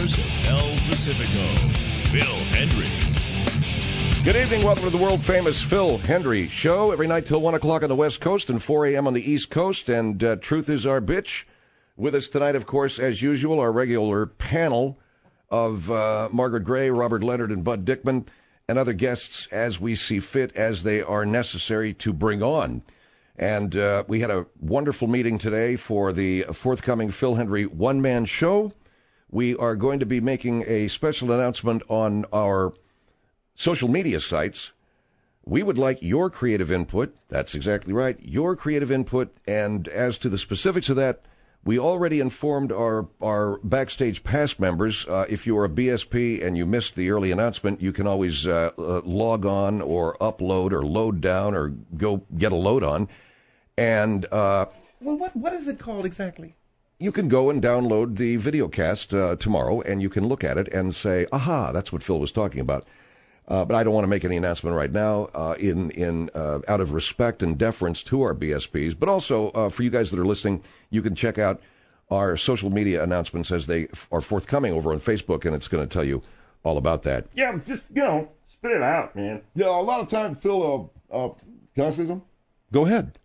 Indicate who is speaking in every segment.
Speaker 1: stars of El Pacifico, Phil Hendry.
Speaker 2: Good evening. Welcome to the world-famous Phil Hendry Show. Every night till 1 o'clock on the West Coast and 4 a.m. on the East Coast. And truth is our bitch. With us tonight, of course, as usual, our regular panel of Margaret Gray, Robert Leonard, and Bud Dickman, and other guests as we see fit, as they are necessary to bring on. And we had a wonderful meeting today for the forthcoming Phil Hendry one-man show. We are going to be making a special announcement on our social media sites. We would like your creative input. That's exactly right, your creative input. And as to the specifics of that, we already informed our Backstage Pass members. If you are a BSP and you missed the early announcement, you can always log on or upload or load down or go get a load on. And
Speaker 3: well, what is it called exactly?
Speaker 2: You can go and download the videocast tomorrow, and you can look at it and say, aha, that's what Phil was talking about. But I don't want to make any announcement right now out of respect and deference to our BSPs. But also, for you guys that are listening, you can check out our social media announcements as they are forthcoming over on Facebook, and it's going to tell you all about that.
Speaker 4: Yeah, just, spit it out, man.
Speaker 5: Yeah, a lot of times, Phil, can I say something?
Speaker 2: Go ahead.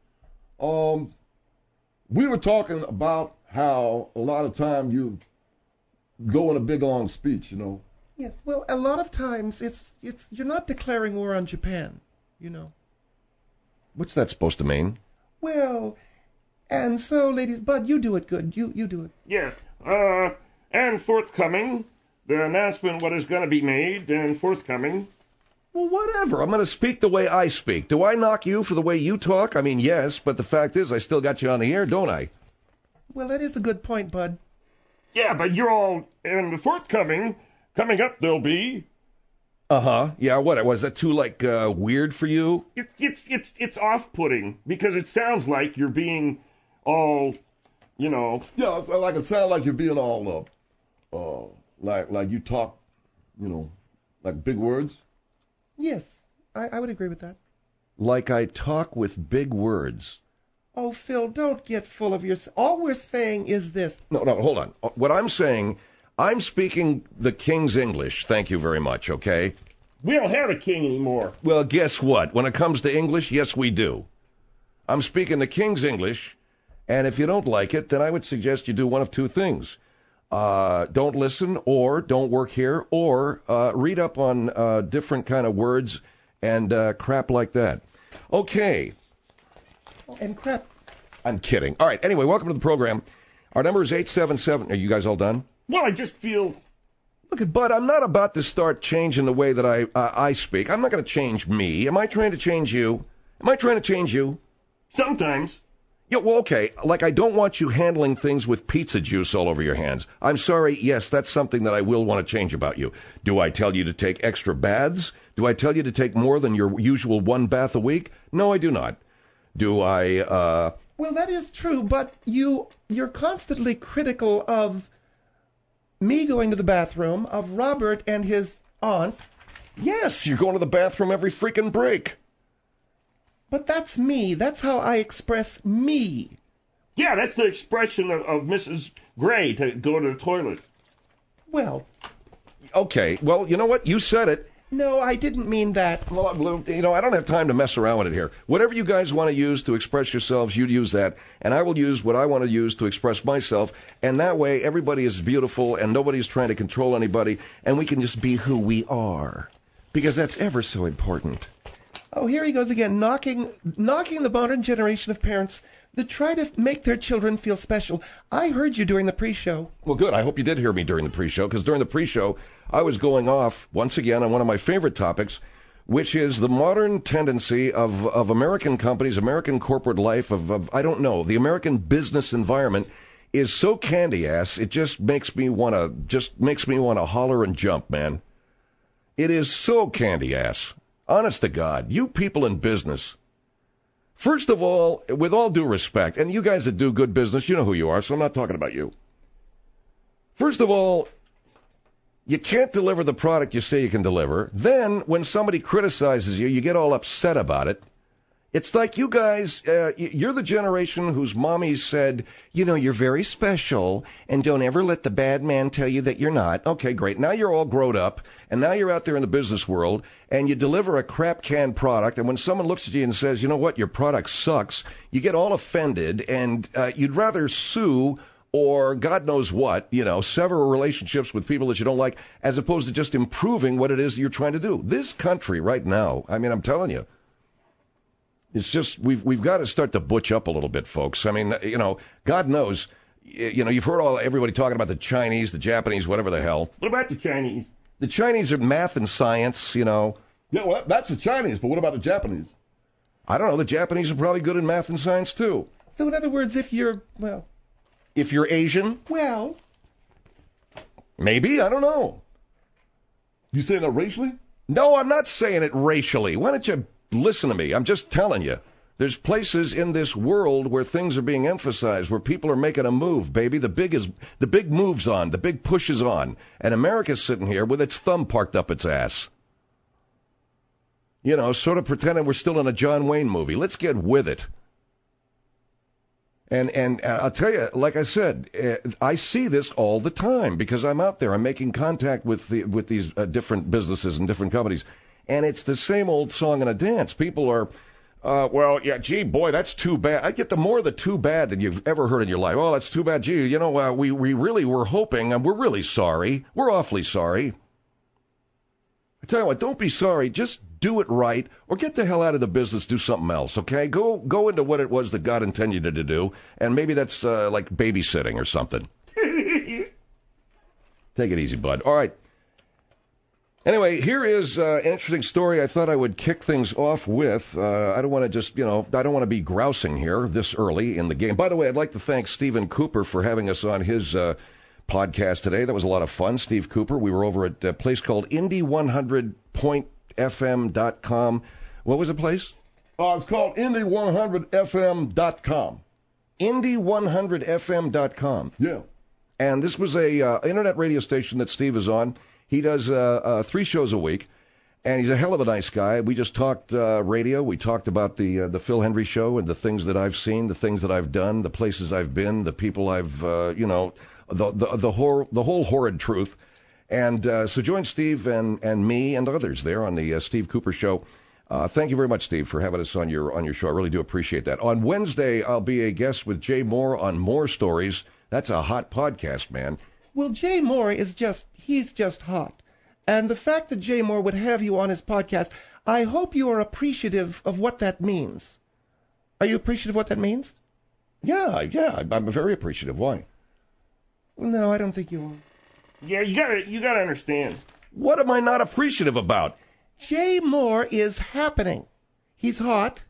Speaker 5: We were talking about how a lot of time you go in a big long speech,
Speaker 3: Yes, well, a lot of times it's you're not declaring war on Japan,
Speaker 2: What's that supposed to mean?
Speaker 3: Well, and so, ladies, Bud, you do it good. You do it.
Speaker 4: Yeah, and forthcoming, the announcement what is going to be made, and forthcoming.
Speaker 2: Well, whatever. I'm going to speak the way I speak. Do I knock you for the way you talk? I mean, yes, but the fact is I still got you on the air, don't I?
Speaker 3: Well, that is a good point, Bud.
Speaker 4: Yeah, but you're all in the forthcoming. Coming up, there'll be.
Speaker 2: Yeah. What was that too weird for you?
Speaker 4: It's off-putting because it sounds like you're being all,
Speaker 5: Yeah, it's like it sounds like you're being all like you talk, like big words.
Speaker 3: Yes, I would agree with that.
Speaker 2: Like I talk with big words.
Speaker 3: Oh, Phil, don't get full of yourself. All we're saying is this.
Speaker 2: No, hold on. What I'm saying, I'm speaking the King's English. Thank you very much, okay?
Speaker 4: We don't have a king anymore.
Speaker 2: Well, guess what? When it comes to English, yes, we do. I'm speaking the King's English, and if you don't like it, then I would suggest you do one of two things. Don't listen, or don't work here, or read up on different kind of words and crap like that. Okay.
Speaker 3: And crap.
Speaker 2: I'm kidding. All right, anyway, welcome to the program. Our number is 877. Are you guys all done?
Speaker 4: Well, I just feel...
Speaker 2: Look, Bud, I'm not about to start changing the way that I speak. I'm not going to change me. Am I trying to change you?
Speaker 4: Sometimes.
Speaker 2: Yeah, well, okay. Like, I don't want you handling things with pizza juice all over your hands. I'm sorry. Yes, that's something that I will want to change about you. Do I tell you to take extra baths? Do I tell you to take more than your usual one bath a week? No, I do not. Do I,
Speaker 3: Well, that is true, but you're constantly critical of me going to the bathroom, of Robert and his aunt.
Speaker 2: Yes, you're going to the bathroom every freaking break.
Speaker 3: But that's me. That's how I express me.
Speaker 4: Yeah, that's the expression of Mrs. Gray, to go to the toilet.
Speaker 3: Well.
Speaker 2: Okay, well, you know what? You said it.
Speaker 3: No, I didn't mean that.
Speaker 2: Well, I don't have time to mess around with it here. Whatever you guys want to use to express yourselves, you use that. And I will use what I want to use to express myself. And that way, everybody is beautiful and nobody's trying to control anybody. And we can just be who we are. Because that's ever so important.
Speaker 3: Oh, here he goes again, knocking the modern generation of parents that try to make their children feel special. I heard you during the pre-show.
Speaker 2: Well, good. I hope you did hear me during the pre-show, because during the pre-show, I was going off, once again, on one of my favorite topics, which is the modern tendency of American companies, American corporate life, I don't know, the American business environment is so candy-ass, it just makes me want to holler and jump, man. It is so candy-ass. Honest to God, you people in business. First of all, with all due respect, and you guys that do good business, you know who you are, so I'm not talking about you. First of all, you can't deliver the product you say you can deliver. Then, when somebody criticizes you, you get all upset about it. It's like you guys, you're the generation whose mommies said, you know, you're very special, and don't ever let the bad man tell you that you're not. Okay, great. Now you're all grown up, and now you're out there in the business world, and you deliver a crap can product, and when someone looks at you and says, you know what, your product sucks, you get all offended, and you'd rather sue or God knows what, you know, sever relationships with people that you don't like, as opposed to just improving what it is that you're trying to do. This country right now, I mean, I'm telling you, it's just, we've got to start to butch up a little bit, folks. I mean, you know, God knows, you know, you've heard everybody talking about the Chinese, the Japanese, whatever the hell.
Speaker 4: What about the Chinese?
Speaker 2: The Chinese are math and science, you know.
Speaker 5: Yeah, well, that's the Chinese, but what about the Japanese?
Speaker 2: I don't know. The Japanese are probably good in math and science, too.
Speaker 3: So in other words, if you're, well...
Speaker 2: If you're Asian?
Speaker 3: Well...
Speaker 2: Maybe, I don't know.
Speaker 5: You saying that racially?
Speaker 2: No, I'm not saying it racially. Why don't you listen to me? I'm just telling you. There's places in this world where things are being emphasized, where people are making a move, baby. The big move's on, the big push is on. And America's sitting here with its thumb parked up its ass. You know, sort of pretending we're still in a John Wayne movie. Let's get with it. And I'll tell you, like I said, I see this all the time because I'm out there. I'm making contact with these different businesses and different companies. And it's the same old song and a dance. People are, well, yeah, gee, boy, that's too bad. I get the more the too bad than you've ever heard in your life. Oh, that's too bad. Gee, you know, we really were hoping, and we're really sorry. We're awfully sorry. I tell you what, don't be sorry. Just do it right, or get the hell out of the business. Do something else, okay? Go into what it was that God intended you to do, and maybe that's like babysitting or something. Take it easy, bud. All right. Anyway, here is an interesting story I thought I would kick things off with. I don't want to just, you know, I don't want to be grousing here this early in the game. By the way, I'd like to thank Stephen Cooper for having us on his podcast today. That was a lot of fun. Steve Cooper. We were over at a place called Indy100.fm.com. What was the place?
Speaker 5: It's called Indy100fm.com.
Speaker 2: Indy100fm.com.
Speaker 5: Yeah.
Speaker 2: And this was a internet radio station that Steve is on. He does 3 shows a week, and he's a hell of a nice guy. We just talked radio. We talked about the Phil Hendrie Show and the things that I've seen, the things that I've done, the places I've been, the people I've, you know, the whole horrid truth. And so join Steve and me and others there on the Steve Cooper Show. Thank you very much, Steve, for having us on your show. I really do appreciate that. On Wednesday, I'll be a guest with Jay Moore on More Stories. That's a hot podcast, man.
Speaker 3: Well, Jay Moore is he's just hot. And the fact that Jay Moore would have you on his podcast, I hope you are appreciative of what that means. Are you appreciative of what that means?
Speaker 2: Yeah, I'm very appreciative. Why?
Speaker 3: No, I don't think you are.
Speaker 4: Yeah, you gotta understand.
Speaker 2: What am I not appreciative about?
Speaker 3: Jay Moore is happening. He's hot.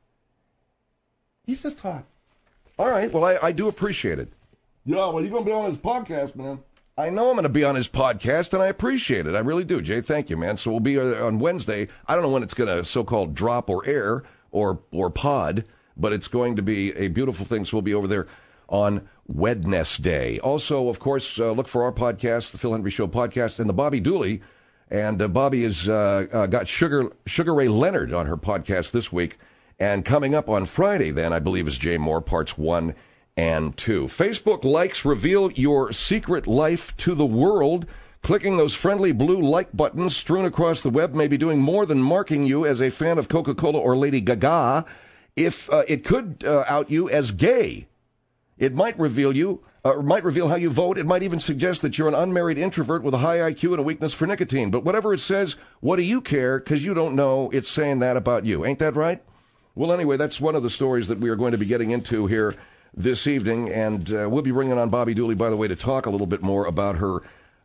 Speaker 3: He's just hot.
Speaker 2: All right, well, I do appreciate it.
Speaker 5: Yeah, well, you're going to be on his podcast, man.
Speaker 2: I know I'm going to be on his podcast, and I appreciate it. I really do, Jay. Thank you, man. So we'll be on Wednesday. I don't know when it's going to so-called drop or air or pod, but it's going to be a beautiful thing. So we'll be over there on Wednesday. Also, of course, look for our podcast, the Phil Hendrie Show podcast, and the Bobby Dooley. And Bobby has got Sugar Ray Leonard on her podcast this week. And coming up on Friday, then, I believe, is Jay Moore, parts 1 and 2. Facebook likes reveal your secret life to the world. Clicking those friendly blue like buttons strewn across the web may be doing more than marking you as a fan of Coca-Cola or Lady Gaga. If it could out you as gay, it might reveal how you vote. It might even suggest that you're an unmarried introvert with a high IQ and a weakness for nicotine. But whatever it says, what do you care? Because you don't know it's saying that about you. Ain't that right? Well, anyway, that's one of the stories that we are going to be getting into here this evening, and we'll be bringing on Bobby Dooley, by the way, to talk a little bit more about her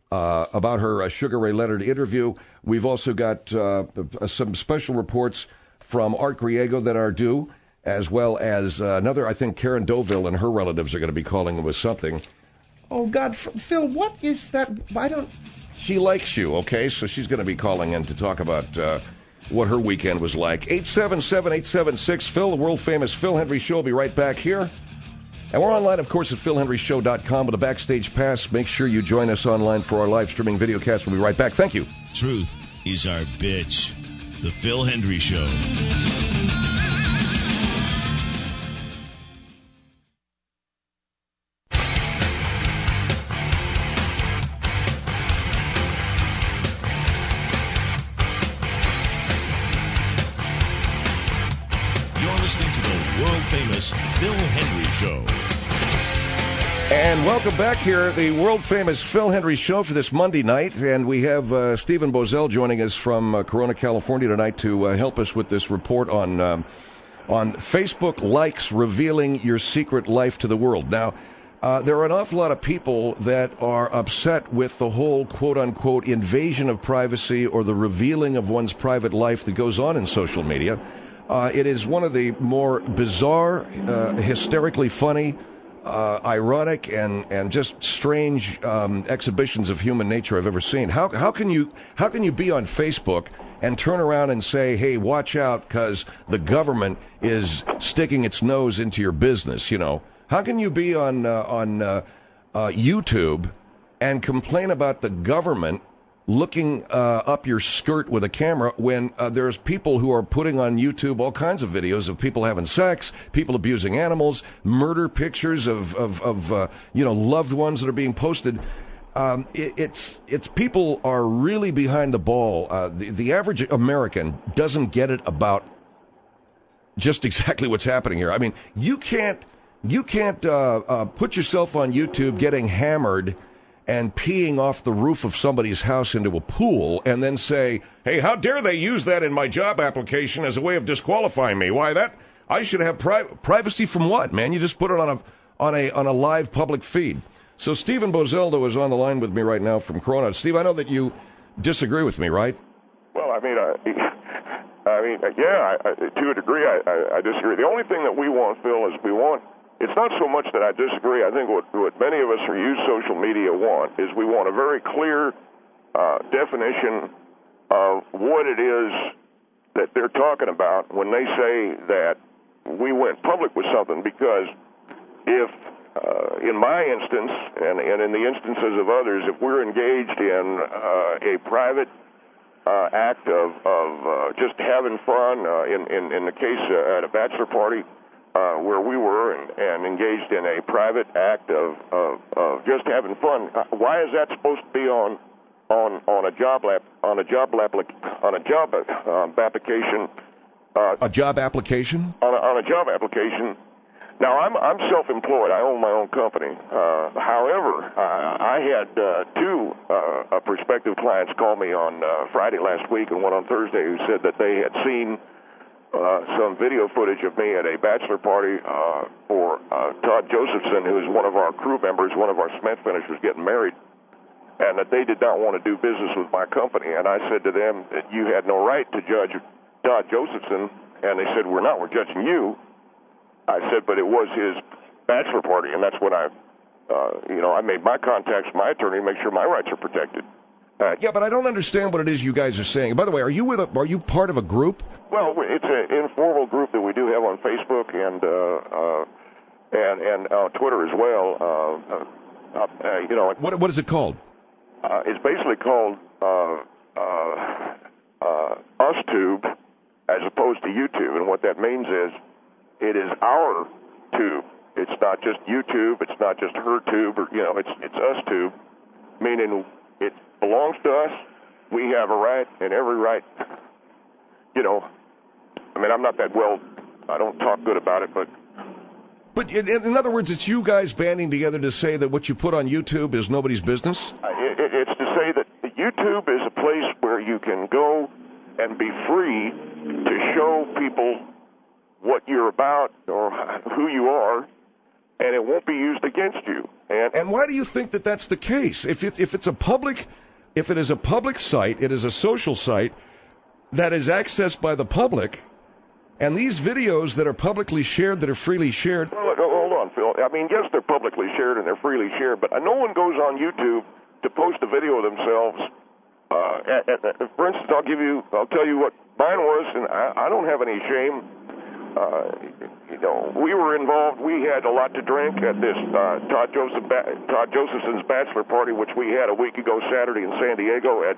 Speaker 2: Sugar Ray Leonard interview. We've also got some special reports from Art Griego that are due, as well as another. I think Karen Doville and her relatives are going to be calling with something.
Speaker 3: Oh, God, Phil, what is that? I don't...
Speaker 2: She likes you, okay? So she's going to be calling in to talk about what her weekend was like. 877-876-PHIL, the world-famous Phil Hendrie Show. Will be right back here. And we're online, of course, at PhilHendrieShow.com with a backstage pass. Make sure you join us online for our live streaming videocast. We'll be right back. Thank you.
Speaker 1: Truth is our bitch. The Phil Hendrie Show. world-famous Phil Hendrie Show.
Speaker 2: And welcome back here, the world-famous Phil Hendrie Show for this Monday night. And we have Stephen Boesel joining us from Corona, California tonight to help us with this report on Facebook likes revealing your secret life to the world. Now, there are an awful lot of people that are upset with the whole quote-unquote invasion of privacy or the revealing of one's private life that goes on in social media. It is one of the more bizarre, hysterically funny, ironic and just strange exhibitions of human nature I've ever seen. How can you be on Facebook and turn around and say, "Hey, watch out, because the government is sticking its nose into your business"? You know, how can you be on YouTube and complain about the government looking up your skirt with a camera when there's people who are putting on YouTube all kinds of videos of people having sex, people abusing animals, murder pictures of loved ones that are being posted. It's people are really behind the ball. The average American doesn't get it about just exactly what's happening here. I mean, you can't put yourself on YouTube getting hammered and peeing off the roof of somebody's house into a pool and then say, "Hey, how dare they use that in my job application as a way of disqualifying me? Why, that I should have privacy from what, man? You just put it on a live public feed." So Stephen Boesel, though, is on the line with me right now from Corona. Steve, I know that you disagree with me, right?
Speaker 6: Well, to a degree, I disagree. The only thing that we want, Phil, is it's not so much that I disagree. I think what many of us who use social media want is we want a very clear definition of what it is that they're talking about when they say that we went public with something. Because if, in my instance, and in the instances of others, if we're engaged in a private act of just having fun, in the case at a bachelor party, where we were and engaged in a private act of just having fun. Why is that supposed to be on a job application?
Speaker 2: A job application?
Speaker 6: On a job application. Now I'm self-employed. I own my own company. However, I had two prospective clients call me on Friday last week and one on Thursday who said that they had seen some video footage of me at a bachelor party for Todd Josephson, who is one of our crew members, one of our cement finishers, getting married, and that they did not want to do business with my company. And I said to them that you had no right to judge Todd Josephson, and they said, "We're not, we're judging you." I said, "But it was his bachelor party," and that's when I made my contacts with my attorney to make sure my rights are protected.
Speaker 2: Yeah, but I don't understand what it is you guys are saying. By the way, are you part of a group?
Speaker 6: Well, it's an informal group that we do have on Facebook and Twitter as well.
Speaker 2: What is it called?
Speaker 6: It's basically called UsTube as opposed to YouTube, and what that means is it is our tube. It's not just YouTube. It's not just her tube, or it's UsTube, meaning it belongs to us. We have a right, and every right, I'm not that well, I don't talk good about it, but
Speaker 2: in other words, it's you guys banding together to say that what you put on YouTube is nobody's business?
Speaker 6: It's to say that YouTube is a place where you can go and be free to show people what you're about or who you are, and it won't be used against you.
Speaker 2: And why do you think that that's the case? If it is a public site, it is a social site that is accessed by the public, and these videos that are publicly shared, that are freely shared.
Speaker 6: Well, hold on, Phil. I mean, yes, they're publicly shared and they're freely shared, but no one goes on YouTube to post a video of themselves. For instance, I'll tell you what mine was, and I don't have any shame. We were involved. We had a lot to drink at this Todd Josephson's bachelor party, which we had a week ago Saturday in San Diego at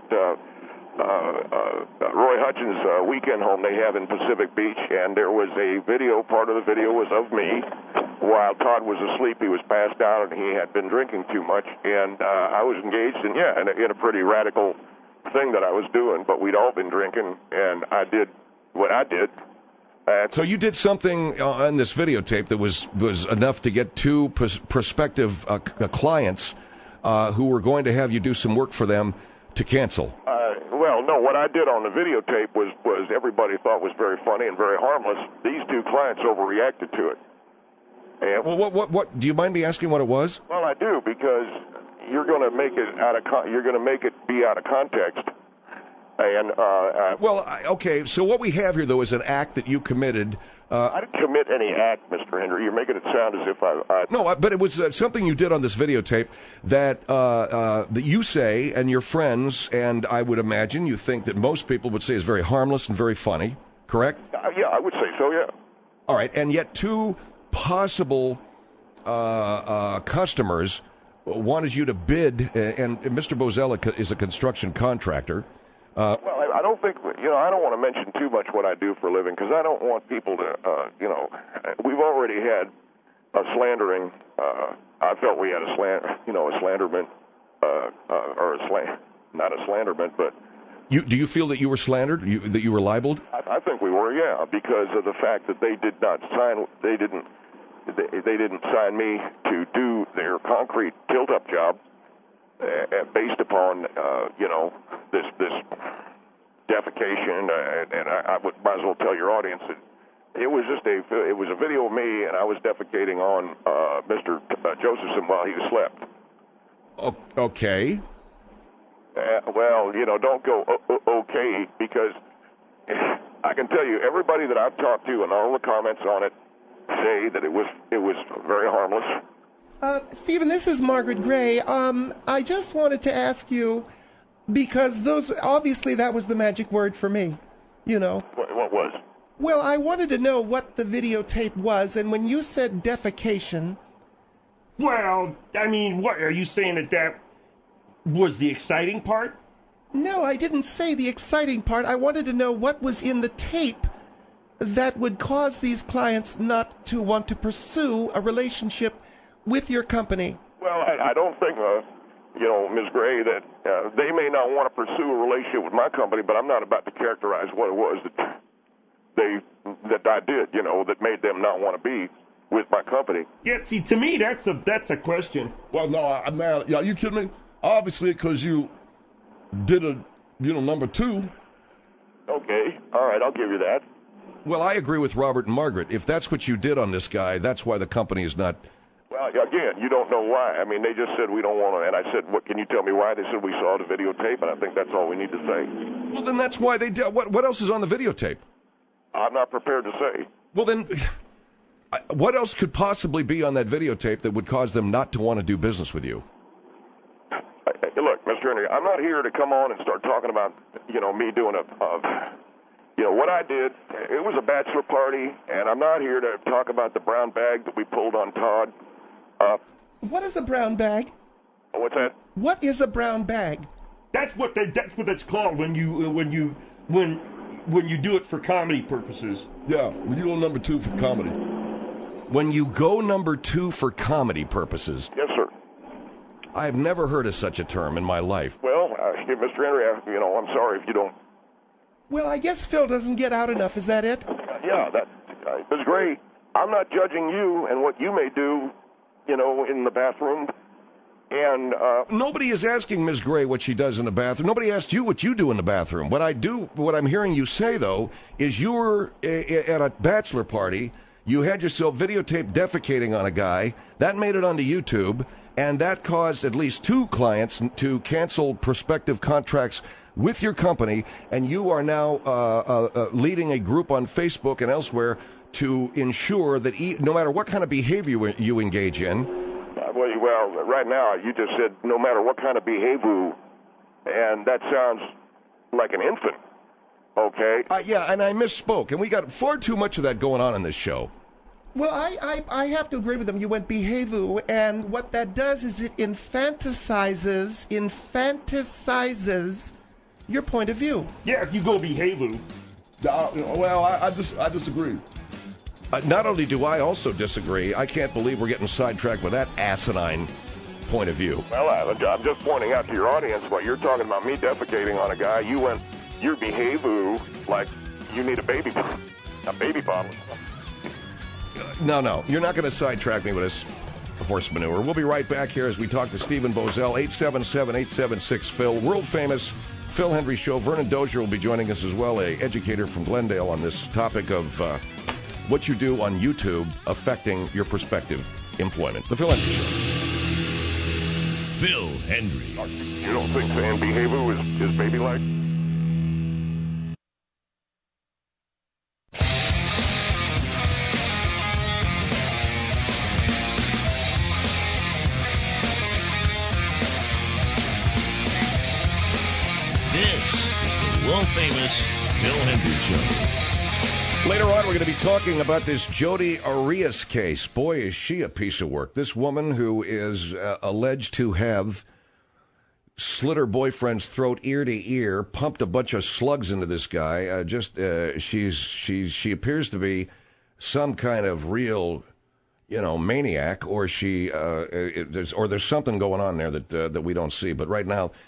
Speaker 6: Roy Hutchins' weekend home they have in Pacific Beach. And there was a video. Part of the video was of me while Todd was asleep. He was passed out and he had been drinking too much. And I was engaged in a pretty radical thing that I was doing. But we'd all been drinking, and I did what I did.
Speaker 2: So you did something on this videotape that was enough to get two prospective clients who were going to have you do some work for them to cancel.
Speaker 6: Well, no, what I did on the videotape was everybody thought was very funny and very harmless. These two clients overreacted to it. And,
Speaker 2: well, what? Do you mind me asking what it was?
Speaker 6: Well, I do, because you're going to make it be out of context. And
Speaker 2: okay. So what we have here, though, is an act that you committed.
Speaker 6: I didn't commit any act, Mr. Henry. You're making it sound as if I...
Speaker 2: No, but it was something you did on this videotape that that you say, and your friends, and I would imagine you think that most people would say is very harmless and very funny. Correct?
Speaker 6: Yeah, I would say so. Yeah.
Speaker 2: All right, and yet two possible customers wanted you to bid, and Mr. Bozella is a construction contractor.
Speaker 6: Well, I don't think, I don't want to mention too much what I do for a living, because I don't want people to, we've already had a slandering, I felt we had a slanderment, not a slanderment, but...
Speaker 2: Do you feel that you were slandered, that you were libeled?
Speaker 6: I think we were, yeah, because of the fact that they didn't sign me to do their concrete tilt-up job, based upon this defecation, and I might as well tell your audience that it was a video of me, and I was defecating on Mr. Josephson while he slept.
Speaker 2: Okay.
Speaker 6: Well, don't go okay, because I can tell you everybody that I've talked to and all the comments on it say that it was very harmless.
Speaker 3: Stephen, this is Margaret Gray. I just wanted to ask you, because obviously that was the magic word for me,
Speaker 6: What was?
Speaker 3: Well, I wanted to know what the videotape was, and when you said defecation...
Speaker 4: Well, I mean, what, are you saying that was the exciting part?
Speaker 3: No, I didn't say the exciting part. I wanted to know what was in the tape that would cause these clients not to want to pursue a relationship with your company.
Speaker 6: Well, I don't think, Ms. Gray, that they may not want to pursue a relationship with my company, but I'm not about to characterize what it was that I did, that made them not want to be with my company.
Speaker 4: Yeah, see, to me, that's a question.
Speaker 5: Well, no, I'm mad. Yeah, you kidding me? Obviously, because you did number two.
Speaker 6: Okay, all right, I'll give you that.
Speaker 2: Well, I agree with Robert and Margaret. If that's what you did on this guy, that's why the company is not...
Speaker 6: Well, again, you don't know why. I mean, they just said we don't want to, and I said, "What can you tell me why?" They said we saw the videotape, and I think that's all we need to say.
Speaker 2: Well, then that's why they did. What else is on the videotape?
Speaker 6: I'm not prepared to say.
Speaker 2: Well, then, what else could possibly be on that videotape that would cause them not to want to do business with you?
Speaker 6: Look, Mr. Henry, I'm not here to come on and start talking about, me doing what I did. It was a bachelor party, and I'm not here to talk about the brown bag that we pulled on Todd.
Speaker 3: What is a brown bag?
Speaker 6: What's that?
Speaker 3: What is a brown bag?
Speaker 4: That's what that's called when you do it for comedy purposes.
Speaker 5: Yeah, when you go number two for comedy.
Speaker 2: When you go number two for comedy purposes?
Speaker 6: Yes, sir.
Speaker 2: I've never heard of such a term in my life.
Speaker 6: Well, Mr. Henry, I'm sorry if you don't.
Speaker 3: Well, I guess Phil doesn't get out enough. Is that it?
Speaker 6: Yeah, Ms. Gray, I'm not judging you and what you may do, in the bathroom. And
Speaker 2: nobody is asking Ms. Gray what she does in the bathroom. Nobody asked you what you do in the bathroom. What I'm hearing you say, though, is you were at a bachelor party. You had yourself videotaped defecating on a guy. That made it onto YouTube, and that caused at least two clients to cancel prospective contracts with your company, and you are now leading a group on Facebook and elsewhere to ensure that no matter what kind of behavior you engage in...
Speaker 6: Well, right now, you just said no matter what kind of behavior, and that sounds like an infant, okay?
Speaker 2: Yeah, and I misspoke, and we got far too much of that going on in this show.
Speaker 3: Well, I have to agree with them. You went behavior, and what that does is it infantilizes your point of view.
Speaker 4: Yeah, if you go behavior.
Speaker 5: Well, I disagree.
Speaker 2: Not only do I also disagree, I can't believe we're getting sidetracked with that asinine point of view.
Speaker 6: Well, I'm just pointing out to your audience while you're talking about me defecating on a guy, you went your behavior like you need a baby. a baby bottle.
Speaker 2: No, you're not going to sidetrack me with this horse manure. We'll be right back here as we talk to Stephen Boesel, 877-876-PHIL, world-famous Phil Hendry Show. Vernon Dozier will be joining us as well, an educator from Glendale, on this topic of what you do on YouTube affecting your prospective employment. The Phil Hendry Show.
Speaker 1: Phil Hendry.
Speaker 6: You don't think San Behavior is baby-like?
Speaker 1: This is the world-famous Phil Hendry Show.
Speaker 2: Later on, we're going to be talking about this Jodi Arias case. Boy, is she a piece of work. This woman who is alleged to have slit her boyfriend's throat ear to ear, pumped a bunch of slugs into this guy. She appears to be some kind of real, maniac, or there's something going on there that we don't see. But right now,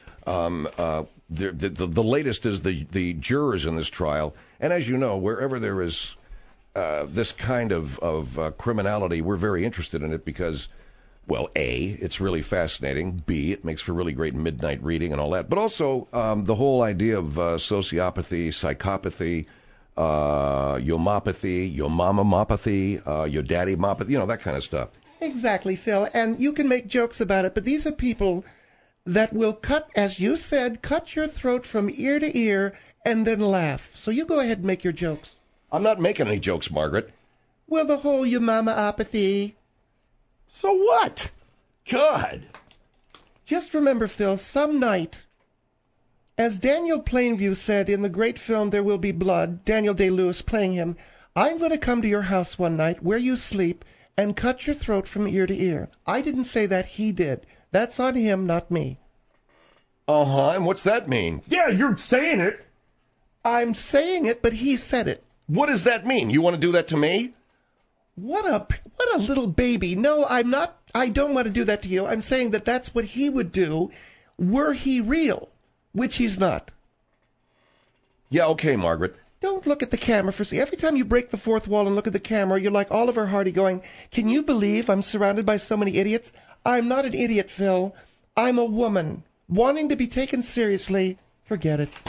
Speaker 2: the latest is the jurors in this trial. And as you know, wherever there is this kind of criminality, we're very interested in it because, well, A, it's really fascinating. B, it makes for really great midnight reading and all that. But also the whole idea of sociopathy, psychopathy, yomopathy, your mama-mopathy, your daddy-mopathy, that kind of stuff.
Speaker 3: Exactly, Phil. And you can make jokes about it, but these are people that will cut, as you said, cut your throat from ear to ear and then laugh. So you go ahead and make your jokes.
Speaker 2: I'm not making any jokes, Margaret.
Speaker 3: Well, the whole your mama apathy.
Speaker 2: So what? God.
Speaker 3: Just remember, Phil, some night, as Daniel Plainview said in the great film There Will Be Blood, Daniel Day-Lewis playing him, I'm going to come to your house one night where you sleep and cut your throat from ear to ear. I didn't say that, he did. That's on him, not me.
Speaker 2: Uh-huh, and what's that mean?
Speaker 4: Yeah, you're saying it.
Speaker 3: I'm saying it, but he said it.
Speaker 2: What does that mean? You want to do that to me?
Speaker 3: What a little baby. No, I'm not. I don't want to do that to you. I'm saying that that's what he would do were he real, which he's not.
Speaker 2: Yeah, okay, Margaret.
Speaker 3: Don't look at the camera for see. Every time you break the fourth wall and look at the camera, you're like Oliver Hardy going, can you believe I'm surrounded by so many idiots? I'm not an idiot, Phil. I'm a woman. Wanting to be taken seriously, forget it.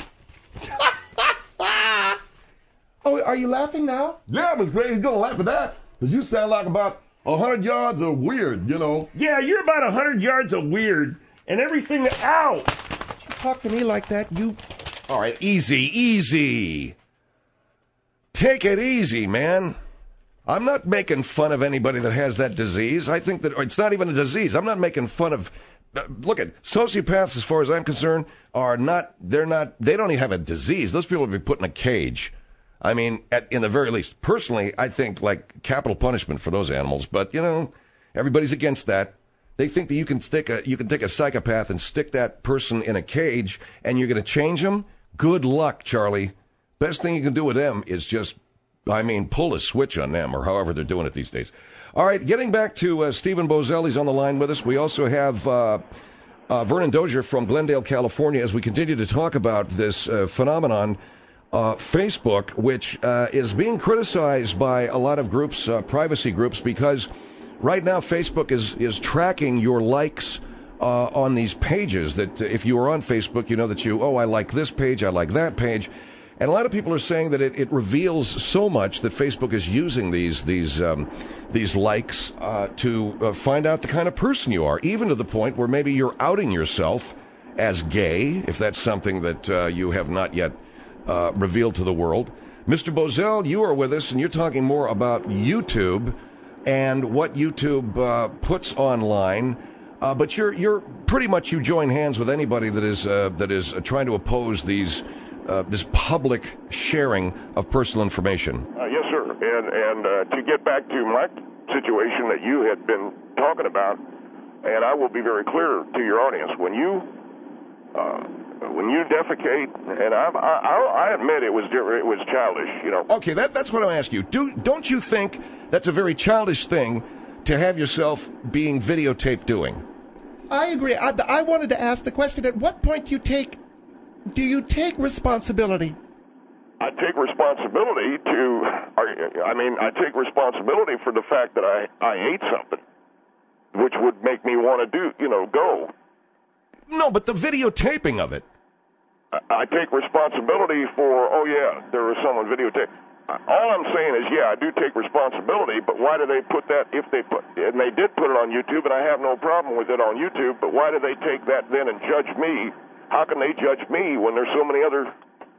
Speaker 3: Oh, are you laughing now?
Speaker 5: Yeah, Miss Gray, he's going to laugh at that. Because you sound like about 100 yards of weird,
Speaker 4: Yeah, you're about 100 yards of weird. And everything ow!
Speaker 3: You talk to me like that, you...
Speaker 2: All right, easy. Take it easy, man. I'm not making fun of anybody that has that disease. I think that it's not even a disease. I'm not making fun of... look at sociopaths, as far as I'm concerned, they don't even have a disease. Those people would be put in a cage. I mean, in the very least. Personally, I think, like, capital punishment for those animals. But, everybody's against that. They think that you can take a psychopath and stick that person in a cage and you're going to change them? Good luck, Charlie. Best thing you can do with them is just, pull a switch on them, or however they're doing it these days. All right, getting back to Stephen Boesel, he's on the line with us. We also have Vernon Dozier from Glendale, California, as we continue to talk about this phenomenon, Facebook, which is being criticized by a lot of groups, privacy groups, because right now Facebook is tracking your likes on these pages. That if you are on Facebook, you know that I like this page, I like that page. And a lot of people are saying that it reveals so much that Facebook is using these likes to find out the kind of person you are, even to the point where maybe you're outing yourself as gay, if that's something that you have not yet revealed to the world. Mr. Boesel, you are with us, and you're talking more about YouTube and what YouTube puts online. But you're pretty much, you join hands with anybody that is trying to oppose this public sharing of personal information.
Speaker 6: Yes, sir. And to get back to my situation that you had been talking about, and I will be very clear to your audience, when you defecate, and I admit it was childish,
Speaker 2: Okay, that's what I'm asking you. Don't you think that's a very childish thing to have yourself being videotaped doing?
Speaker 3: I agree. I wanted to ask the question, at what point do you take responsibility?
Speaker 6: I take responsibility I take responsibility for the fact that I ate something, which would make me want to go.
Speaker 2: No, but the videotaping of it.
Speaker 6: I take responsibility for, there was someone videotaping. All I'm saying is, I do take responsibility, but why do they put that, and they did put it on YouTube, and I have no problem with it on YouTube, but why do they take that then and judge me? How can they judge me when there's so many other,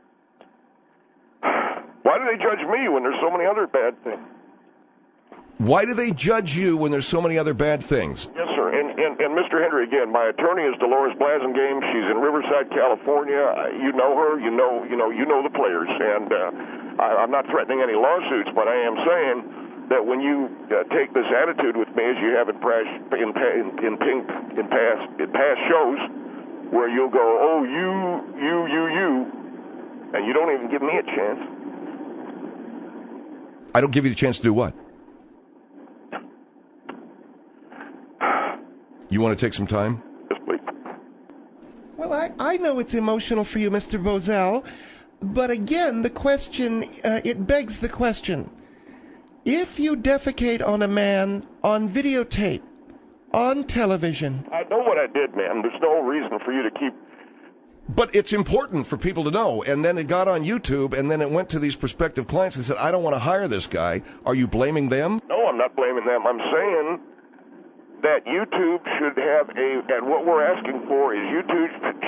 Speaker 6: why do they judge me when there's so many other bad things?
Speaker 2: Why do they judge you when there's so many other bad things?
Speaker 6: Yes, sir. And Mr. Henry, again, my attorney is Dolores Blasingame. She's in Riverside, California. You know her. You know the players. And I'm not threatening any lawsuits, but I am saying that when you take this attitude with me, as you have in past shows, where you'll go, oh, you, and you don't even give me a chance.
Speaker 2: I don't give you the chance to do what? You want to take some time?
Speaker 6: Yes, please.
Speaker 3: Well, I know it's emotional for you, Mr. Bozell, but again, the question, it begs the question. If you defecate on a man on videotape, on television...
Speaker 6: I know what I did, man. There's no reason for you to keep...
Speaker 2: But it's important for people to know. And then it got on YouTube, and then it went to these prospective clients and said, I don't want to hire this guy. Are you blaming them?
Speaker 6: No, I'm not blaming them. I'm saying that YouTube should have and what we're asking for is YouTube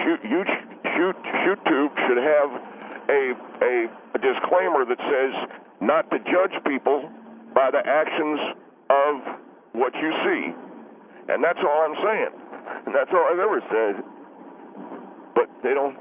Speaker 6: should have a disclaimer that says not to judge people by the actions of what you see. And that's all I'm saying. And that's all I've ever said. But they don't.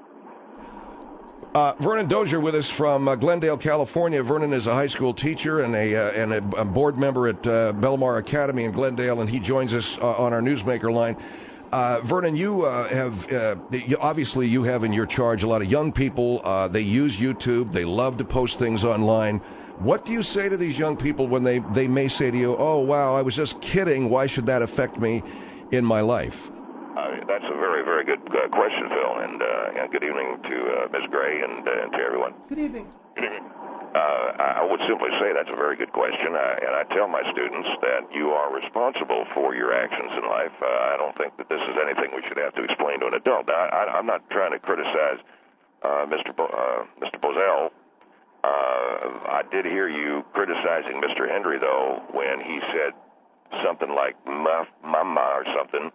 Speaker 2: Vernon Dozier with us from Glendale, California. Vernon is a high school teacher and a board member at Belmar Academy in Glendale, and he joins us on our Newsmaker line. Vernon, you obviously you have in your charge a lot of young people. They use YouTube. They love to post things online. What do you say to these young people when they may say to you, oh, wow, I was just kidding. Why should that affect me in my life?
Speaker 6: That's a very, very good question, Phil, and good evening to Ms. Gray and to everyone.
Speaker 3: Good evening.
Speaker 6: Good evening. I would simply say that's a very good question, and I tell my students that you are responsible for your actions in life. I don't think that this is anything we should have to explain to an adult. Now, I'm not trying to criticize Mr. Bozell. I did hear you criticizing Mr. Henry, though, when he said something like mama or something.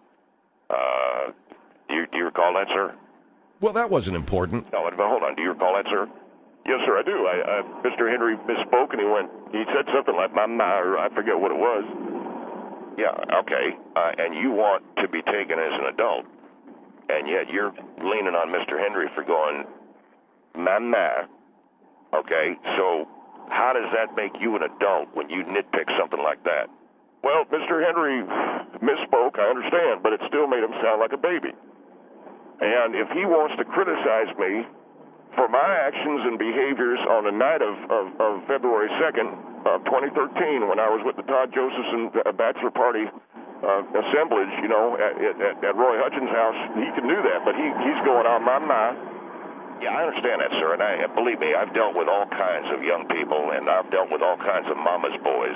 Speaker 6: Do you recall that, sir?
Speaker 2: Well, that wasn't important.
Speaker 6: No, but hold on. Do you recall that, sir? Yes, sir, I do. Mr. Henry misspoke, and he said something like mama, or I forget what it was. Yeah, okay. And you want to be taken as an adult, and yet you're leaning on Mr. Henry for going mama. Okay, so how does that make you an adult when you nitpick something like that? Well, Mr. Henry misspoke, I understand, but it still made him sound like a baby. And if he wants to criticize me for my actions and behaviors on the night of February 2nd of 2013, when I was with the Todd Josephson bachelor party assemblage, at Roy Hutchins' house, he can do that, but he's going on my. Yeah, I understand that, sir, and believe me, I've dealt with all kinds of young people, and I've dealt with all kinds of mama's boys.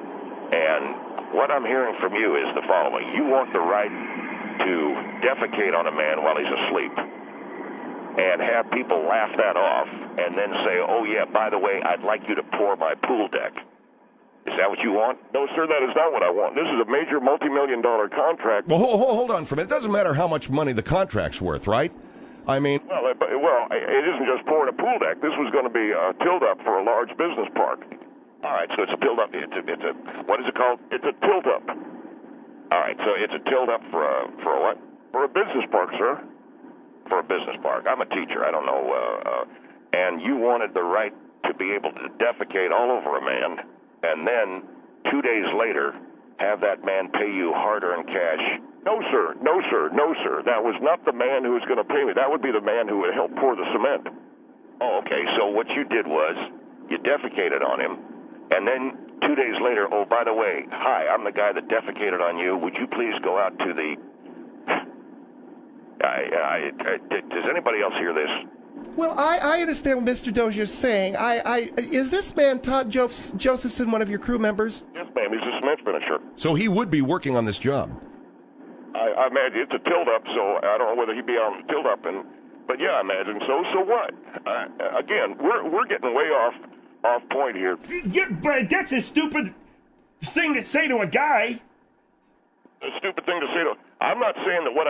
Speaker 6: And what I'm hearing from you is the following. You want the right to defecate on a man while he's asleep and have people laugh that off and then say, oh, yeah, by the way, I'd like you to pour my pool deck. Is that what you want? No, sir, that is not what I want. This is a major multi-million-dollar contract.
Speaker 2: Well, hold on for a minute. It doesn't matter how much money the contract's worth, right? I mean...
Speaker 6: Well, it isn't just pouring a pool deck. This was going to be a tilt-up for a large business park. All right, so it's a tilt-up. It's a what is it called? It's a tilt-up. All right, so it's a tilt-up for a what? For a business park, sir. For a business park. I'm a teacher. I don't know. And you wanted the right to be able to defecate all over a man, and then 2 days later have that man pay you hard-earned cash. No, sir. No, sir. No, sir. That was not the man who was going to pay me. That would be the man who would help pour the cement. Oh, okay. So what you did was you defecated on him. And then 2 days later, oh, by the way, hi, I'm the guy that defecated on you. Would you please go out to the... does anybody else hear this?
Speaker 3: Well, I understand what Mr. Dozier's saying. Is this man, Todd Josephson, one of your crew members?
Speaker 6: Yes, ma'am. He's a cement finisher.
Speaker 2: So he would be working on this job.
Speaker 6: I imagine it's a tilt-up, so I don't know whether he'd be on the tilt-up. But yeah, I imagine so. So what? Again, we're getting way off point here.
Speaker 4: Yeah, but that's a stupid thing to say to a guy.
Speaker 6: A stupid thing to say to... I'm not saying that what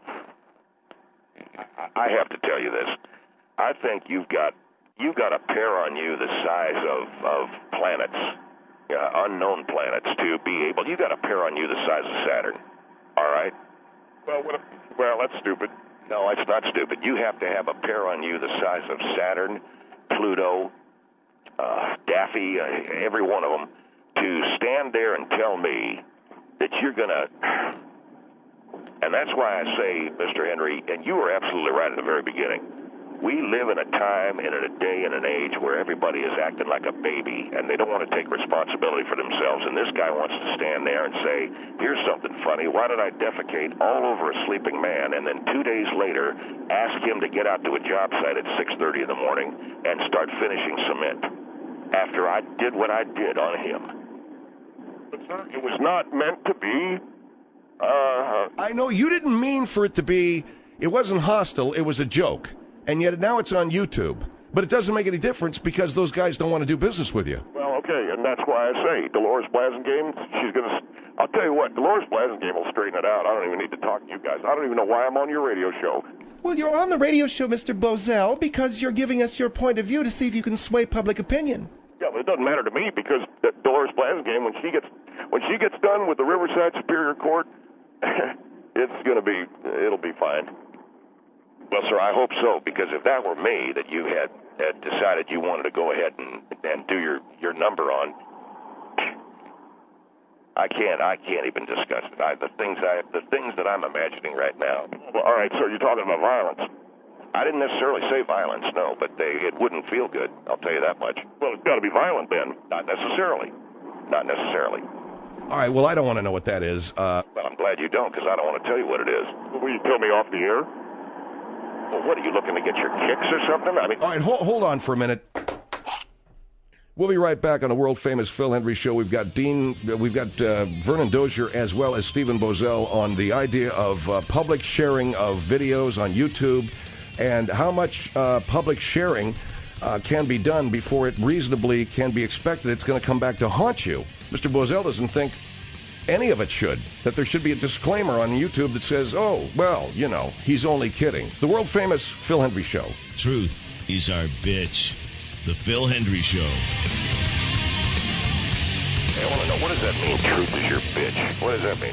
Speaker 6: I have to tell you this. I think you've got a pair on you the size of planets, unknown planets, to be able... You've got a pair on you the size of Saturn. All right? Well, that's stupid. No, it's not stupid. You have to have a pair on you the size of Saturn, Pluto, Daffy, every one of them, to stand there and tell me that you're going to... And that's why I say, Mr. Henry, and you were absolutely right at the very beginning, we live in a time and in a day and an age where everybody is acting like a baby, and they don't want to take responsibility for themselves. And this guy wants to stand there and say, here's something funny. Why did I defecate all over a sleeping man, and then 2 days later ask him to get out to a job site at 6:30 in the morning and start finishing cement after I did what I did on him? But, sir, it was not meant to be.
Speaker 2: I know you didn't mean for it to be... It wasn't hostile. It was a joke. And yet now it's on YouTube. But it doesn't make any difference because those guys don't want to do business with you.
Speaker 6: Well, okay, and that's why I say Dolores Blasingame, she's going to... I'll tell you what, Dolores Blasingame will straighten it out. I don't even need to talk to you guys. I don't even know why I'm on your radio show.
Speaker 3: Well, you're on the radio show, Mr. Bozell, because you're giving us your point of view to see if you can sway public opinion.
Speaker 6: Yeah, but it doesn't matter to me because Dolores Blasingame, when she gets done with the Riverside Superior Court, it'll be fine. Well, sir, I hope so, because if that were me that you had decided you wanted to go ahead and do your number on, I can't even discuss it. The things that I'm imagining right now. Well, all right, so you're talking about violence. I didn't necessarily say violence, no, but it wouldn't feel good. I'll tell you that much. Well, it's got to be violent then. Not necessarily.
Speaker 2: All right, well, I don't want to know what that is.
Speaker 6: Well, I'm glad you don't, because I don't want to tell you what it is. Will you tell me off the air? Well, what, are you looking to get your kicks or something? I mean...
Speaker 2: All right, hold on for a minute. We'll be right back on the world-famous Phil Hendrie Show. We've got Vernon Dozier as well as Stephen Bozell on the idea of public sharing of videos on YouTube and how much public sharing can be done before it reasonably can be expected it's going to come back to haunt you. Mr. Bozell doesn't think any of it should, that there should be a disclaimer on YouTube that says, oh, well, you know, he's only kidding. The world-famous Phil Hendrie Show.
Speaker 1: Truth is our bitch. The Phil Hendrie Show.
Speaker 6: I want to know, what does that mean, truth is your bitch? What does that mean?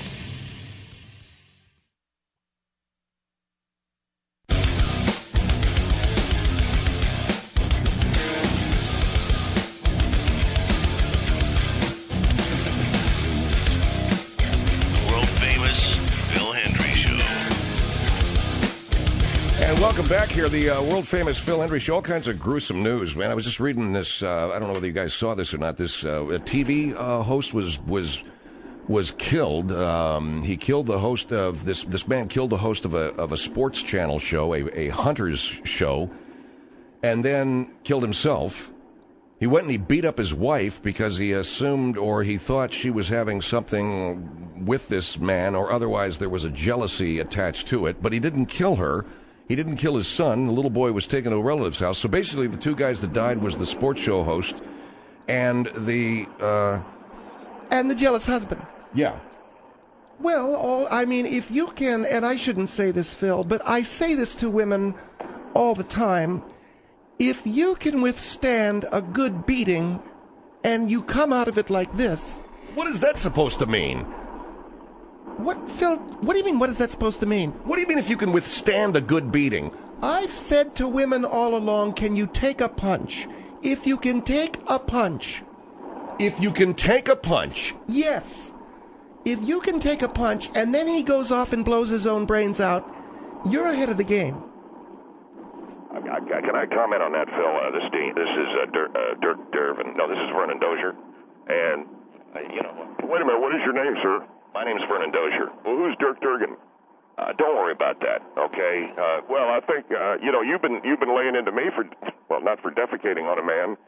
Speaker 2: Welcome back here, the world-famous Phil Hendrie Show. All kinds of gruesome news, man. I was just reading this, I don't know whether you guys saw this or not, this a TV host was killed. He killed the host of, this man killed the host of a sports channel show, a hunter's show, and then killed himself. He went and he beat up his wife because he assumed or he thought she was having something with this man, or otherwise there was a jealousy attached to it, but he didn't kill her. He didn't kill his son. The little boy was taken to a relative's house. So basically, the two guys that died was the sports show host and the
Speaker 3: jealous husband.
Speaker 2: Yeah.
Speaker 3: Well, if you can, and I shouldn't say this, Phil, but I say this to women all the time. If you can withstand a good beating and you come out of it like this...
Speaker 2: What is that supposed to mean?
Speaker 3: What, Phil, what do you mean, what is that supposed to mean?
Speaker 2: What do you mean if you can withstand a good beating?
Speaker 3: I've said to women all along, can you take a punch? If you can take a punch.
Speaker 2: If you can take a punch?
Speaker 3: Yes. If you can take a punch and then he goes off and blows his own brains out, you're ahead of the game.
Speaker 6: Can I comment on that, Phil? This is Dirk Dervin. No, this is Vernon Dozier. And, wait a minute, what is your name, sir? My name's Vernon Dozier. Well, who's Dirk Durgan? Don't worry about that, okay? Well, I think you've been laying into me not for defecating on a man.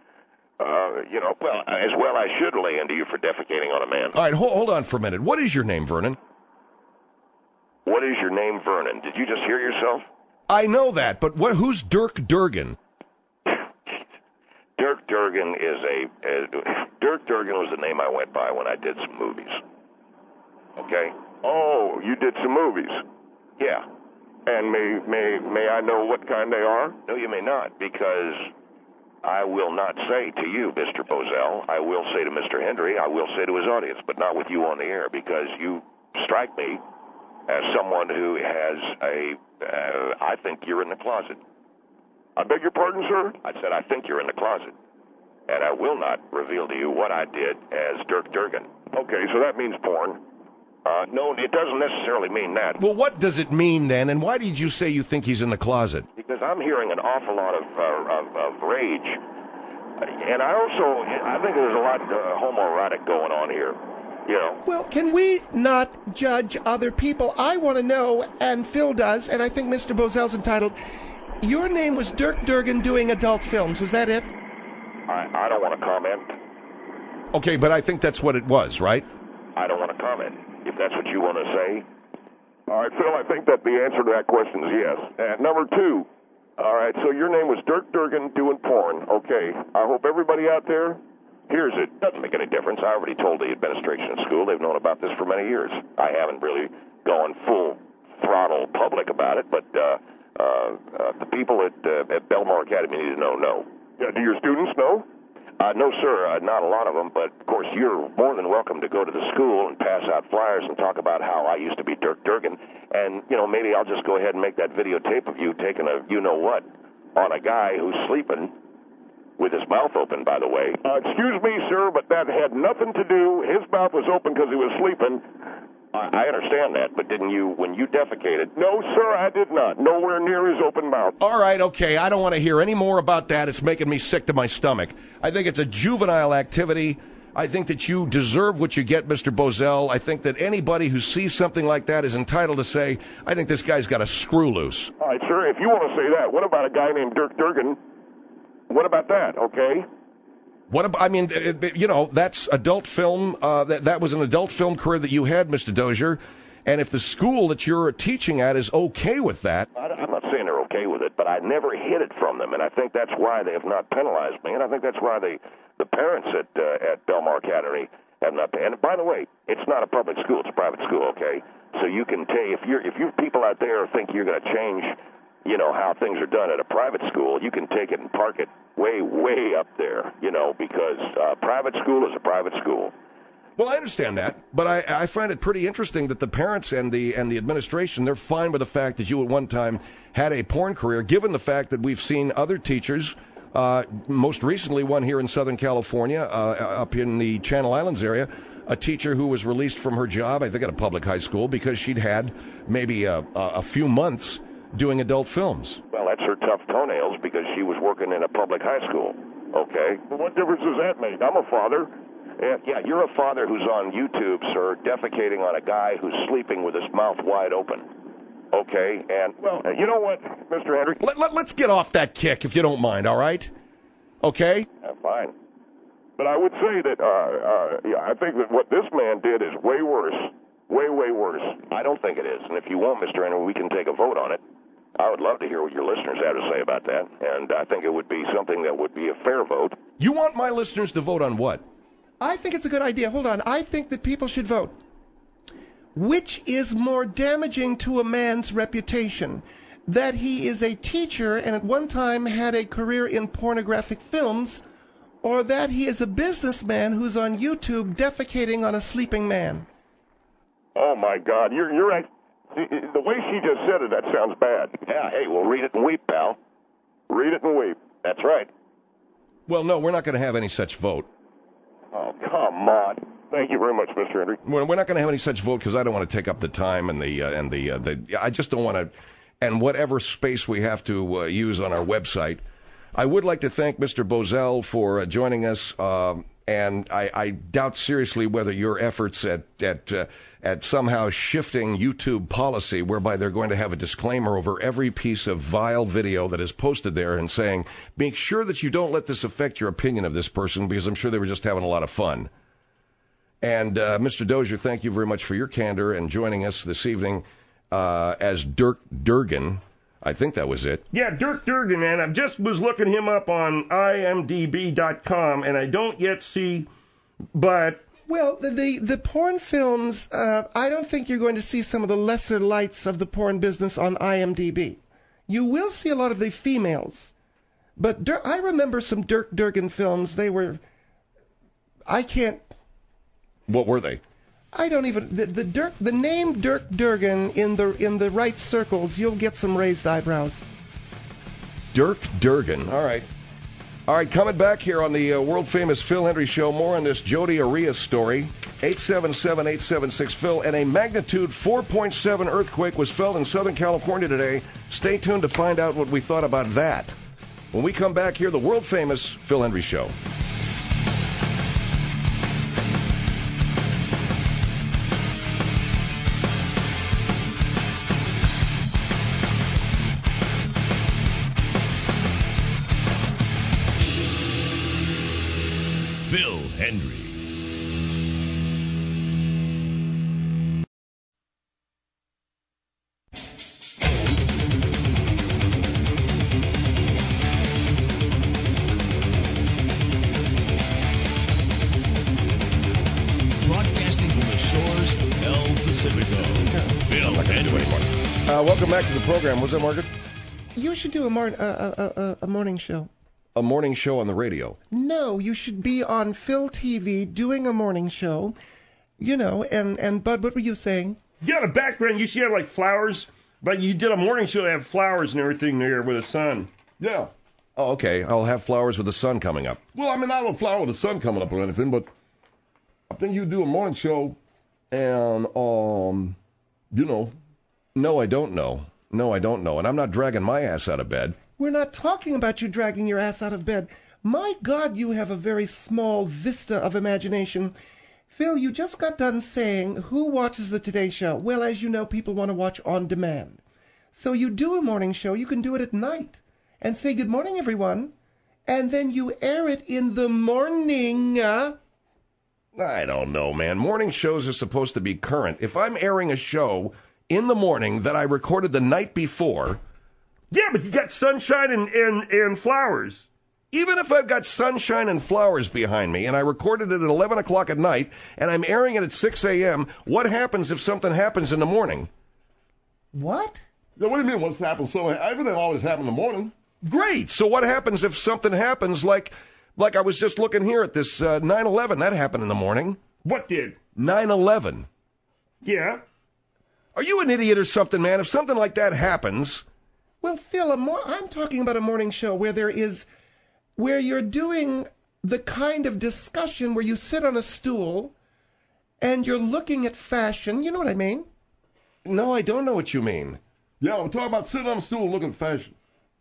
Speaker 6: As well I should lay into you for defecating on a man.
Speaker 2: All right, hold on for a minute. What is your name, Vernon?
Speaker 6: What is your name, Vernon? Did you just hear yourself?
Speaker 2: I know that, but who's Dirk Durgan?
Speaker 6: Dirk Durgan Dirk Durgan was the name I went by when I did some movies. Okay?
Speaker 5: Oh, you did some movies.
Speaker 6: Yeah.
Speaker 5: And may I know what kind they are?
Speaker 6: No, you may not, because I will not say to you, Mr. Bozell. I will say to Mr. Hendry. I will say to his audience, but not with you on the air, because you strike me as someone who has I think you're in the closet.
Speaker 5: I beg your pardon, sir?
Speaker 6: I said I think you're in the closet. And I will not reveal to you what I did as Dirk Durgan.
Speaker 5: Okay, so that means porn.
Speaker 6: No, it doesn't necessarily mean that.
Speaker 2: Well, what does it mean then, and why did you say you think he's in the closet?
Speaker 6: Because I'm hearing an awful lot of rage. And I think there's a lot homoerotic going on here. You know.
Speaker 3: Well, can we not judge other people? I want to know, and Phil does, and I think Mr. Bozell's entitled. Your name was Dirk Durgan doing adult films. Was that it?
Speaker 6: I don't want to comment.
Speaker 2: Okay, but I think that's what it was, right?
Speaker 6: I don't want to comment, if that's what you want to say.
Speaker 5: All right, Phil, I think that the answer to that question is yes. And number two, all right, so your name was Dirk Durgan doing porn. Okay, I hope everybody out there hears it.
Speaker 6: Doesn't make any difference. I already told the administration of school. They've known about this for many years. I haven't really gone full throttle public about it, but the people at Belmar Academy need to know no.
Speaker 5: Yeah, do your students know?
Speaker 6: No, sir, not a lot of them, but, of course, you're more than welcome to go to the school and pass out flyers and talk about how I used to be Dirk Durgan. And, maybe I'll just go ahead and make that videotape of you taking a you-know-what on a guy who's sleeping with his mouth open, by the way.
Speaker 5: Excuse me, sir, but that had nothing to do. His mouth was open because he was sleeping.
Speaker 6: I understand that, but didn't you, when you defecated?
Speaker 5: No, sir, I did not. Nowhere near his open mouth.
Speaker 2: All right, okay, I don't want to hear any more about that. It's making me sick to my stomach. I think it's a juvenile activity. I think that you deserve what you get, Mr. Bozell. I think that anybody who sees something like that is entitled to say, I think this guy's got a screw loose.
Speaker 5: All right, sir, if you want to say that, what about a guy named Dirk Durgan? What about that, okay?
Speaker 2: That's adult film. That was an adult film career that you had, Mr. Dozier. And if the school that you're teaching at is okay with that.
Speaker 6: I'm not saying they're okay with it, but I never hid it from them. And I think that's why they have not penalized me. And I think that's why the parents at Belmar Academy have not. And by the way, it's not a public school. It's a private school, okay? So you can take, if you people out there think you're going to change, how things are done at a private school, you can take it and park it way, way up there, because private school is a private school.
Speaker 2: Well, I understand that, but I find it pretty interesting that the parents and the administration, they're fine with the fact that you at one time had a porn career, given the fact that we've seen other teachers, most recently one here in Southern California, up in the Channel Islands area, a teacher who was released from her job, I think at a public high school, because she'd had maybe a few months doing adult films.
Speaker 6: Well, that's her tough toenails because she was working in a public high school, okay?
Speaker 5: Well, what difference does that make? I'm a father.
Speaker 6: Yeah, you're a father who's on YouTube, sir, defecating on a guy who's sleeping with his mouth wide open, okay? And,
Speaker 5: well, you know what, Mr. Henry?
Speaker 2: Let's get off that kick, if you don't mind, all right? Okay?
Speaker 6: Fine.
Speaker 5: But I would say that, I think that what this man did is way worse. Way, way worse.
Speaker 6: I don't think it is. And if you want, Mr. Henry, we can take a vote on it. I would love to hear what your listeners have to say about that. And I think it would be something that would be a fair vote.
Speaker 2: You want my listeners to vote on what?
Speaker 3: I think it's a good idea. Hold on. I think that people should vote. Which is more damaging to a man's reputation? That he is a teacher and at one time had a career in pornographic films, or that he is a businessman who's on YouTube defecating on a sleeping man?
Speaker 5: Oh, my God. You're the way she just said it, that sounds bad.
Speaker 6: Yeah, hey, well, read it and weep, pal.
Speaker 5: Read it and weep.
Speaker 6: That's right.
Speaker 2: Well, no, we're not going to have any such vote.
Speaker 5: Oh, come on. Thank you very much, Mr. Henry.
Speaker 2: We're not going to have any such vote because I don't want to take up the time and I just don't want to, and whatever space we have to use on our website. I would like to thank Mr. Bozell for joining us, And I doubt seriously whether your efforts at somehow shifting YouTube policy, whereby they're going to have a disclaimer over every piece of vile video that is posted there and saying, make sure that you don't let this affect your opinion of this person, because I'm sure they were just having a lot of fun. And Mr. Dozier, thank you very much for your candor and joining us this evening as Dirk Durgan. I think that was it.
Speaker 4: Yeah, Dirk Durgan, man. I just was looking him up on imdb.com, and I don't yet see, but...
Speaker 3: Well, the porn films, I don't think you're going to see some of the lesser lights of the porn business on IMDb. You will see a lot of the females. But I remember some Dirk Durgan films. They were... I can't...
Speaker 2: What were they?
Speaker 3: I don't even the name Dirk Durgan in the right circles, you'll get some raised eyebrows.
Speaker 2: Dirk Durgan. All right, coming back here on the world famous Phil Hendry Show. More on this Jodi Arias story. 877-876-Phil. And a magnitude 4.7 earthquake was felt in Southern California today. Stay tuned to find out what we thought about that. When we come back here, the world famous Phil Hendry Show.
Speaker 1: Phil Hendry. Broadcasting from the shores of El Pacifico. Phil Hendry.
Speaker 2: Welcome back to the program. Was that Margaret?
Speaker 3: You should do a morning show.
Speaker 2: A morning show on the radio.
Speaker 3: No, you should be on Phil TV doing a morning show. You know, and Bud, what were you saying?
Speaker 4: Yeah, the background, you see have like flowers. Like you did a morning show that had flowers and everything there with the sun.
Speaker 2: Yeah. Oh, okay. I'll have flowers with the sun coming up.
Speaker 7: Well, I mean, I don't flower with the sun coming up or anything, but I think you do a morning show and, you know.
Speaker 2: No, I don't know. And I'm not dragging my ass out of bed.
Speaker 3: We're not talking about you dragging your ass out of bed. My God, you have a very small vista of imagination. Phil, you just got done saying, who watches the Today Show? Well, as you know, people want to watch on demand. So you do a morning show, you can do it at night, and say, good morning, everyone, and then you air it in the morning.
Speaker 2: I don't know, man. Morning shows are supposed to be current. If I'm airing a show in the morning that I recorded the night before...
Speaker 4: Yeah, but you got sunshine and flowers.
Speaker 2: Even if I've got sunshine and flowers behind me and I recorded it at 11 o'clock at night and I'm airing it at 6 a.m., what happens if something happens in the morning?
Speaker 3: What?
Speaker 7: Yeah, what do you mean what's happened? So everything always happens in the morning.
Speaker 2: Great. So what happens if something happens like I was just looking here at this 9/11? That happened in the morning.
Speaker 4: What did?
Speaker 2: 9/11.
Speaker 4: Yeah.
Speaker 2: Are you an idiot or something, man? If something like that happens...
Speaker 3: Well, Phil, I'm talking about a morning show where you're doing the kind of discussion where you sit on a stool and you're looking at fashion. You know what I mean?
Speaker 2: No, I don't know what you mean.
Speaker 7: Yeah, we're talking about sitting on a stool and looking at fashion.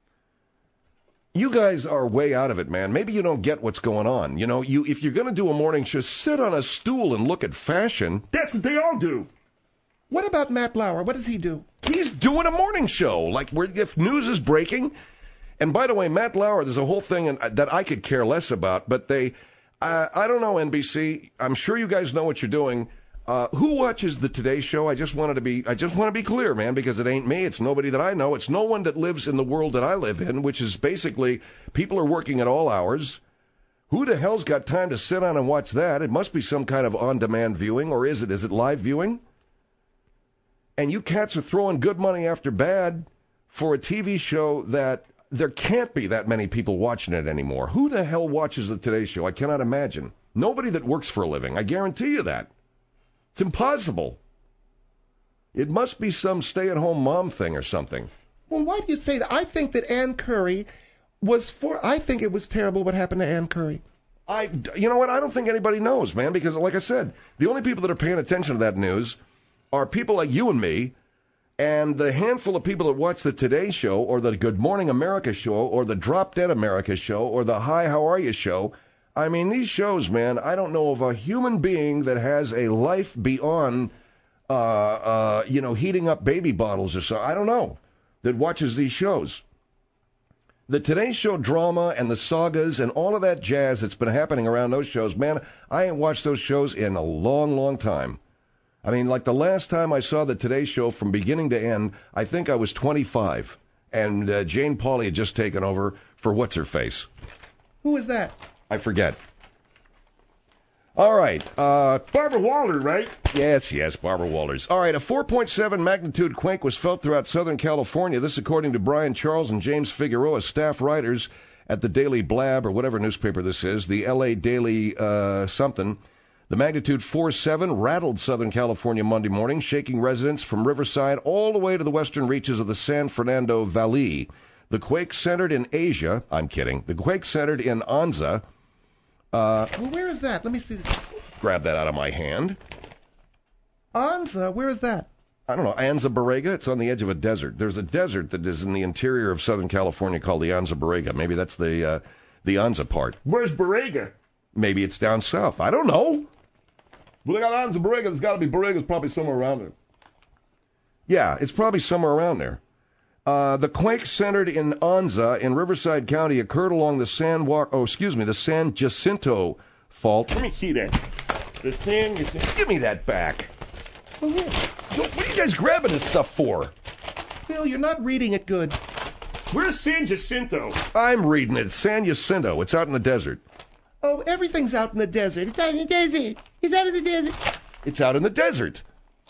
Speaker 2: You guys are way out of it, man. Maybe you don't get what's going on. You know, if you're going to do a morning show, sit on a stool and look at fashion.
Speaker 4: That's what they all do.
Speaker 3: What about Matt Lauer? What does he do?
Speaker 2: He's doing a morning show, like if news is breaking. And by the way, Matt Lauer, there's a whole thing that I could care less about, but I don't know, NBC. I'm sure you guys know what you're doing. Who watches the Today Show? I just want to be clear, man, because it ain't me. It's nobody that I know. It's no one that lives in the world that I live in, which is basically people are working at all hours. Who the hell's got time to sit on and watch that? It must be some kind of on-demand viewing, or is it live viewing? And you cats are throwing good money after bad for a TV show that there can't be that many people watching it anymore. Who the hell watches the Today Show? I cannot imagine. Nobody that works for a living. I guarantee you that. It's impossible. It must be some stay-at-home mom thing or something.
Speaker 3: Well, why do you say that? I think that Ann Curry I think it was terrible what happened to Ann Curry.
Speaker 2: You know what? I don't think anybody knows, man, because like I said, the only people that are paying attention to that news are people like you and me, and the handful of people that watch the Today Show, or the Good Morning America show, or the Drop Dead America show, or the Hi, How Are You show. I mean, these shows, man, I don't know of a human being that has a life beyond, heating up baby bottles or so. I don't know, that watches these shows. The Today Show drama and the sagas and all of that jazz that's been happening around those shows, man, I ain't watched those shows in a long, long time. I mean, like the last time I saw the Today Show from beginning to end, I think I was 25, and Jane Pauley had just taken over for What's-Her-Face.
Speaker 3: Who is that?
Speaker 2: I forget. All right.
Speaker 4: Barbara Walters, right?
Speaker 2: Yes, Barbara Walters. All right, a 4.7 magnitude quake was felt throughout Southern California. This according to Brian Charles and James Figueroa, staff writers at the Daily Blab, or whatever newspaper this is, the L.A. Daily something. The magnitude 4.7 rattled Southern California Monday morning, shaking residents from Riverside all the way to the western reaches of the San Fernando Valley. The quake centered in Asia. I'm kidding. The quake centered in Anza.
Speaker 3: Well, where is that? Let me see this.
Speaker 2: Grab that out of my hand.
Speaker 3: Anza? Where is that?
Speaker 2: I don't know. Anza Borrega? It's on the edge of a desert. There's a desert that is in the interior of Southern California called the Anza Borrega. Maybe that's the Anza part.
Speaker 4: Where's Borrega?
Speaker 2: Maybe it's down south. I don't know. Well, they got Anza Borrega. There's got to be Borrega's probably somewhere around there. Yeah, it's probably somewhere around there. The quake centered in Anza in Riverside County occurred along the San Jacinto fault.
Speaker 4: Let me see that. The San Jacinto.
Speaker 2: Give me that back.
Speaker 3: Oh, yeah.
Speaker 2: What are you guys grabbing this stuff for?
Speaker 3: Phil, you're not reading it good.
Speaker 4: Where's San Jacinto?
Speaker 2: I'm reading it. San Jacinto. It's out in the desert.
Speaker 3: Oh, everything's out in the desert. It's out in the desert. It's out in the desert.
Speaker 2: It's out in the desert.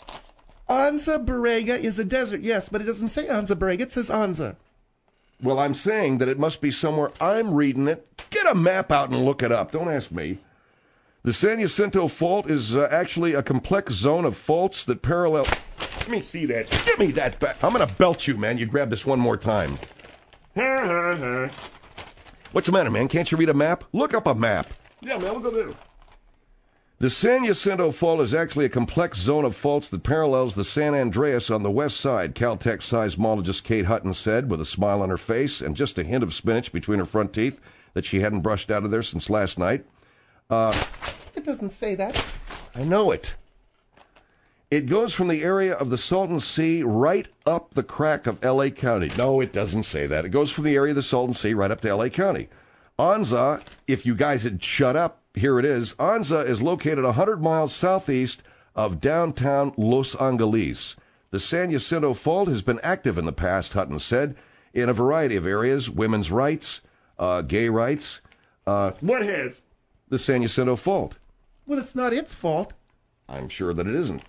Speaker 3: Anza Borrega is a desert, yes, but it doesn't say Anza Borrega. It says Anza.
Speaker 2: Well, I'm saying that it must be somewhere. I'm reading it. Get a map out and look it up. Don't ask me. The San Jacinto Fault is actually a complex zone of faults that parallel...
Speaker 4: Let me see that.
Speaker 2: Give me that back. I'm going to belt you, man. You grab this one more time. What's the matter, man? Can't you read a map? Look up a map.
Speaker 4: Yeah, man, look at this.
Speaker 2: The San Jacinto Fault is actually a complex zone of faults that parallels the San Andreas on the west side, Caltech seismologist Kate Hutton said, with a smile on her face and just a hint of spinach between her front teeth that she hadn't brushed out of there since last night.
Speaker 3: It doesn't say that.
Speaker 2: I know it. It goes from the area of the Salton Sea right up the crack of L.A. County. No, it doesn't say that. It goes from the area of the Salton Sea right up to L.A. County. Anza, if you guys had shut up, here it is. Anza is located 100 miles southeast of downtown Los Angeles. The San Jacinto Fault has been active in the past, Hutton said, in a variety of areas, women's rights, gay rights.
Speaker 4: What has?
Speaker 2: The San Jacinto Fault.
Speaker 3: Well, it's not its fault.
Speaker 2: I'm sure that it isn't.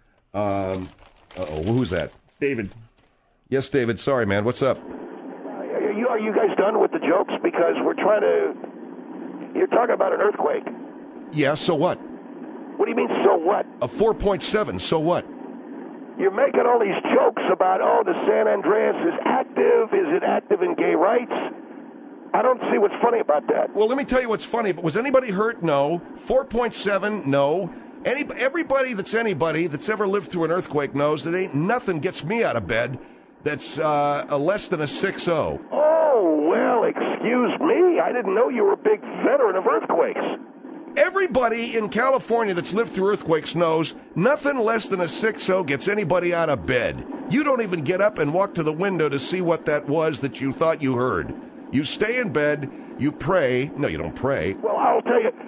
Speaker 2: Who's that?
Speaker 4: It's David.
Speaker 2: Yes, David. Sorry, man. What's up?
Speaker 6: Are you guys done with the jokes? Because we're trying to... You're talking about an earthquake.
Speaker 2: Yeah, so what?
Speaker 6: What do you mean, so what?
Speaker 2: A 4.7, so what?
Speaker 6: You're making all these jokes about, the San Andreas is active. Is it active in gay rights? I don't see what's funny about that.
Speaker 2: Well, let me tell you what's funny. Was anybody hurt? No. 4.7? No. Everybody that's ever lived through an earthquake knows that ain't nothing gets me out of bed that's less than a 6.0.
Speaker 6: Oh, well, excuse me. I didn't know you were a big veteran of earthquakes.
Speaker 2: Everybody in California that's lived through earthquakes knows nothing less than a 6.0 gets anybody out of bed. You don't even get up and walk to the window to see what that was that you thought you heard. You stay in bed, you pray. No, you don't pray.
Speaker 6: Well, I'll tell you,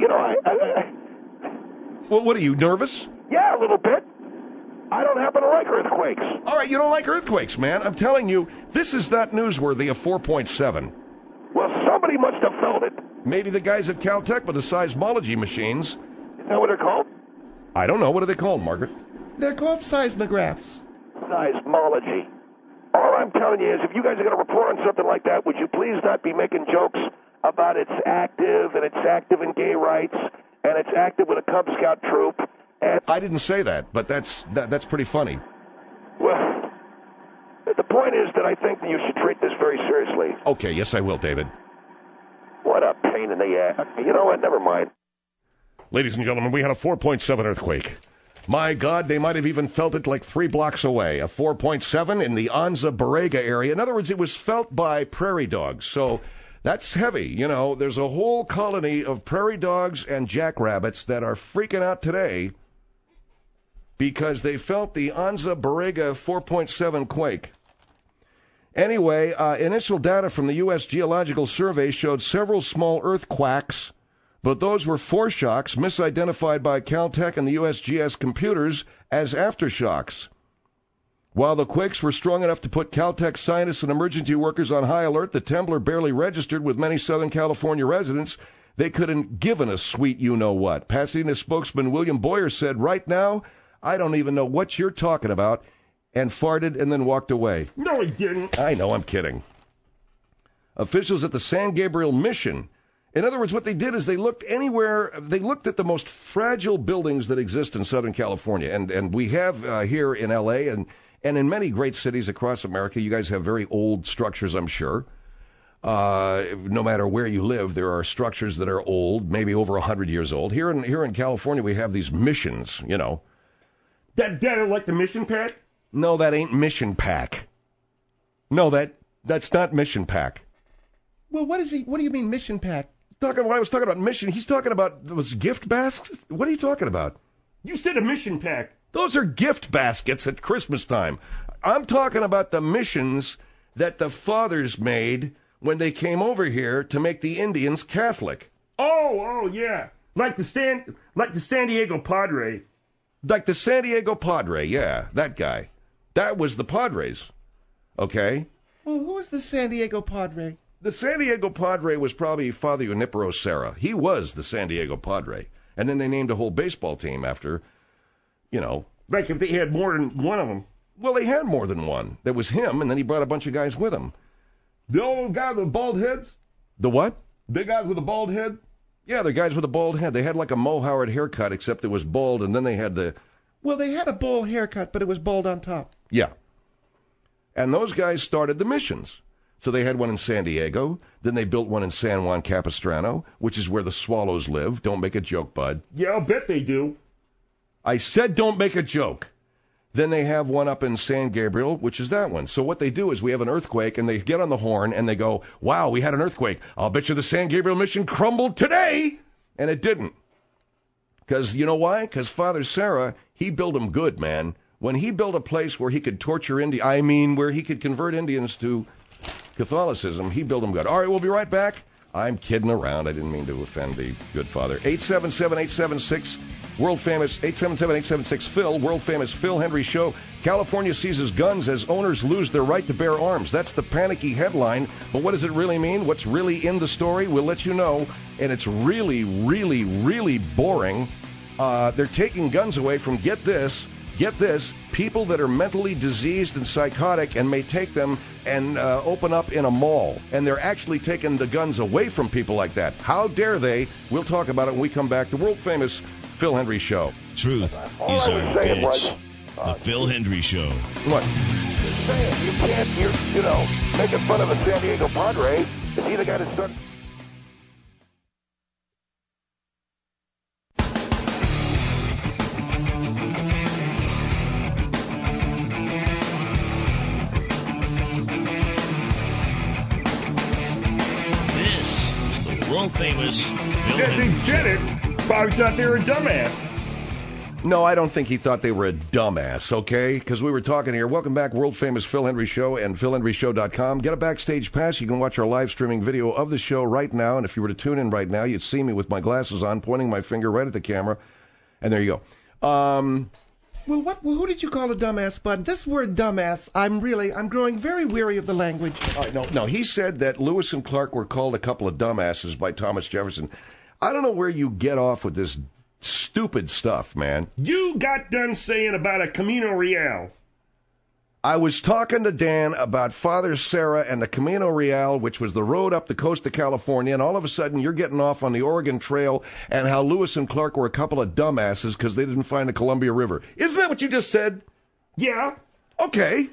Speaker 2: Well, what are you, nervous?
Speaker 6: Yeah, a little bit. I don't happen to like earthquakes.
Speaker 2: All right, you don't like earthquakes, man. I'm telling you, this is not newsworthy of 4.7.
Speaker 6: Well, somebody must have felt it.
Speaker 2: Maybe the guys at Caltech with the seismology machines.
Speaker 6: Is that what they're called?
Speaker 2: I don't know. What are they called, Margaret?
Speaker 3: They're called seismographs.
Speaker 6: Seismology. All I'm telling you is if you guys are going to report on something like that, would you please not be making jokes about it's active, and it's active in gay rights, and it's active with a Cub Scout troop. And
Speaker 2: I didn't say that, but that's pretty funny.
Speaker 6: Well, the point is that I think that you should treat this very seriously.
Speaker 2: Okay, yes, I will, David.
Speaker 6: What a pain in the ass. You know what? Never mind.
Speaker 2: Ladies and gentlemen, we had a 4.7 earthquake. My God, they might have even felt it like 3 blocks away. A 4.7 in the Anza Borrega area. In other words, it was felt by prairie dogs. So That's heavy. You know, there's a whole colony of prairie dogs and jackrabbits that are freaking out today because they felt the Anza Borrega 4.7 quake. Anyway, initial data from the U.S. Geological Survey showed several small earthquakes, but those were foreshocks misidentified by Caltech and the USGS computers as aftershocks. While the quakes were strong enough to put Caltech scientists and emergency workers on high alert, the temblor barely registered with many Southern California residents. They couldn't given a sweet you-know-what. Pasadena spokesman William Boyer said, "Right now, I don't even know what you're talking about," and farted and then walked away.
Speaker 4: No, he didn't.
Speaker 2: I know, I'm kidding. Officials at the San Gabriel Mission, in other words, what they did is they looked anywhere, they looked at the most fragile buildings that exist in Southern California, and we have here in L.A., and in many great cities across America. You guys have very old structures, I'm sure. No matter where you live, there are structures that are old, maybe over 100 years old. Here in California, we have these missions, you know.
Speaker 4: That are like the mission pack?
Speaker 2: No, that ain't Mission Pack. No, that's not Mission Pack.
Speaker 3: Well, what do you mean mission pack?
Speaker 2: When I was talking about mission, he's talking about those gift baskets. What are you talking about?
Speaker 4: You said a mission pack.
Speaker 2: Those are gift baskets at Christmas time. I'm talking about the missions that the fathers made when they came over here to make the Indians Catholic.
Speaker 4: Oh, yeah. Like the San Diego Padre.
Speaker 2: Like the San Diego Padre, yeah, that guy. That was the Padres, okay?
Speaker 3: Well, who was the San Diego Padre?
Speaker 2: The San Diego Padre was probably Father Junipero Serra. He was the San Diego Padre. And then they named a whole baseball team after, you know.
Speaker 4: Like if they had more than one of them.
Speaker 2: Well, they had more than one. There was him, and then he brought a bunch of guys with him.
Speaker 7: The old guy with the bald heads?
Speaker 2: The what?
Speaker 7: The guys with the bald head?
Speaker 2: Yeah, the guys with the bald head. They had like a Mo Howard haircut, except it was bald, and then they had the...
Speaker 3: Well, they had a bowl haircut, but it was bald on top.
Speaker 2: Yeah. And those guys started the missions. So they had one in San Diego. Then they built one in San Juan Capistrano, which is where the swallows live. Don't make a joke, bud.
Speaker 4: Yeah, I'll bet they do.
Speaker 2: I said don't make a joke. Then they have one up in San Gabriel, which is that one. So what they do is we have an earthquake, and they get on the horn, and they go, wow, we had an earthquake. I'll bet you the San Gabriel mission crumbled today. And it didn't. Because you know why? Because Father Serra, he built them good, man. When he built a place where he could torture where he could convert Indians to Catholicism, he built them good. All right, we'll be right back. I'm kidding around. I didn't mean to offend the good father. 877-876, world-famous, 877-876-PHIL, world-famous Phil Hendrie Show. California seizes guns as owners lose their right to bear arms. That's the panicky headline. But what does it really mean? What's really in the story? We'll let you know. And it's really, really, really boring. They're taking guns away from, get this, people that are mentally diseased and psychotic and may take them and open up in a mall. And they're actually taking the guns away from people like that. How dare they? We'll talk about it when we come back. The world-famous Phil Hendrie Show.
Speaker 1: Truth is our bitch. The Phil Hendrie Show.
Speaker 2: What?
Speaker 5: Just saying, you can't, making fun of a San Diego Padre. Is he the guy that started...
Speaker 1: World-famous Phil
Speaker 4: Yes,
Speaker 1: Hendrie
Speaker 4: he did it. Probably thought they were a dumbass.
Speaker 2: No, I don't think he thought they were a dumbass, okay? Because we were talking here. Welcome back, world-famous Phil Hendrie Show and PhilHendrieShow.com. Get a backstage pass. You can watch our live streaming video of the show right now. And if you were to tune in right now, you'd see me with my glasses on, pointing my finger right at the camera. And there you go.
Speaker 3: Well, who did you call a dumbass, Bud? This word dumbass, I'm growing very weary of the language.
Speaker 2: No, he said that Lewis and Clark were called a couple of dumbasses by Thomas Jefferson. I don't know where you get off with this stupid stuff, man.
Speaker 4: You got done saying about a Camino Real.
Speaker 2: I was talking to Dan about Father Serra and the Camino Real, which was the road up the coast of California, and all of a sudden you're getting off on the Oregon Trail and how Lewis and Clark were a couple of dumbasses because they didn't find the Columbia River. Isn't that what you just said?
Speaker 4: Yeah.
Speaker 2: Okay.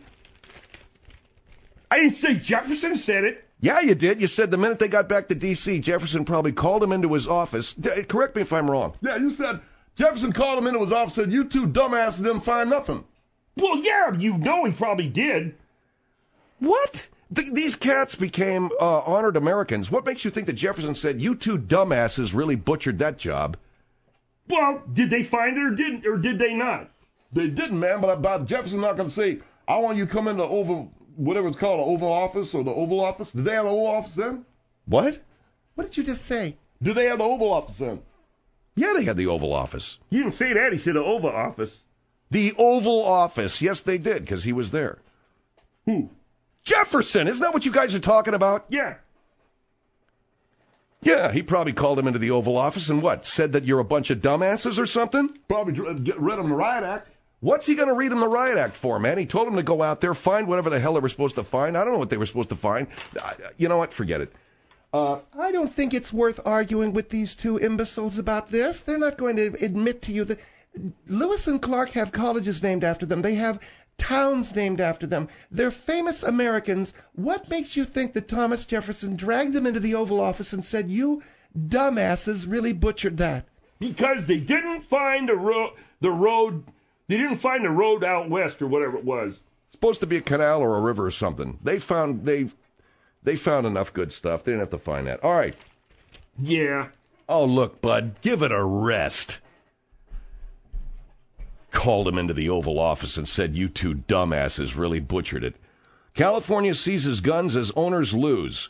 Speaker 4: I didn't say Jefferson said it.
Speaker 2: Yeah, you did. You said the minute they got back to D.C., Jefferson probably called him into his office. Correct me if I'm wrong.
Speaker 7: Yeah, you said Jefferson called him into his office and said, you two dumbasses didn't find nothing.
Speaker 4: Well, yeah, he probably did.
Speaker 2: What? These cats became honored Americans. What makes you think that Jefferson said, "You two dumbasses really butchered that job"?
Speaker 4: Well, did they find it or did they not?
Speaker 7: They didn't, man, but about Jefferson not going to say, I want you to come in the Oval, whatever it's called, the Oval Office or the Oval Office. Did they have the Oval Office then?
Speaker 2: What?
Speaker 3: What did you just say?
Speaker 7: Did they have the Oval Office then?
Speaker 2: Yeah, they had the Oval Office.
Speaker 4: He didn't say that. He said the Oval Office.
Speaker 2: The Oval Office. Yes, they did, because he was there.
Speaker 4: Who?
Speaker 2: Jefferson. Isn't that what you guys are talking about?
Speaker 4: Yeah.
Speaker 2: Yeah, he probably called him into the Oval Office and what? Said that you're a bunch of dumbasses or something?
Speaker 7: Probably read him the Riot Act.
Speaker 2: What's he going to read him the Riot Act for, man? He told him to go out there, find whatever the hell they were supposed to find. I don't know what they were supposed to find. You know what? Forget it.
Speaker 3: I don't think it's worth arguing with these two imbeciles about this. They're not going to admit to you that Lewis and Clark have colleges named after them. They have towns named after them. They're famous Americans. What makes you think that Thomas Jefferson dragged them into the Oval Office and said, "You dumbasses really butchered that"?
Speaker 4: Because they didn't find the road. They didn't find the road out west or whatever it was.
Speaker 2: Supposed to be a canal or a river or something. They found enough good stuff. They didn't have to find that. All right.
Speaker 4: Yeah.
Speaker 2: Oh, look, bud, give it a rest. Called him into the Oval Office and said, "You two dumbasses really butchered it." California seizes guns as owners lose.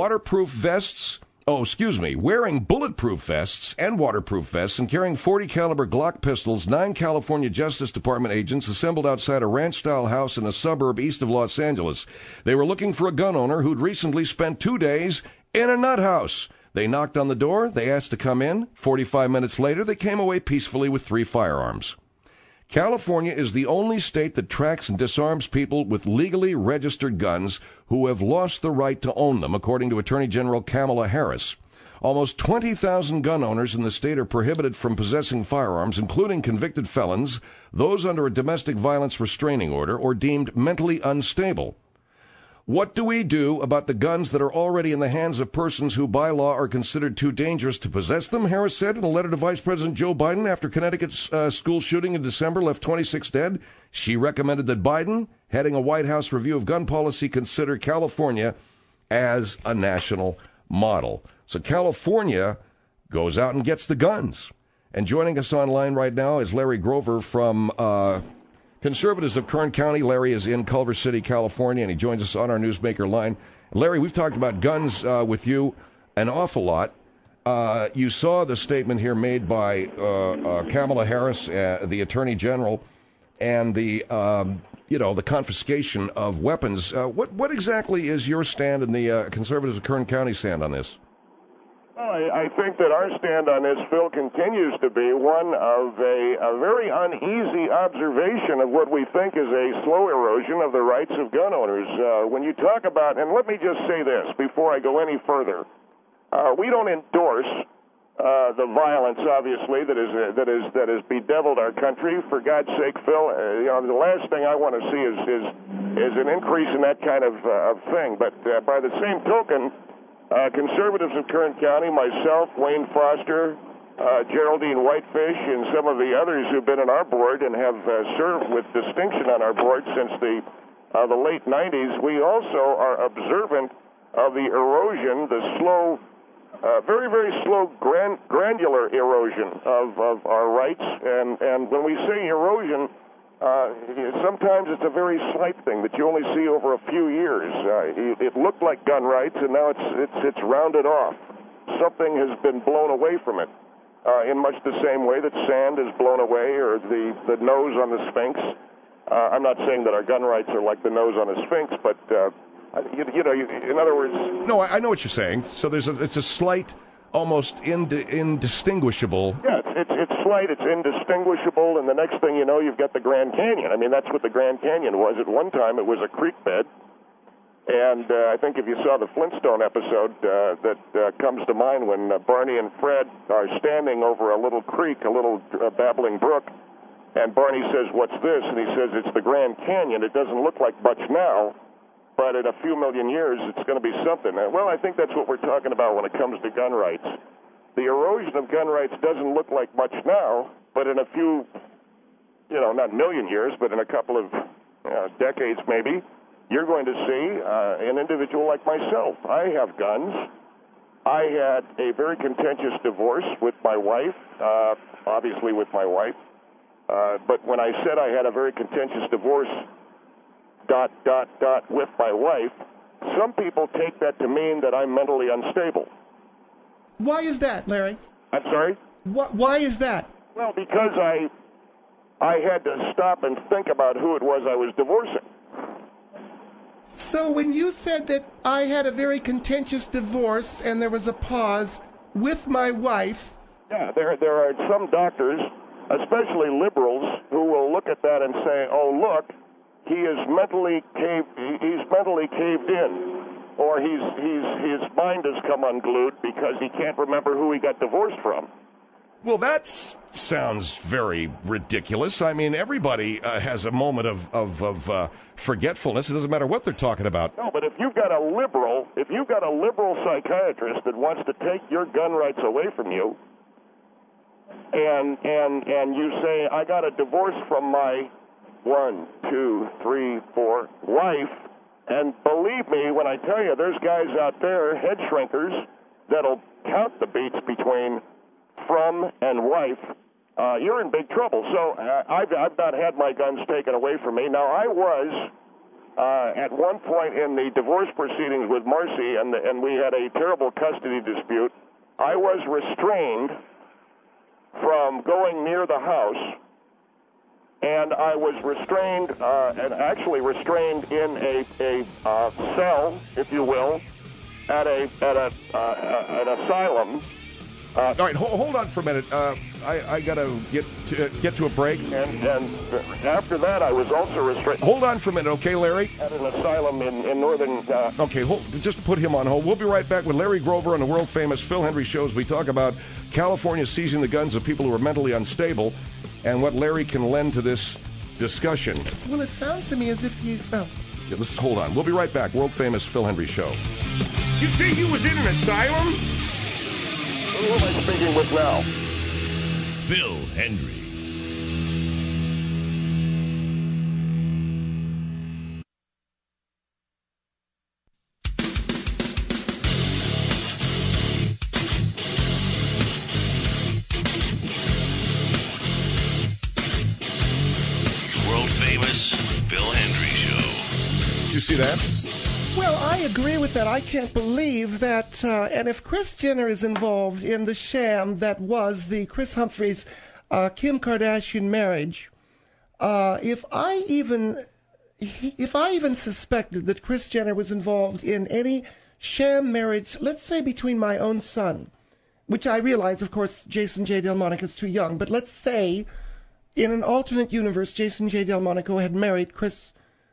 Speaker 2: Wearing bulletproof vests and waterproof vests and carrying .40 caliber Glock pistols, 9 California Justice Department agents assembled outside a ranch-style house in a suburb east of Los Angeles. They were looking for a gun owner who'd recently spent 2 days in a nut house. They knocked on the door. They asked to come in. 45 minutes later, they came away peacefully with 3 firearms. California is the only state that tracks and disarms people with legally registered guns who have lost the right to own them, according to Attorney General Kamala Harris. Almost 20,000 gun owners in the state are prohibited from possessing firearms, including convicted felons, those under a domestic violence restraining order, or deemed mentally unstable. What do we do about the guns that are already in the hands of persons who by law are considered too dangerous to possess them? Harris said in a letter to Vice President Joe Biden after Connecticut's school shooting in December left 26 dead. She recommended that Biden, heading a White House review of gun policy, consider California as a national model. So California goes out and gets the guns. And joining us online right now is Larry Grover from Conservatives of Kern County. Larry is in Culver City, California, and he joins us on our Newsmaker line. Larry, we've talked about guns with you an awful lot. You saw the statement here made by Kamala Harris, the Attorney General, and the confiscation of weapons. What exactly is your stand and the Conservatives of Kern County stand on this?
Speaker 6: Well, I think that our stand on this, Phil, continues to be one of a very uneasy observation of what we think is a slow erosion of the rights of gun owners. When you talk about, and let me just say this before I go any further, we don't endorse the violence, obviously, that has bedeviled our country. For God's sake, Phil, the last thing I want to see is an increase in that kind of thing. But by the same token, Conservatives of Kern County, myself, Wayne Foster, Geraldine Whitefish, and some of the others who've been on our board and have served with distinction on our board since the late 90s, we also are observant of the erosion, the slow, very, very slow, granular erosion of our rights. And when we say erosion, sometimes it's a very slight thing that you only see over a few years. It looked like gun rights, and now it's rounded off. Something has been blown away from it, in much the same way that sand is blown away, or the nose on the Sphinx. I'm not saying that our gun rights are like the nose on a Sphinx, but in other words.
Speaker 2: No, I know what you're saying. So it's a slight, almost indistinguishable.
Speaker 6: Yeah, it's slight, it's indistinguishable, and the next thing you know, you've got the Grand Canyon. I mean, that's what the Grand Canyon was. At one time, it was a creek bed, and I think if you saw the Flintstone episode, that comes to mind when Barney and Fred are standing over a little creek, a little babbling brook, and Barney says, "What's this?" And he says, "It's the Grand Canyon. It doesn't look like much now, but in a few million years, it's going to be something." Well, I think that's what we're talking about when it comes to gun rights. The erosion of gun rights doesn't look like much now, but in a few, not million years, but in a couple of decades maybe,
Speaker 5: you're going to see an individual like myself. I have guns. I had a very contentious divorce with my wife, obviously with my wife. But when I said I had a very contentious divorce, ... with my wife, some people take that to mean that I'm mentally unstable.
Speaker 3: Why is that, Larry?
Speaker 5: I'm sorry?
Speaker 3: Why is that?
Speaker 5: Well, because I had to stop and think about who it was I was divorcing.
Speaker 3: So when you said that I had a very contentious divorce and there was a pause with my wife...
Speaker 5: Yeah, there are some doctors, especially liberals, who will look at that and say, oh, look, he's mentally caved in, or his mind has come unglued because he can't remember who he got divorced from.
Speaker 2: Well, that sounds very ridiculous. I mean, everybody has a moment of forgetfulness. It doesn't matter what they're talking about.
Speaker 5: No, but if you've got a liberal psychiatrist that wants to take your gun rights away from you, and you say, I got a divorce from my 1, 2, 3, 4 wife, and believe me when I tell you, there's guys out there, head shrinkers, that'll count the beats between from and wife. You're in big trouble. So I've not had my guns taken away from me. Now, I was at one point in the divorce proceedings with Marcy, and we had a terrible custody dispute. I was restrained from going near the house, and I was restrained, in a cell, if you will, at an asylum.
Speaker 2: All right, hold on for a minute. I got to get to a break.
Speaker 5: And after that, I was also restrained.
Speaker 2: Hold on for a minute, okay, Larry?
Speaker 5: At an asylum in northern...
Speaker 2: Okay, just put him on hold. We'll be right back with Larry Grover on the world-famous Phil Hendrie Show as we talk about California seizing the guns of people who are mentally unstable and what Larry can lend to this discussion.
Speaker 3: Well, it sounds to me as if he's... Oh.
Speaker 2: Yeah, hold on. We'll be right back. World-famous Phil Hendrie Show.
Speaker 4: You say you was in an asylum?
Speaker 5: Who am I speaking with now?
Speaker 1: Phil Hendrie. World famous Phil Hendrie Show.
Speaker 2: Did you see that?
Speaker 3: Well, I agree with that. I can't believe that, and if Kris Jenner is involved in the sham that was the Kris Humphries, Kim Kardashian marriage, if I even suspected that Kris Jenner was involved in any sham marriage, let's say between my own son, which I realize, of course, Jason J. Delmonico is too young, but let's say in an alternate universe, Jason J. Delmonico had married Kris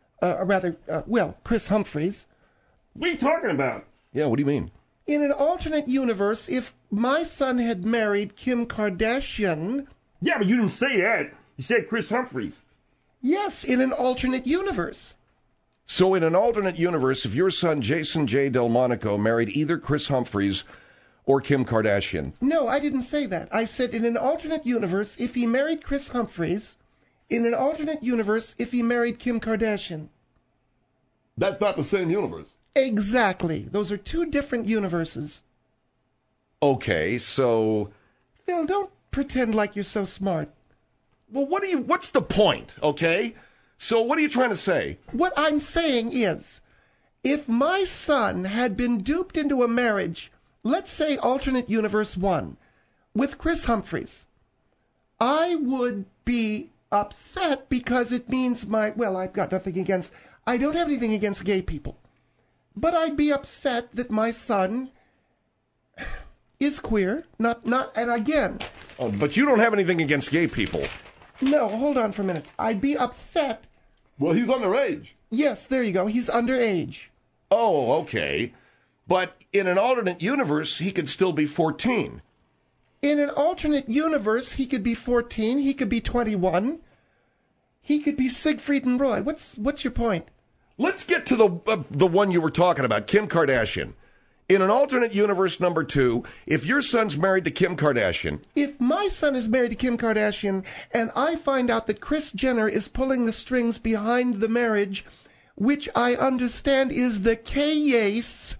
Speaker 3: Humphries.
Speaker 4: What are you talking about?
Speaker 2: Yeah, what do you mean?
Speaker 3: In an alternate universe, if my son had married Kim Kardashian...
Speaker 4: Yeah, but you didn't say that. You said Kris Humphries.
Speaker 3: Yes, in an alternate universe.
Speaker 2: So in an alternate universe, if your son Jason J. Delmonico married either Kris Humphries or Kim Kardashian...
Speaker 3: No, I didn't say that. I said in an alternate universe, if he married Kris Humphries, in an alternate universe, if he married Kim Kardashian.
Speaker 7: That's not the same universe.
Speaker 3: Exactly. Those are two different universes.
Speaker 2: Okay, so...
Speaker 3: Phil, don't pretend like you're so smart.
Speaker 2: Well, what's the point, okay? So what are you trying to say?
Speaker 3: What I'm saying is, if my son had been duped into a marriage, let's say alternate universe 1, with Kris Humphries, I would be upset because it means I've got nothing against... I don't have anything against gay people. But I'd be upset that my son is queer, not, and again...
Speaker 2: Oh, but you don't have anything against gay people.
Speaker 3: No, hold on for a minute. I'd be upset...
Speaker 7: Well, he's underage.
Speaker 3: Yes, there you go. He's underage.
Speaker 2: Oh, okay. But in an alternate universe, he could still be 14.
Speaker 3: In an alternate universe, he could be 14, he could be 21, he could be Siegfried and Roy. What's your point?
Speaker 2: Let's get to the one you were talking about, Kim Kardashian. In an alternate universe number 2, if your son's married to Kim Kardashian...
Speaker 3: If my son is married to Kim Kardashian and I find out that Kris Jenner is pulling the strings behind the marriage, which I understand is the case,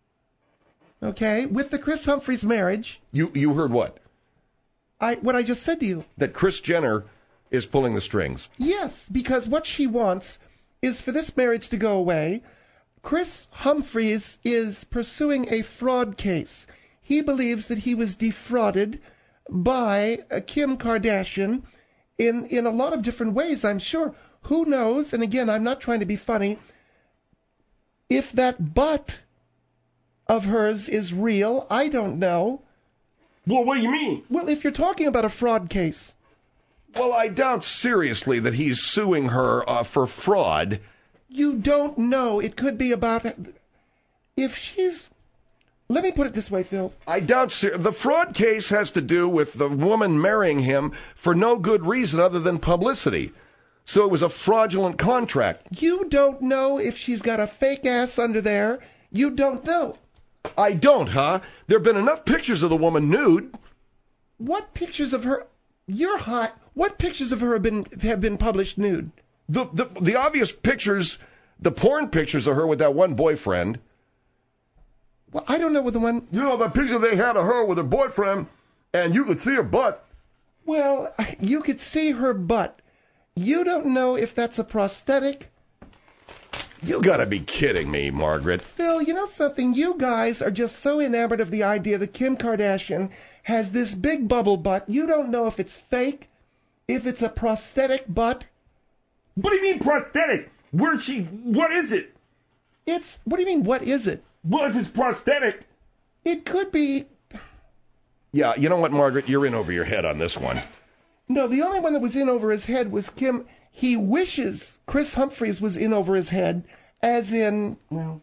Speaker 3: okay, with the Kris Humphries marriage.
Speaker 2: You heard what?
Speaker 3: What I just said to you.
Speaker 2: That Kris Jenner is pulling the strings.
Speaker 3: Yes, because what she wants is for this marriage to go away. Kris Humphries is pursuing a fraud case. He believes that he was defrauded by Kim Kardashian in a lot of different ways, I'm sure. Who knows? And again, I'm not trying to be funny. If that butt of hers is real, I don't know.
Speaker 4: Well, what do you mean?
Speaker 3: Well, if you're talking about a fraud case.
Speaker 2: Well, I doubt seriously that he's suing her for fraud.
Speaker 3: You don't know. It could be about... If she's... Let me put it this way, Phil.
Speaker 2: I doubt the fraud case has to do with the woman marrying him for no good reason other than publicity. So it was a fraudulent contract.
Speaker 3: You don't know if she's got a fake ass under there. You don't know.
Speaker 2: I don't, huh? There have been enough pictures of the woman nude.
Speaker 3: What pictures of her... You're hot. What pictures of her have been published nude?
Speaker 2: The obvious pictures, the porn pictures of her with that one boyfriend.
Speaker 3: Well, I don't know what the one...
Speaker 7: You know, the picture they had of her with her boyfriend, and you could see her butt.
Speaker 3: Well, you could see her butt. You don't know if that's a prosthetic.
Speaker 2: You gotta be kidding me, Margaret.
Speaker 3: Phil, you know something? You guys are just so enamored of the idea that Kim Kardashian has this big bubble butt. You don't know if it's fake, if it's a prosthetic butt.
Speaker 4: What do you mean prosthetic? What is it?
Speaker 3: What do you mean, what is it?
Speaker 4: Well, if it's prosthetic.
Speaker 3: It could be...
Speaker 2: Yeah, you know what, Margaret? You're in over your head on this one.
Speaker 3: No, the only one that was in over his head was Kim. He wishes Kris Humphries was in over his head, as in, well...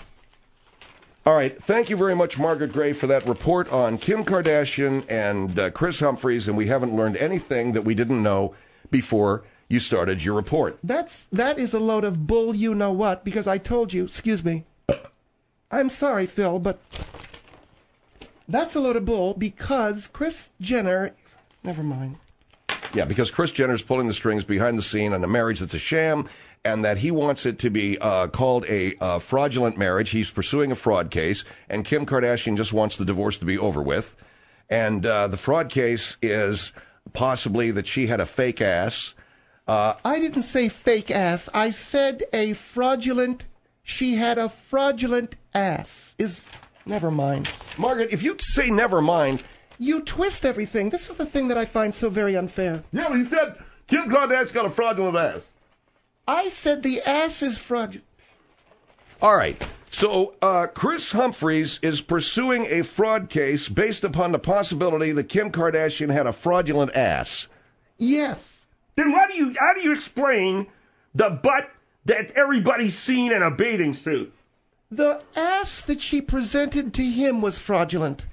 Speaker 2: All right, thank you very much, Margaret Gray, for that report on Kim Kardashian and Kris Humphries, and we haven't learned anything that we didn't know before you started your report.
Speaker 3: That is a load of bull you-know-what, because I told you, excuse me. I'm sorry, Phil, but that's a load of bull because Kris Jenner... Never mind.
Speaker 2: Yeah, because Kris Jenner's pulling the strings behind the scene on a marriage that's a sham, and that he wants it to be called a fraudulent marriage. He's pursuing a fraud case, and Kim Kardashian just wants the divorce to be over with. And the fraud case is possibly that she had a fake ass.
Speaker 3: I didn't say fake ass. I said a fraudulent... She had a fraudulent ass. Never mind.
Speaker 2: Margaret, if you say never mind...
Speaker 3: You twist everything. This is the thing that I find so very unfair.
Speaker 7: Yeah, but he said Kim Kardashian's got a fraudulent ass.
Speaker 3: I said the ass is fraudulent.
Speaker 2: All right. So Kris Humphries is pursuing a fraud case based upon the possibility that Kim Kardashian had a fraudulent ass.
Speaker 3: Yes.
Speaker 4: Then how do you explain the butt that everybody's seen in a bathing suit?
Speaker 3: The ass that she presented to him was fraudulent.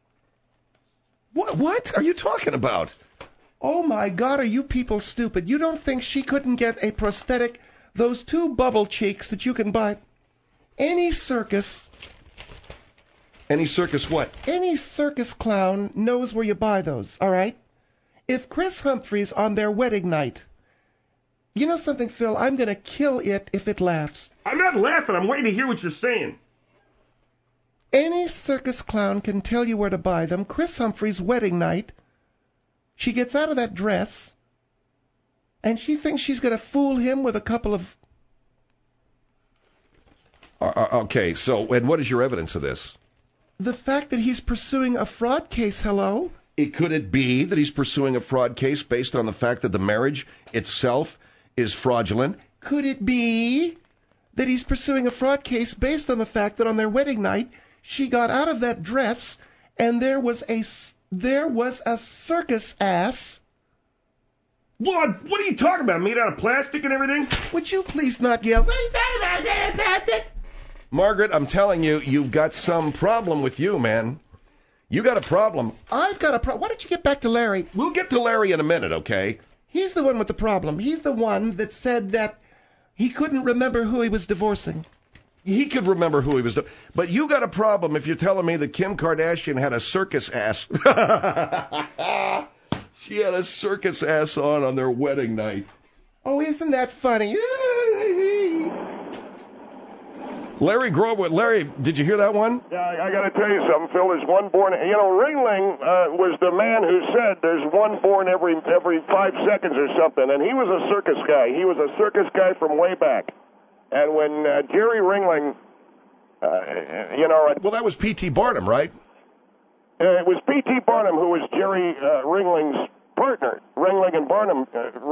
Speaker 2: What are you talking about?
Speaker 3: Oh, my God, are you people stupid? You don't think she couldn't get a prosthetic, those two bubble cheeks that you can buy? Any circus...
Speaker 2: Any circus what?
Speaker 3: Any circus clown knows where you buy those, all right? If Kris Humphries on their wedding night... You know something, Phil? I'm going to kill it if it laughs.
Speaker 4: I'm not laughing. I'm waiting to hear what you're saying.
Speaker 3: Any circus clown can tell you where to buy them. Kris Humphries' wedding night, she gets out of that dress, and she thinks she's going to fool him with a couple of...
Speaker 2: Okay, so, and what is your evidence of this?
Speaker 3: The fact that he's pursuing a fraud case, hello?
Speaker 2: Could it be that he's pursuing a fraud case based on the fact that the marriage itself is fraudulent?
Speaker 3: Could it be that he's pursuing a fraud case based on the fact that on their wedding night, she got out of that dress, and there was a circus ass.
Speaker 4: What are you talking about? Made out of plastic and everything?
Speaker 3: Would you please not yell?
Speaker 2: Margaret, I'm telling you, you've got some problem with you, man. You got a problem.
Speaker 3: I've got a problem. Why don't you get back to Larry?
Speaker 2: We'll get to Larry in a minute, okay?
Speaker 3: He's the one with the problem. He's the one that said that he couldn't remember who he was divorcing.
Speaker 2: He could remember who he was doing. But you got a problem if you're telling me that Kim Kardashian had a circus ass. She had a circus ass on their wedding night.
Speaker 3: Oh, isn't that funny?
Speaker 2: Larry Grover. Larry, did you hear that one?
Speaker 5: Yeah, I got to tell you something, Phil. There's one born. Ringling was the man who said there's one born every 5 seconds or something, and he was a circus guy. He was a circus guy from way back. And when Jerry Ringling,
Speaker 2: Well, that was P.T. Barnum, right?
Speaker 5: It was P.T. Barnum who was Jerry Ringling's partner. Ringling and Barnum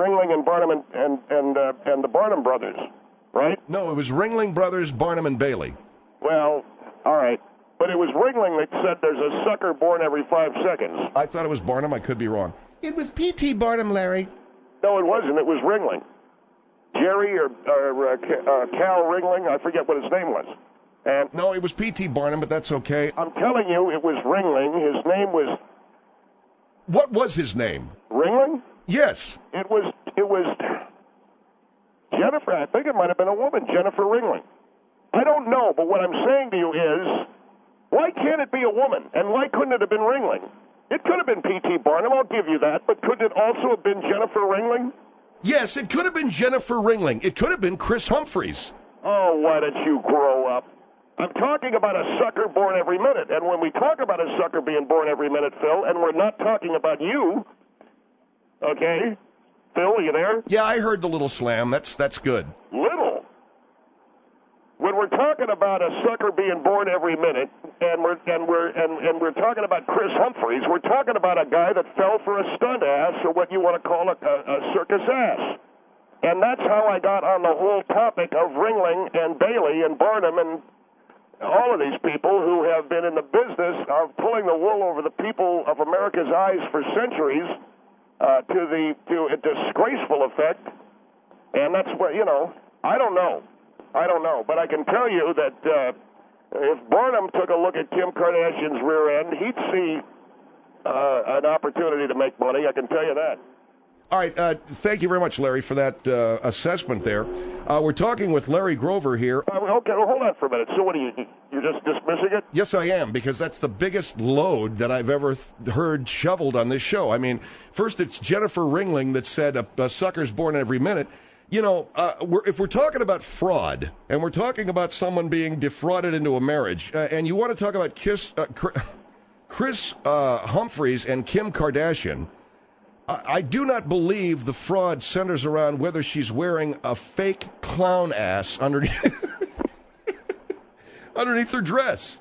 Speaker 5: and the Barnum brothers, right?
Speaker 2: No, it was Ringling Brothers, Barnum and Bailey.
Speaker 5: Well, all right. But it was Ringling that said there's a sucker born every 5 seconds.
Speaker 2: I thought it was Barnum. I could be wrong.
Speaker 3: It was P.T. Barnum, Larry.
Speaker 5: No, it wasn't. It was Ringling. Jerry or Cal Ringling, I forget what his name was. And
Speaker 2: no, it was P.T. Barnum, but that's okay.
Speaker 5: I'm telling you, it was Ringling. His name was...
Speaker 2: What was his name?
Speaker 5: Ringling?
Speaker 2: Yes.
Speaker 5: It was Jennifer. I think it might have been a woman, Jennifer Ringling. I don't know, but what I'm saying to you is, why can't it be a woman? And why couldn't it have been Ringling? It could have been P.T. Barnum, I'll give you that, but could it also have been Jennifer Ringling?
Speaker 2: Yes, it could have been Jennifer Ringling. It could have been Chris Humphreys.
Speaker 5: Oh, why don't you grow up? I'm talking about a sucker born every minute. And when we talk about a sucker being born every minute, Phil, and we're not talking about you, okay? Phil, are you there?
Speaker 2: Yeah, I heard the little slam. That's good.
Speaker 5: Little? When we're talking about a sucker being born every minute, and we're talking about Chris Humphreys, we're talking about a guy that fell for a stunt ass, or what you want to call a circus ass. And that's how I got on the whole topic of Ringling and Bailey and Barnum and all of these people who have been in the business of pulling the wool over the people of America's eyes for centuries to a disgraceful effect. And that's what, I don't know. But I can tell you that if Barnum took a look at Kim Kardashian's rear end, he'd see an opportunity to make money. I can tell you that.
Speaker 2: All right, thank you very much, Larry, for that assessment there. We're talking with Larry Grover here.
Speaker 5: Okay, well, hold on for a minute. So what are you're just dismissing it?
Speaker 2: Yes, I am, because that's the biggest load that I've ever heard shoveled on this show. I mean, first it's Jennifer Ringling that said a sucker's born every minute. If we're talking about fraud, and we're talking about someone being defrauded into a marriage, and you want to talk about Chris Humphreys and Kim Kardashian, I do not believe the fraud centers around whether she's wearing a fake clown ass underneath her dress.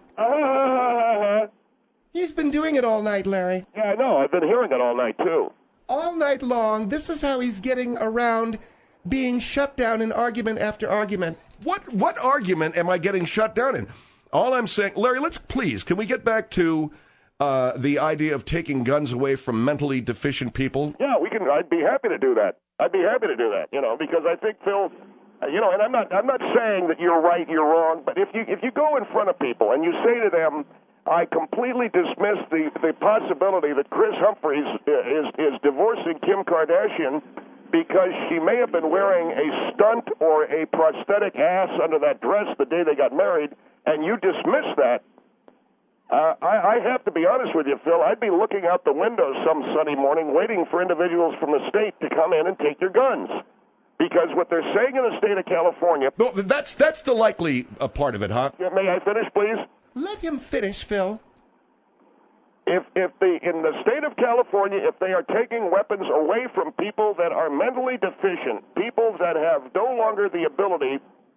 Speaker 3: He's been doing it all night, Larry.
Speaker 5: Yeah, I know. I've been hearing it all night, too.
Speaker 3: All night long. This is how he's getting around being shut down in argument after argument.
Speaker 2: What argument am I getting shut down in? All I'm saying, Larry, can we get back to the idea of taking guns away from mentally deficient people?
Speaker 5: Yeah, we can. I'd be happy to do that. Because I think, Phil, and I'm not saying that you're right, you're wrong, but if you go in front of people and you say to them, I completely dismiss the possibility that Chris Humphreys is divorcing Kim Kardashian because she may have been wearing a stunt or a prosthetic ass under that dress the day they got married, and you dismiss that, I have to be honest with you, Phil. I'd be looking out the window some sunny morning waiting for individuals from the state to come in and take your guns. Because what they're saying in the state of California...
Speaker 2: No, that's the likely part of it, huh?
Speaker 5: May I finish, please?
Speaker 3: Let him finish, Phil.
Speaker 5: In the state of California, if they are taking weapons away from people that are mentally deficient, people that have no longer the ability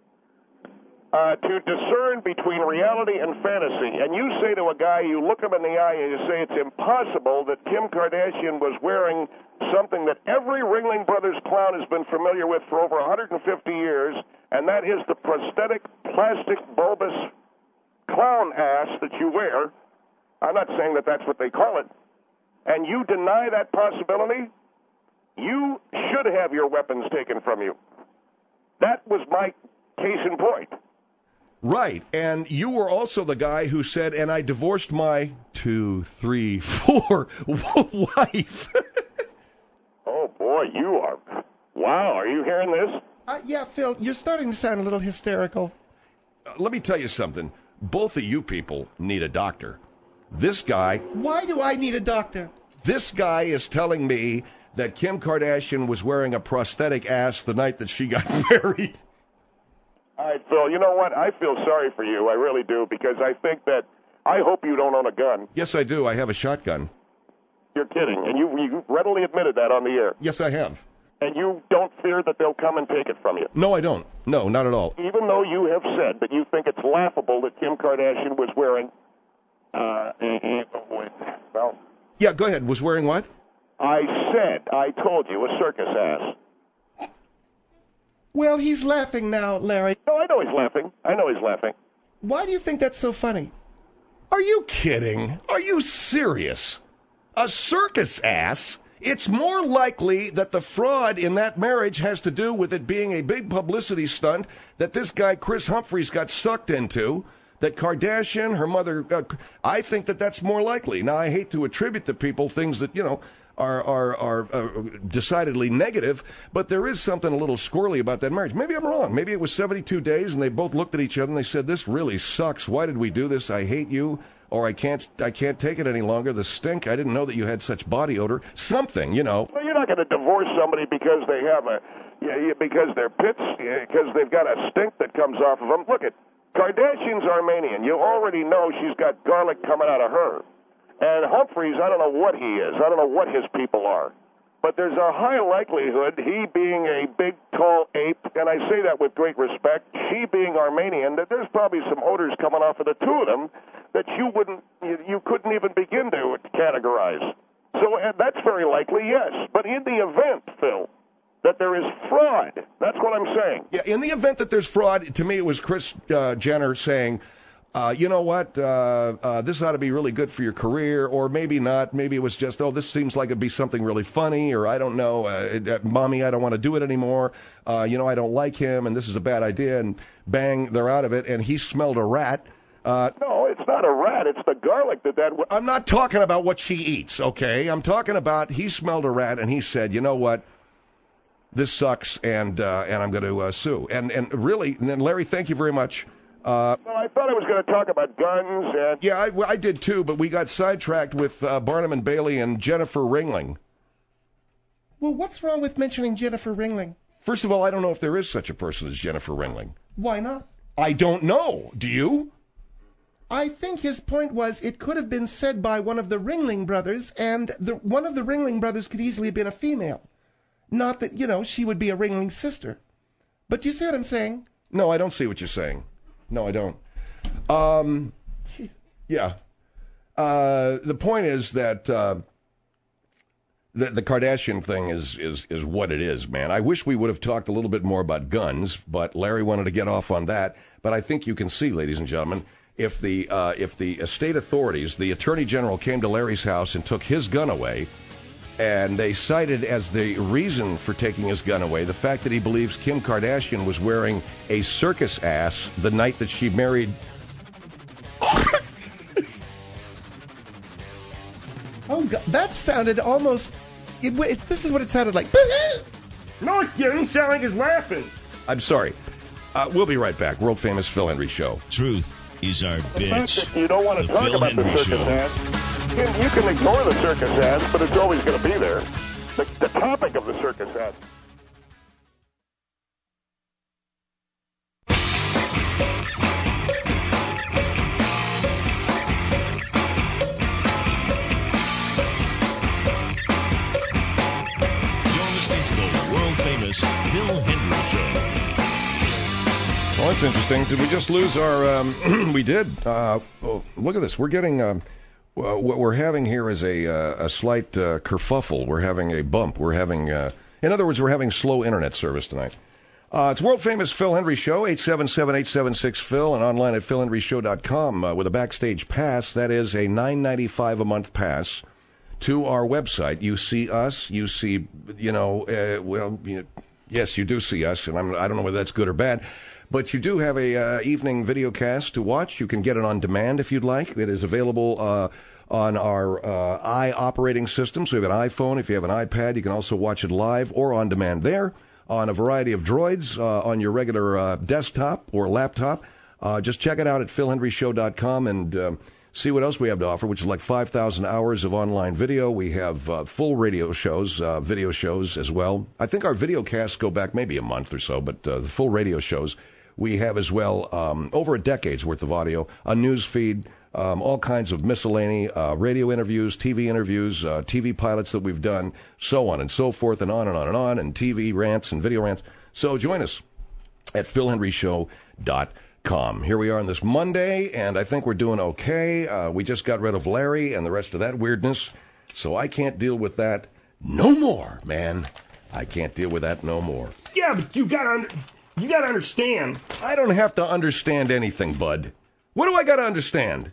Speaker 5: to discern between reality and fantasy, and you say to a guy, you look him in the eye and you say it's impossible that Kim Kardashian was wearing something that every Ringling Brothers clown has been familiar with for over 150 years, and that is the prosthetic, plastic, bulbous clown ass that you wear. I'm not saying that that's what they call it. And you deny that possibility, you should have your weapons taken from you. That was my case in point.
Speaker 2: Right, and you were also the guy who said, and I divorced my 2, 3, 4 wife.
Speaker 5: Oh, boy, you are. Wow, are you hearing this?
Speaker 3: Yeah, Phil, you're starting to sound a little hysterical.
Speaker 2: Let me tell you something. Both of you people need a doctor. This guy...
Speaker 3: Why do I need a doctor?
Speaker 2: This guy is telling me that Kim Kardashian was wearing a prosthetic ass the night that she got married.
Speaker 5: All right, Phil, you know what? I feel sorry for you. I really do, because I hope you don't own a gun.
Speaker 2: Yes, I do. I have a shotgun.
Speaker 5: You're kidding, and you readily admitted that on the air.
Speaker 2: Yes, I have.
Speaker 5: And you don't fear that they'll come and take it from you?
Speaker 2: No, I don't. No, not at all.
Speaker 5: Even though you have said that you think it's laughable that Kim Kardashian was wearing, well...
Speaker 2: Yeah, go ahead. Was wearing what?
Speaker 5: I told you, a circus ass.
Speaker 3: Well, he's laughing now, Larry.
Speaker 5: No, I know he's laughing.
Speaker 3: Why do you think that's so funny?
Speaker 2: Are you kidding? Are you serious? A circus ass? It's more likely that the fraud in that marriage has to do with it being a big publicity stunt that this guy Chris Humphries got sucked into, that Kardashian, her mother, I think that that's more likely. Now, I hate to attribute to people things that, are decidedly negative, but there is something a little squirrely about that marriage. Maybe I'm wrong. Maybe it was 72 days and they both looked at each other and they said, this really sucks. Why did we do this? I hate you. Or I can't take it any longer. The stink. I didn't know that you had such body odor. Something,
Speaker 5: Well, you're not going to divorce somebody because they have because they're pits, because they've got a stink that comes off of them. Look at Kardashian's Armenian. You already know she's got garlic coming out of her. And Humphries, I don't know what he is. I don't know what his people are. But there's a high likelihood, he being a big, tall ape, and I say that with great respect, she being Armenian, that there's probably some odors coming off of the two of them that you couldn't even begin to categorize. So that's very likely, yes. But in the event, Phil, that there is fraud, that's what I'm saying.
Speaker 2: Yeah, in the event that there's fraud, to me it was Kris Jenner saying, you know what, this ought to be really good for your career, or maybe not. Maybe it was just, this seems like it'd be something really funny, or I don't know, Mommy, I don't want to do it anymore. I don't like him, and this is a bad idea, and bang, they're out of it, and he smelled a rat.
Speaker 5: No, it's not a rat. It's the garlic that...
Speaker 2: I'm not talking about what she eats, okay? I'm talking about he smelled a rat, and he said, you know what, this sucks, and I'm going to sue. And really, and then Larry, thank you very much.
Speaker 5: Well, I thought I was going to talk about guns and...
Speaker 2: Yeah, I did too, but we got sidetracked with Barnum and Bailey and Jennifer Ringling.
Speaker 3: Well, what's wrong with mentioning Jennifer Ringling?
Speaker 2: First of all, I don't know if there is such a person as Jennifer Ringling.
Speaker 3: Why not?
Speaker 2: I don't know. Do you?
Speaker 3: I think his point was it could have been said by one of the Ringling brothers, and one of the Ringling brothers could easily have been a female. Not that, she would be a Ringling sister. But do you see what I'm saying?
Speaker 2: No, I don't see what you're saying. No, I don't. Yeah. The point is that the Kardashian thing is what it is, man. I wish we would have talked a little bit more about guns, but Larry wanted to get off on that. But I think you can see, ladies and gentlemen, if the state authorities, the Attorney General came to Larry's house and took his gun away, and they cited as the reason for taking his gun away the fact that he believes Kim Kardashian was wearing a circus ass the night that she married.
Speaker 3: Oh, God, that sounded almost... this is what it sounded like.
Speaker 4: No, it didn't sound like he's laughing.
Speaker 2: I'm sorry. We'll be right back. World famous Phil Hendrie Show.
Speaker 1: Truth is our bitch.
Speaker 5: You don't want to talk
Speaker 1: Phil
Speaker 5: about
Speaker 1: Hendrie
Speaker 5: the circus ass. You can ignore the circus ass, but it's always going to be there. The topic of the circus ass.
Speaker 1: You're listening to the world-famous Phil Hendrie Show.
Speaker 2: Well, that's interesting. Did we just lose our... we did. Look at this. We're getting... what we're having here is a slight kerfuffle. We're having a bump. We're having... in other words, we're having slow internet service tonight. It's world-famous Phil Hendrie Show, 877-876-PHIL, and online at philhendrieshow.com with a backstage pass. That is a $9.95 a month pass to our website. You see us. You see, yes, you do see us, and I don't know whether that's good or bad. But you do have a evening video cast to watch. You can get it on demand if you'd like. It is available on our operating system. So if you have an iPhone, if you have an iPad, you can also watch it live or on demand there on a variety of droids on your regular desktop or laptop. Just check it out at philhendrieshow.com and see what else we have to offer, which is like 5,000 hours of online video. We have full radio shows, video shows as well. I think our video casts go back maybe a month or so, but the full radio shows We have as well over a decade's worth of audio, a news feed, all kinds of miscellany, radio interviews, TV pilots that we've done, so on and so forth, and on and on and on, and TV rants and video rants. So join us at philhenryshow.com. Here we are on this Monday, and I think we're doing okay. We just got rid of Larry and the rest of that weirdness, so I can't deal with that no more, man. I can't deal with that no more.
Speaker 4: Yeah, but you gotta understand.
Speaker 2: I don't have to understand anything, bud. What do I gotta understand?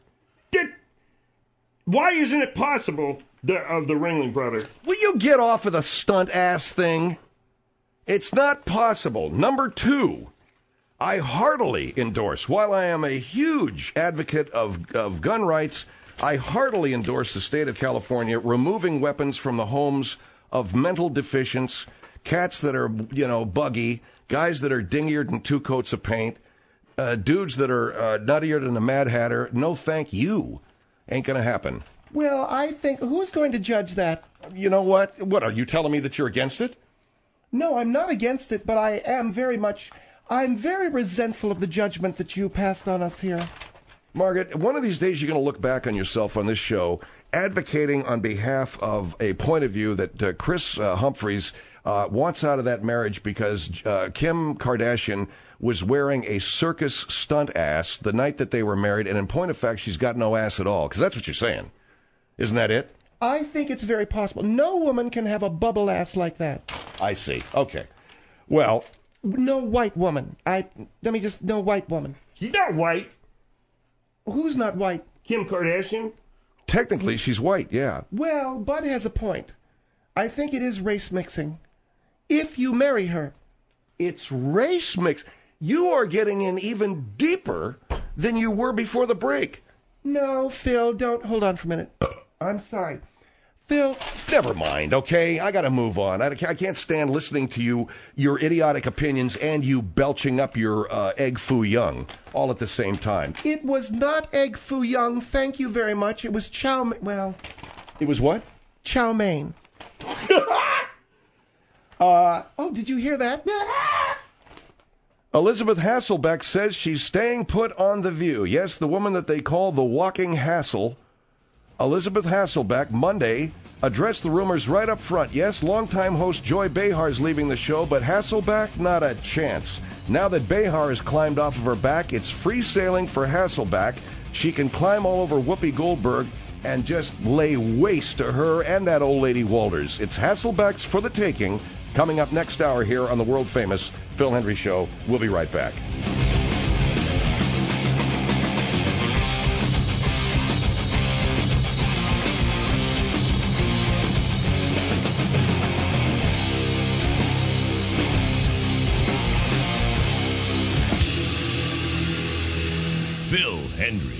Speaker 4: Why isn't it possible of the Ringling brother?
Speaker 2: Will you get off of the stunt ass thing? It's not possible. Number 2, I heartily endorse, while I am a huge advocate of gun rights, I heartily endorse the state of California removing weapons from the homes of mental deficients, cats that are, buggy, guys that are ding-eared in 2 coats of paint, dudes that are nuttier than a Mad Hatter. No, thank you. Ain't gonna happen.
Speaker 3: Well, I think, who's going to judge that?
Speaker 2: You know what? What, are you telling me that you're against it?
Speaker 3: No, I'm not against it, but I'm very resentful of the judgment that you passed on us here.
Speaker 2: Margaret, one of these days you're going to look back on yourself on this show advocating on behalf of a point of view that Chris Humphreys wants out of that marriage because Kim Kardashian was wearing a circus stunt ass the night that they were married, and in point of fact, she's got no ass at all, because that's what you're saying. Isn't that it?
Speaker 3: I think it's very possible. No woman can have a bubble ass like that.
Speaker 2: I see. Okay. Well...
Speaker 3: No white woman. No white woman.
Speaker 4: She's not white.
Speaker 3: Who's not white?
Speaker 4: Kim Kardashian?
Speaker 2: Technically, she's white, yeah.
Speaker 3: Well, Bud has a point. I think it is race mixing. If you marry her.
Speaker 2: It's race mix. You are getting in even deeper than you were before the break.
Speaker 3: No, Phil, don't. Hold on for a minute. I'm sorry. Phil.
Speaker 2: Never mind, okay? I gotta move on. I can't stand listening to your idiotic opinions and you belching up your egg foo young all at the same time.
Speaker 3: It was not egg foo young, thank you very much. It was chow... Well...
Speaker 2: It was what?
Speaker 3: Chow mein. Did you hear that?
Speaker 2: Elizabeth Hasselbeck says she's staying put on The View. Yes, the woman that they call the walking hassle. Elizabeth Hasselbeck, Monday, addressed the rumors right up front. Yes, longtime host Joy Behar's leaving the show, but Hasselbeck, not a chance. Now that Behar has climbed off of her back, it's free sailing for Hasselbeck. She can climb all over Whoopi Goldberg and just lay waste to her and that old lady Walters. It's Hasselbeck's for the taking. Coming up next hour here on the world-famous Phil Hendrie Show. We'll be right back.
Speaker 1: Phil Hendrie.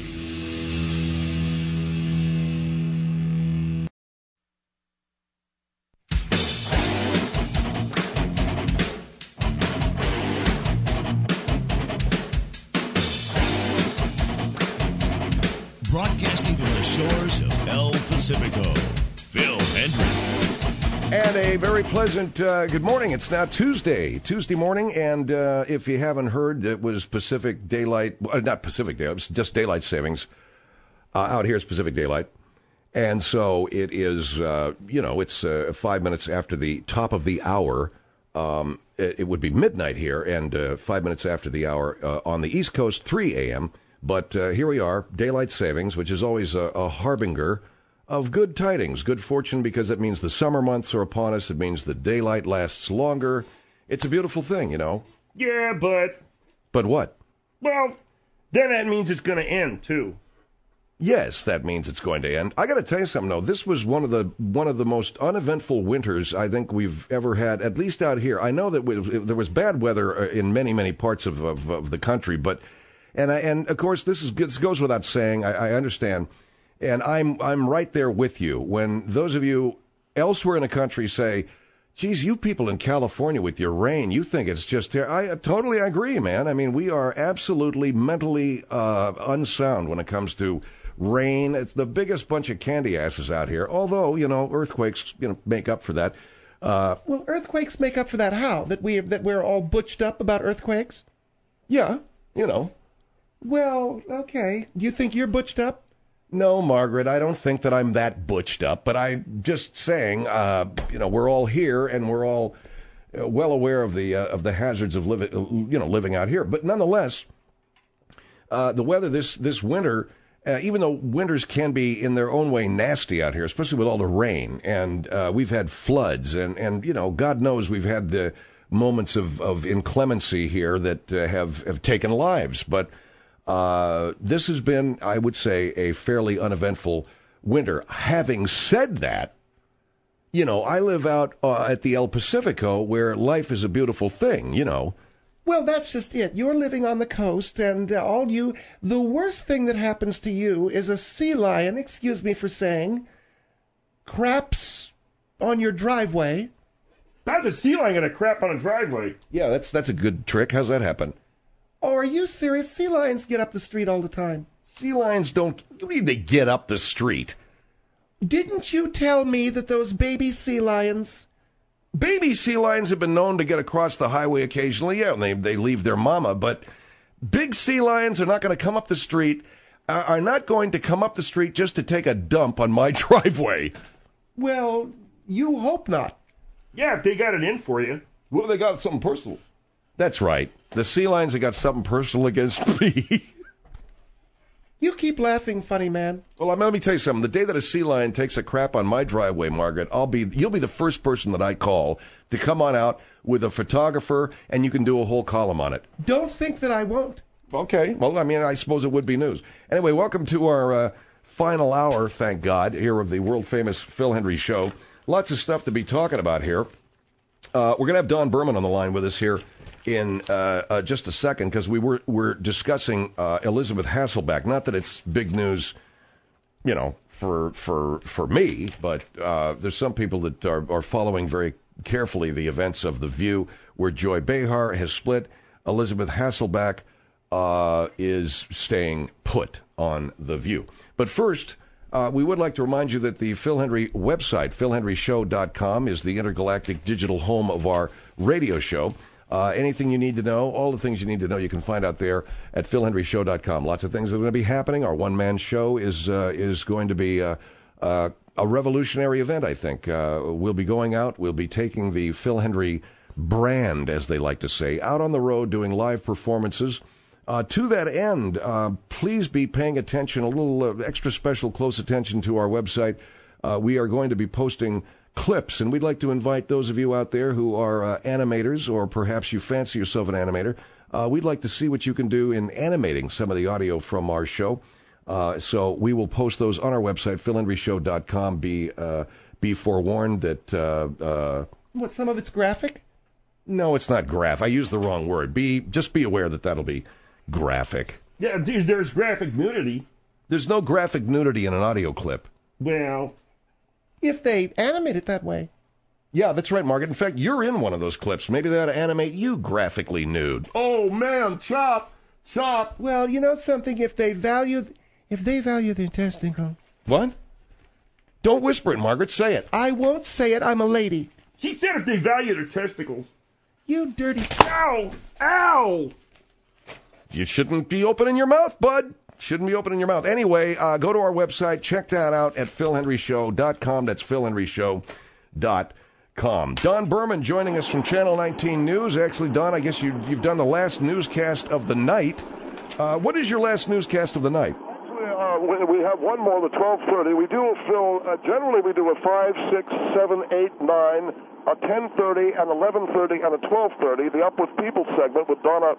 Speaker 1: Broadcasting from the shores of El Pacifico, Phil Hendrie.
Speaker 2: And a very pleasant good morning. It's now Tuesday morning, and if you haven't heard, it was Pacific Daylight, not Pacific Daylight, it was just Daylight Savings. Out here it's Pacific Daylight. And so it is, it's 5 minutes after the top of the hour. It would be midnight here, and 5 minutes after the hour on the East Coast, 3 a.m., But here we are, Daylight Savings, which is always a harbinger of good tidings, good fortune, because it means the summer months are upon us. It means the daylight lasts longer. It's a beautiful thing, you know.
Speaker 4: Yeah, but...
Speaker 2: But what?
Speaker 4: Well, then that means it's going to end, too.
Speaker 2: Yes, that means it's going to end. I got to tell you something, though. This was one of the most uneventful winters I think we've ever had, at least out here. I know that there was bad weather in many, many parts of the country, but... And of course, this goes without saying. I understand, and I'm right there with you. When those of you elsewhere in the country say, "Geez, you people in California with your rain, you think it's just," I totally agree, man. I mean, we are absolutely mentally unsound when it comes to rain. It's the biggest bunch of candy asses out here. Although earthquakes make up for that.
Speaker 3: Well, earthquakes make up for that. How? That we're all butched up about earthquakes? Yeah.
Speaker 2: You know.
Speaker 3: Well, okay. Do you think you're butched up?
Speaker 2: No, Margaret, I don't think that I'm that butched up, but I'm just saying, we're all here and we're all well aware of the hazards of living out here. But nonetheless, the weather this winter, even though winters can be in their own way nasty out here, especially with all the rain, and we've had floods, and God knows we've had the moments of inclemency here that have taken lives, but this has been, I would say, a fairly uneventful winter. Having said that, I live out at the El Pacifico where life is a beautiful thing,
Speaker 3: Well, that's just it. You're living on the coast, and the worst thing that happens to you is a sea lion, excuse me for saying, craps on your driveway.
Speaker 4: How's a sea lion gonna crap on a driveway?
Speaker 2: Yeah, that's a good trick. How's that happen?
Speaker 3: Oh, are you serious? Sea lions get up the street all the time.
Speaker 2: Sea lions don't. What do you mean they get up the street?
Speaker 3: Didn't you tell me that those baby sea lions...
Speaker 2: Baby sea lions have been known to get across the highway occasionally, yeah, and they leave their mama, but big sea lions are not going to come up the street, are not going to come up the street just to take a dump on my driveway.
Speaker 3: Well, you hope not.
Speaker 4: Yeah, if they got it in for you.
Speaker 2: What if they got something personal? That's right. The sea lions have got something personal against me.
Speaker 3: You keep laughing, funny man.
Speaker 2: Well, let me tell you something. The day that a sea lion takes a crap on my driveway, Margaret, you'll be the first person that I call to come on out with a photographer, and you can do a whole column on it.
Speaker 3: Don't think that I won't.
Speaker 2: Okay. Well, I suppose it would be news. Anyway, welcome to our final hour, thank God, here of the world-famous Phil Hendrie Show. Lots of stuff to be talking about here. We're going to have Don Berman on the line with us here in just a second, because we're discussing Elizabeth Hasselbeck. Not that it's big news, for me, but there's some people that are following very carefully the events of The View, where Joy Behar has split. Elizabeth Hasselbeck is staying put on The View. But first, we would like to remind you that the Phil Hendrie website, philhendrieshow.com, is the intergalactic digital home of our radio show. Anything you need to know, all the things you need to know, you can find out there at philhendrieshow.com. Lots of things that are going to be happening. Our one-man show is going to be a revolutionary event, I think. We'll be going out. We'll be taking the Phil Hendrie brand, as they like to say, out on the road doing live performances. To that end, please be paying attention, a little extra special close attention to our website. We are going to be posting clips, and we'd like to invite those of you out there who are animators, or perhaps you fancy yourself an animator. We'd like to see what you can do in animating some of the audio from our show. So we will post those on our website, philhendrieshow.com. Be forewarned that...
Speaker 3: What, some of it's graphic?
Speaker 2: No, it's not graph. I used the wrong word. Just be aware that that'll be graphic.
Speaker 4: Yeah, there's graphic nudity.
Speaker 2: There's no graphic nudity in an audio clip.
Speaker 4: Well...
Speaker 3: If they animate it that way.
Speaker 2: Yeah, that's right, Margaret. In fact, you're in one of those clips. Maybe they ought to animate you graphically nude.
Speaker 4: Oh, man, chop.
Speaker 3: Well, you know something? If they value their testicles.
Speaker 2: What? Don't whisper it, Margaret. Say it.
Speaker 3: I won't say it. I'm a lady.
Speaker 4: She said if they value their testicles.
Speaker 3: You dirty...
Speaker 4: Ow! Ow!
Speaker 2: You shouldn't be opening your mouth, bud. Shouldn't be opening your mouth. Anyway, go to our website. Check that out at philhendrieshow.com. That's philhendrieshow.com. Don Berman joining us from Channel 19 News. Actually, Don, I guess you've done the last newscast of the night. What is your last newscast of the night?
Speaker 5: Actually, we have one more, the 12:30. We do a film. Generally, we do a 5, 6, 7, 8, 9, a 10:30, an 11:30, and a 12:30. The Up With People segment with Donna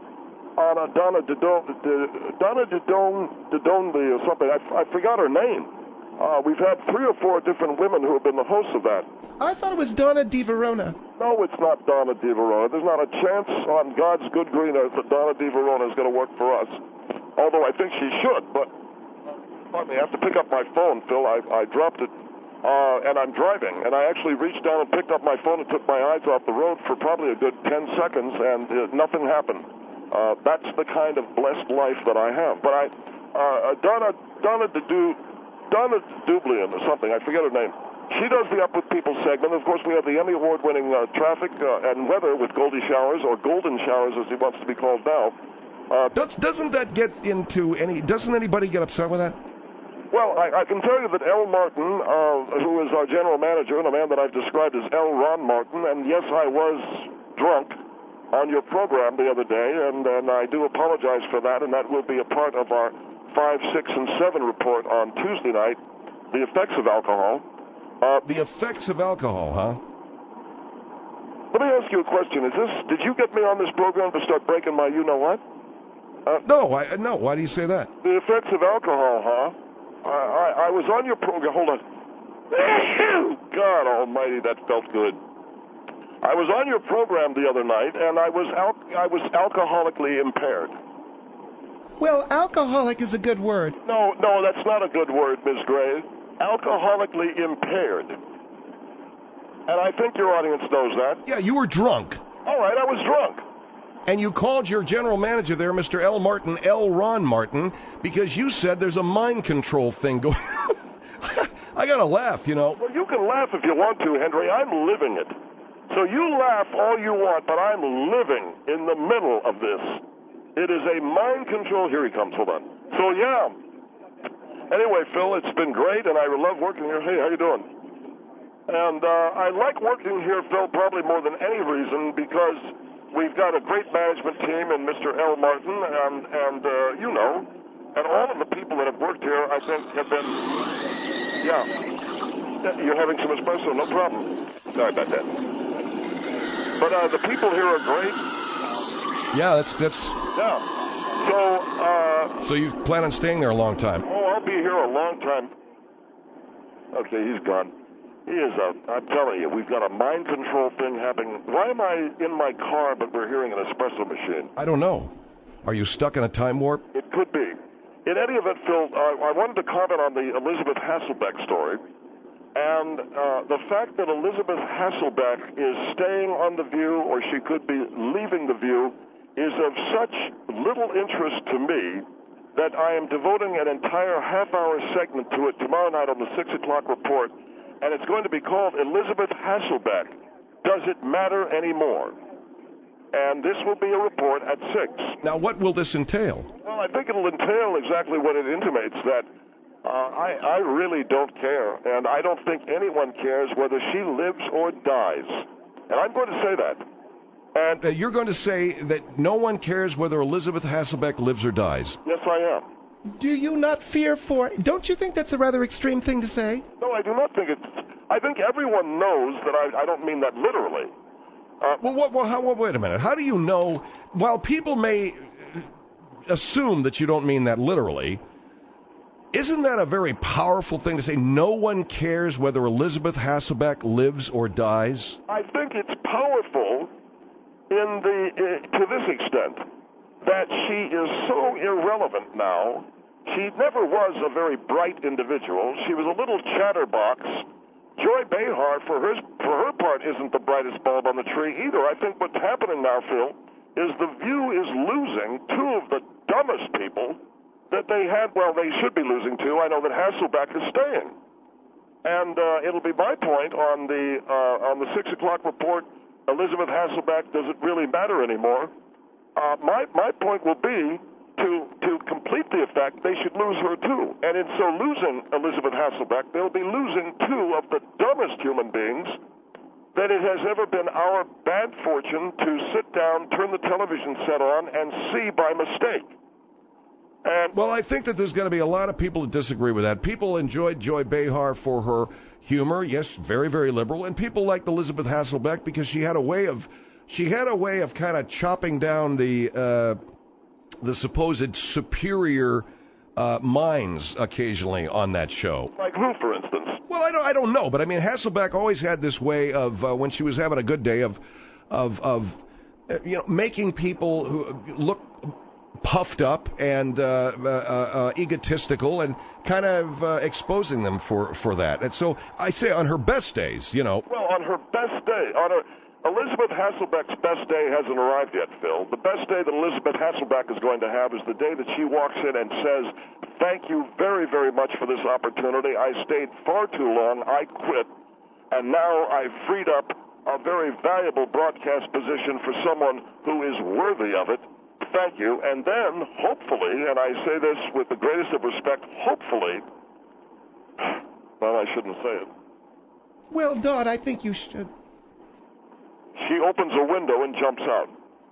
Speaker 5: Didonli or something. I forgot her name. We've had 3 or 4 different women who have been the hosts of that.
Speaker 3: I thought it was Donna Di Verona.
Speaker 5: No, it's not Donna Di Verona. There's not a chance on God's good green earth that Donna Di Verona is going to work for us. Although I think she should, but pardon me, I have to pick up my phone, Phil. I dropped it, and I'm driving. And I actually reached down and picked up my phone and took my eyes off the road for probably a good 10 seconds, and nothing happened. That's the kind of blessed life that I have. But Donna Dublian or something, I forget her name. She does the Up With People segment. Of course, we have the Emmy Award-winning traffic and weather with Goldie Showers, or Golden Showers as he wants to be called now.
Speaker 2: Doesn't that get into any? Doesn't anybody get upset with that?
Speaker 6: Well, I can tell you that L. Martin, who is our general manager, and a man that I've described as L. Ron Martin, and yes, I was drunk on your program the other day, and I do apologize for that, and that will be a part of our 5, 6, and 7 report on Tuesday night, the effects of alcohol.
Speaker 2: The effects of alcohol, huh?
Speaker 6: Let me ask you a question. Did you get me on this program to start breaking my you-know-what?
Speaker 2: No. Why do you say that?
Speaker 6: The effects of alcohol, huh? I was on your program. Hold on. God almighty, that felt good. I was on your program the other night, and I was alcoholically impaired.
Speaker 3: Well, alcoholic is a good word.
Speaker 6: No, that's not a good word, Ms. Gray. Alcoholically impaired. And I think your audience knows that.
Speaker 2: Yeah, you were drunk.
Speaker 6: All right, I was drunk.
Speaker 2: And you called your general manager there, Mr. L. Martin, L. Ron Martin, because you said there's a mind control thing going on. I got to laugh, you know.
Speaker 6: Well, you can laugh if you want to, Henry. I'm living it. So you laugh all you want, but I'm living in the middle of this. It is a mind control. Here he comes. Hold on. So, yeah. Anyway, Phil, it's been great, and I love working here. Hey, how you doing? And I like working here, Phil, probably more than any reason, because we've got a great management team in Mr. L. Martin, and you know, and all of the people that have worked here, I think, have been, yeah. You're having some espresso, no problem. Sorry about that. But the people here are great.
Speaker 2: Yeah, that's.
Speaker 6: Yeah.
Speaker 2: So you plan on staying there a long time?
Speaker 6: Oh, I'll be here a long time. Okay, he's gone. He is I'm telling you, we've got a mind control thing happening. Why am I in my car, but we're hearing an espresso machine?
Speaker 2: I don't know. Are you stuck in a time warp?
Speaker 6: It could be. In any event, Phil, I wanted to comment on the Elizabeth Hasselbeck story. And the fact that Elizabeth Hasselbeck is staying on The View, or she could be leaving The View, is of such little interest to me that I am devoting an entire half-hour segment to it tomorrow night on the 6 o'clock report. And it's going to be called Elizabeth Hasselbeck, Does It Matter Anymore? And this will be a report at 6.
Speaker 2: Now, what will this entail?
Speaker 6: Well, I think it'll entail exactly what it intimates, that I really don't care, and I don't think anyone cares whether she lives or dies. And I'm going to say that. And
Speaker 2: you're going to say that no one cares whether Elizabeth Hasselbeck lives or dies?
Speaker 6: Yes, I am.
Speaker 3: Do you not fear for... Don't you think that's a rather extreme thing to say?
Speaker 6: No, I do not think it's... I think everyone knows that I don't mean that literally.
Speaker 2: Wait a minute. How do you know... While people may assume that you don't mean that literally, isn't that a very powerful thing to say? No one cares whether Elizabeth Hasselbeck lives or dies?
Speaker 6: I think it's powerful to this extent, that she is so irrelevant now. She never was a very bright individual. She was a little chatterbox. Joy Behar, for her part, isn't the brightest bulb on the tree either. I think what's happening now, Phil, is The View is losing two of the dumbest people that they had. Well, they should be losing two. I know that Hasselbeck is staying. And it'll be my point on the 6 o'clock report, Elizabeth Hasselbeck, does it really matter anymore? My point will be to complete the effect, they should lose her too. And in so losing Elizabeth Hasselbeck, they'll be losing two of the dumbest human beings that it has ever been our bad fortune to sit down, turn the television set on, and see by mistake.
Speaker 2: Well, I think that there's going to be a lot of people that disagree with that. People enjoyed Joy Behar for her humor, yes, very, very liberal, and people liked Elizabeth Hasselbeck because she had a way of kind of chopping down the supposed superior minds occasionally on that show.
Speaker 6: Like who, for instance?
Speaker 2: Well, I don't know, but I mean, Hasselbeck always had this way of when she was having a good day of making people who look puffed up and egotistical and kind of exposing them for that. And so I say on her best days,
Speaker 6: Well, on her best day, Elizabeth Hasselbeck's best day hasn't arrived yet, Phil. The best day that Elizabeth Hasselbeck is going to have is the day that she walks in and says, "Thank you very, very much for this opportunity. I stayed far too long. I quit. And now I've freed up a very valuable broadcast position for someone who is worthy of it.
Speaker 5: thank you. And then, hopefully, and I say this with the greatest of respect, hopefully, well, I shouldn't say it.
Speaker 3: Well, Don, I think you should.
Speaker 5: She opens a window and jumps out.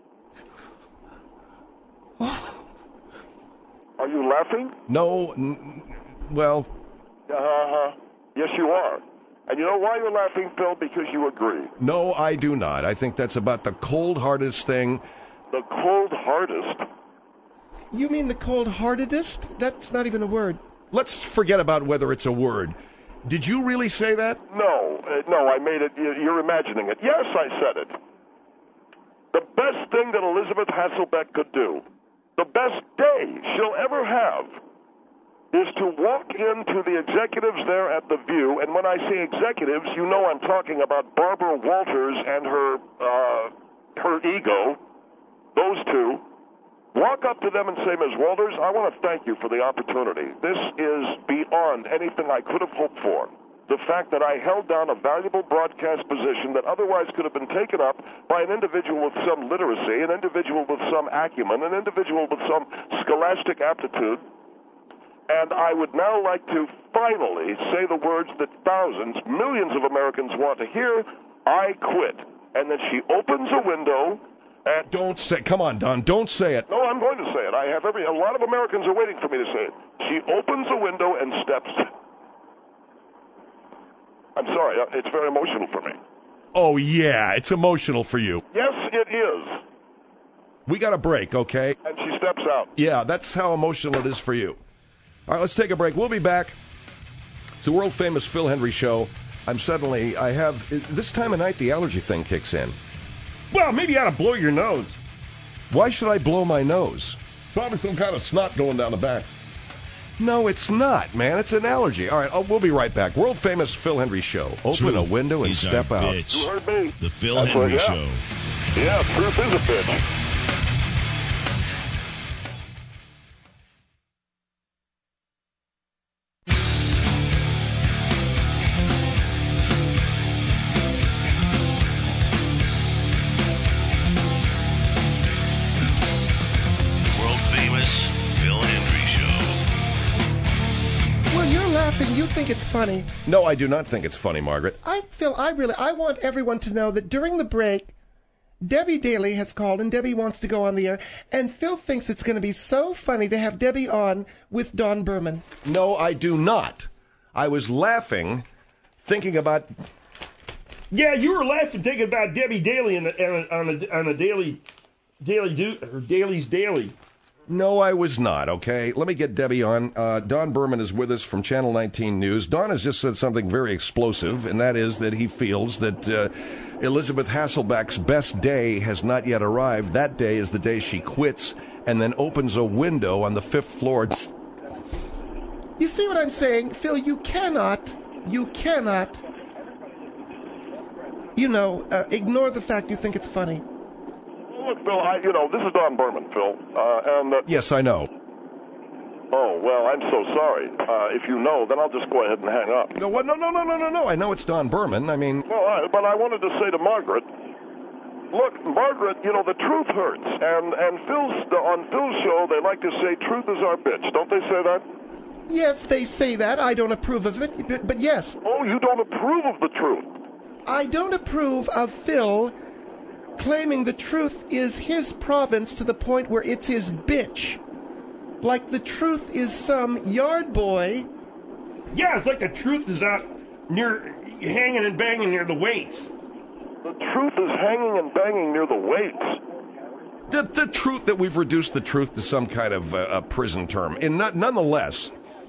Speaker 5: Are you laughing?
Speaker 2: No, well...
Speaker 5: Yes, you are. And you know why you're laughing, Phil? Because you agree.
Speaker 2: No, I do not. I think that's about the cold-heartedest thing.
Speaker 5: The cold-hardest?
Speaker 3: You mean the cold-heartedest? That's not even a word.
Speaker 2: Let's forget about whether it's a word. Did you really say that?
Speaker 5: No, I made it. You're imagining it. Yes, I said it. The best thing that Elizabeth Hasselbeck could do, the best day she'll ever have, is to walk into the executives there at The View, and when I say executives, you know I'm talking about Barbara Walters and her ego, those two. Walk up to them and say, Ms. Walters, I want to thank you for the opportunity. This is beyond anything I could have hoped for. The fact that I held down a valuable broadcast position that otherwise could have been taken up by an individual with some literacy, an individual with some acumen, an individual with some scholastic aptitude. And I would now like to finally say the words that thousands, millions of Americans want to hear, I quit. And then she opens a window and...
Speaker 2: Don't say... Come on, Don, don't say it.
Speaker 5: No, I'm going to say it. A lot of Americans are waiting for me to say it. She opens a window and steps... I'm sorry, it's very emotional for me.
Speaker 2: Oh, yeah, it's emotional for you.
Speaker 5: Yes, it is.
Speaker 2: We got a break, okay?
Speaker 5: And she steps out.
Speaker 2: Yeah, that's how emotional it is for you. All right, let's take a break. We'll be back. It's the world-famous Phil Hendrie Show. I have, this time of night, the allergy thing kicks in.
Speaker 4: Well, maybe you ought to blow your nose.
Speaker 2: Why should I blow my nose?
Speaker 7: Probably some kind of snot going down the back.
Speaker 2: No, it's not, man. It's an allergy. All right, we'll be right back. World-famous Phil Hendrie Show. Open a window and step out.
Speaker 1: Bitch.
Speaker 5: You heard me.
Speaker 1: The Phil Hendrie Show.
Speaker 5: Yeah, truth is a bitch.
Speaker 3: You think it's funny.
Speaker 2: No, I do not think it's funny, Margaret.
Speaker 3: I want everyone to know that during the break, Debbie Daly has called, and Debbie wants to go on the air, and Phil thinks it's going to be so funny to have Debbie on with Don Berman.
Speaker 2: No, I do not. I was laughing, thinking about...
Speaker 4: Yeah, you were laughing thinking about Debbie Daly on a Daily's Daily.
Speaker 2: No, I was not, okay? Let me get Debbie on. Don Berman is with us from Channel 19 News. Don has just said something very explosive, and that is that he feels that Elizabeth Hasselbeck's best day has not yet arrived. That day is the day she quits and then opens a window on the 5th floor.
Speaker 3: You see what I'm saying? Phil, you cannot, ignore the fact you think it's funny.
Speaker 5: Look, Phil, this is Don Berman, Phil.
Speaker 2: Yes, I know.
Speaker 5: Oh, well, I'm so sorry. If you know, then I'll just go ahead and hang up.
Speaker 2: No, what? No. I know it's Don Berman. I mean...
Speaker 5: Well, but I wanted to say to Margaret, look, Margaret, the truth hurts. And on Phil's show, they like to say, truth is our bitch. Don't they say that?
Speaker 3: Yes, they say that. I don't approve of it, but yes.
Speaker 5: Oh, you don't approve of the truth?
Speaker 3: I don't approve of Phil claiming the truth is his province to the point where it's his bitch. Like the truth is some yard boy.
Speaker 4: Yeah, it's like the truth is out near hanging and banging near the weights.
Speaker 5: The truth is hanging and banging near the weights.
Speaker 2: The truth that we've reduced the truth to some kind of a prison term. And nonetheless,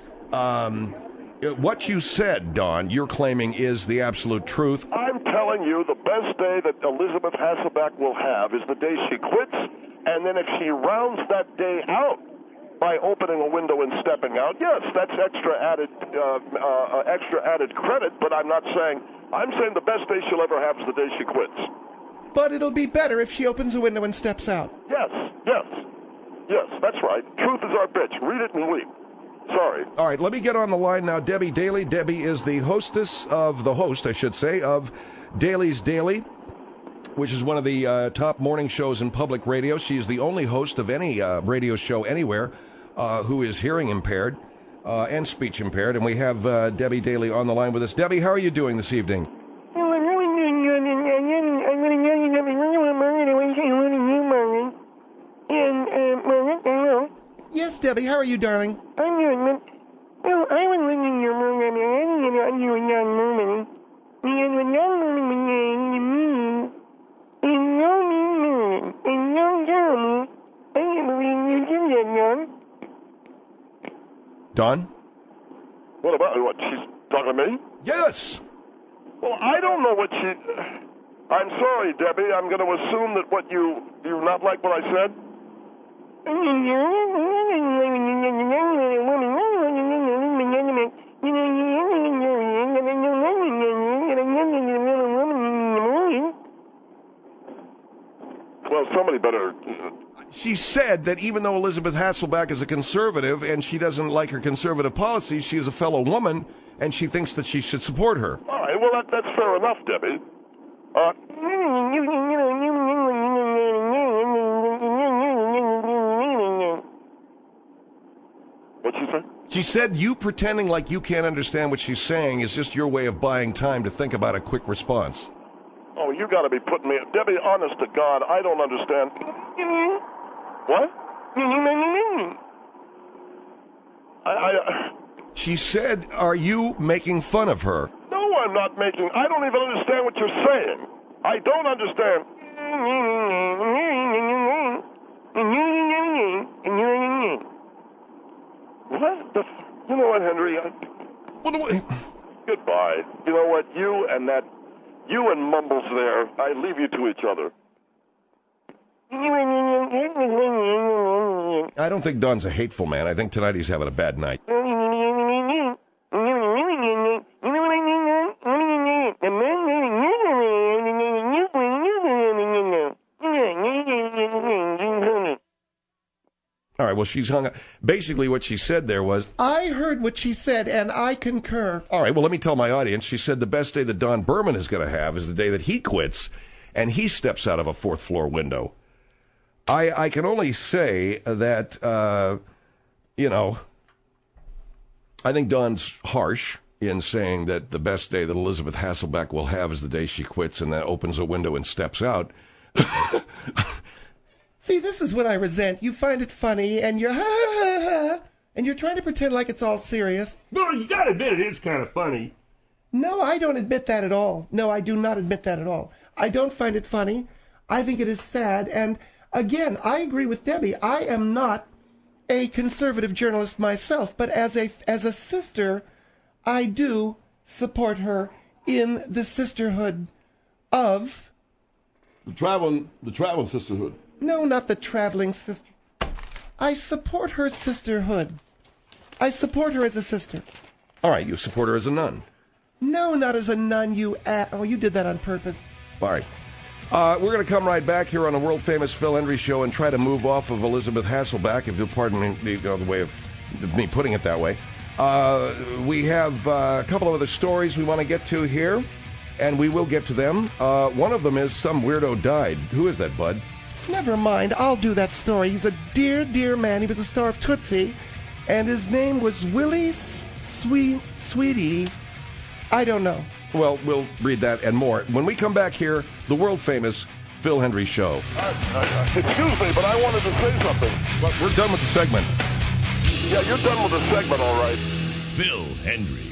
Speaker 2: what you said, Don, you're claiming is the absolute truth.
Speaker 5: I'm telling you the best day that Elizabeth Hasselbeck will have is the day she quits, and then if she rounds that day out by opening a window and stepping out, yes, that's extra added credit, but I'm saying the best day she'll ever have is the day she quits.
Speaker 3: But it'll be better if she opens a window and steps out.
Speaker 5: Yes, that's right. Truth is our bitch. Read it and weep. Sorry.
Speaker 2: All right, let me get on the line now. Debbie Daly. Debbie is the host of Daly's Daily. which is one of the top morning shows in public radio. She is the only host of any radio show anywhere who is hearing impaired and speech impaired. And we have Debbie Daly on the line with us. Debbie, how are you doing this evening?
Speaker 3: Yes, Debbie, how are you, darling?
Speaker 2: Don?
Speaker 6: What about what? She's talking to me?
Speaker 2: Yes.
Speaker 6: Well, I don't know what she... I'm sorry, Debbie. I'm going to assume that what you not like what I said? Well, somebody better...
Speaker 2: She said that even though Elizabeth Hasselbeck is a conservative and she doesn't like her conservative policies, she is a fellow woman and she thinks that she should support her.
Speaker 6: All right, well, that's fair enough, Debbie. What'd she say?
Speaker 2: She said you pretending like you can't understand what she's saying is just your way of buying time to think about a quick response.
Speaker 6: Oh, you got to be putting me... Debbie, honest to God, I don't understand. What?
Speaker 2: She said, are you making fun of her?
Speaker 6: No, I'm not making... I don't even understand what you're saying. I don't understand. What the... You know what, Henry? Goodbye. You know what? You and Mumbles there, I leave you to each other.
Speaker 2: I don't think Don's a hateful man. I think tonight he's having a bad night. All right, well, she's hung up. Basically, what she said there was...
Speaker 3: I heard what she said, and I concur.
Speaker 2: All right, well, let me tell my audience. She said the best day that Don Berman is going to have is the day that he quits and he steps out of a fourth-floor window. I can only say that, I think Don's harsh in saying that the best day that Elizabeth Hasselbeck will have is the day she quits and then opens a window and steps out.
Speaker 3: See, this is what I resent. You find it funny, and you're and you're trying to pretend like it's all serious.
Speaker 4: Well, you gotta admit it is kind of funny.
Speaker 3: No, I don't admit that at all. No, I do not admit that at all. I don't find it funny. I think it is sad, and again, I agree with Debbie. I am not a conservative journalist myself, but as a sister, I do support her in the sisterhood of...
Speaker 7: The traveling sisterhood.
Speaker 3: No, not the traveling sister. I support her sisterhood. I support her as a sister.
Speaker 2: All right, you support her as a nun.
Speaker 3: No, not as a nun, you did that on purpose.
Speaker 2: All right. We're going to come right back here on the world-famous Phil Hendrie Show and try to move off of Elizabeth Hasselbeck, if you'll pardon me, the way of me putting it that way. We have a couple of other stories we want to get to here, and we will get to them. One of them is some weirdo died. Who is that, Bud?
Speaker 3: Never mind, I'll do that story. He's a dear, dear man. He was a star of Tootsie, and his name was Willie Sweetie. I don't know.
Speaker 2: Well, we'll read that and more when we come back here, the world-famous Phil Hendrie Show.
Speaker 6: Excuse me, but I wanted to say something.
Speaker 2: Well, we're done with the segment.
Speaker 6: Yeah, you're done with the segment, all right.
Speaker 1: Phil Hendrie.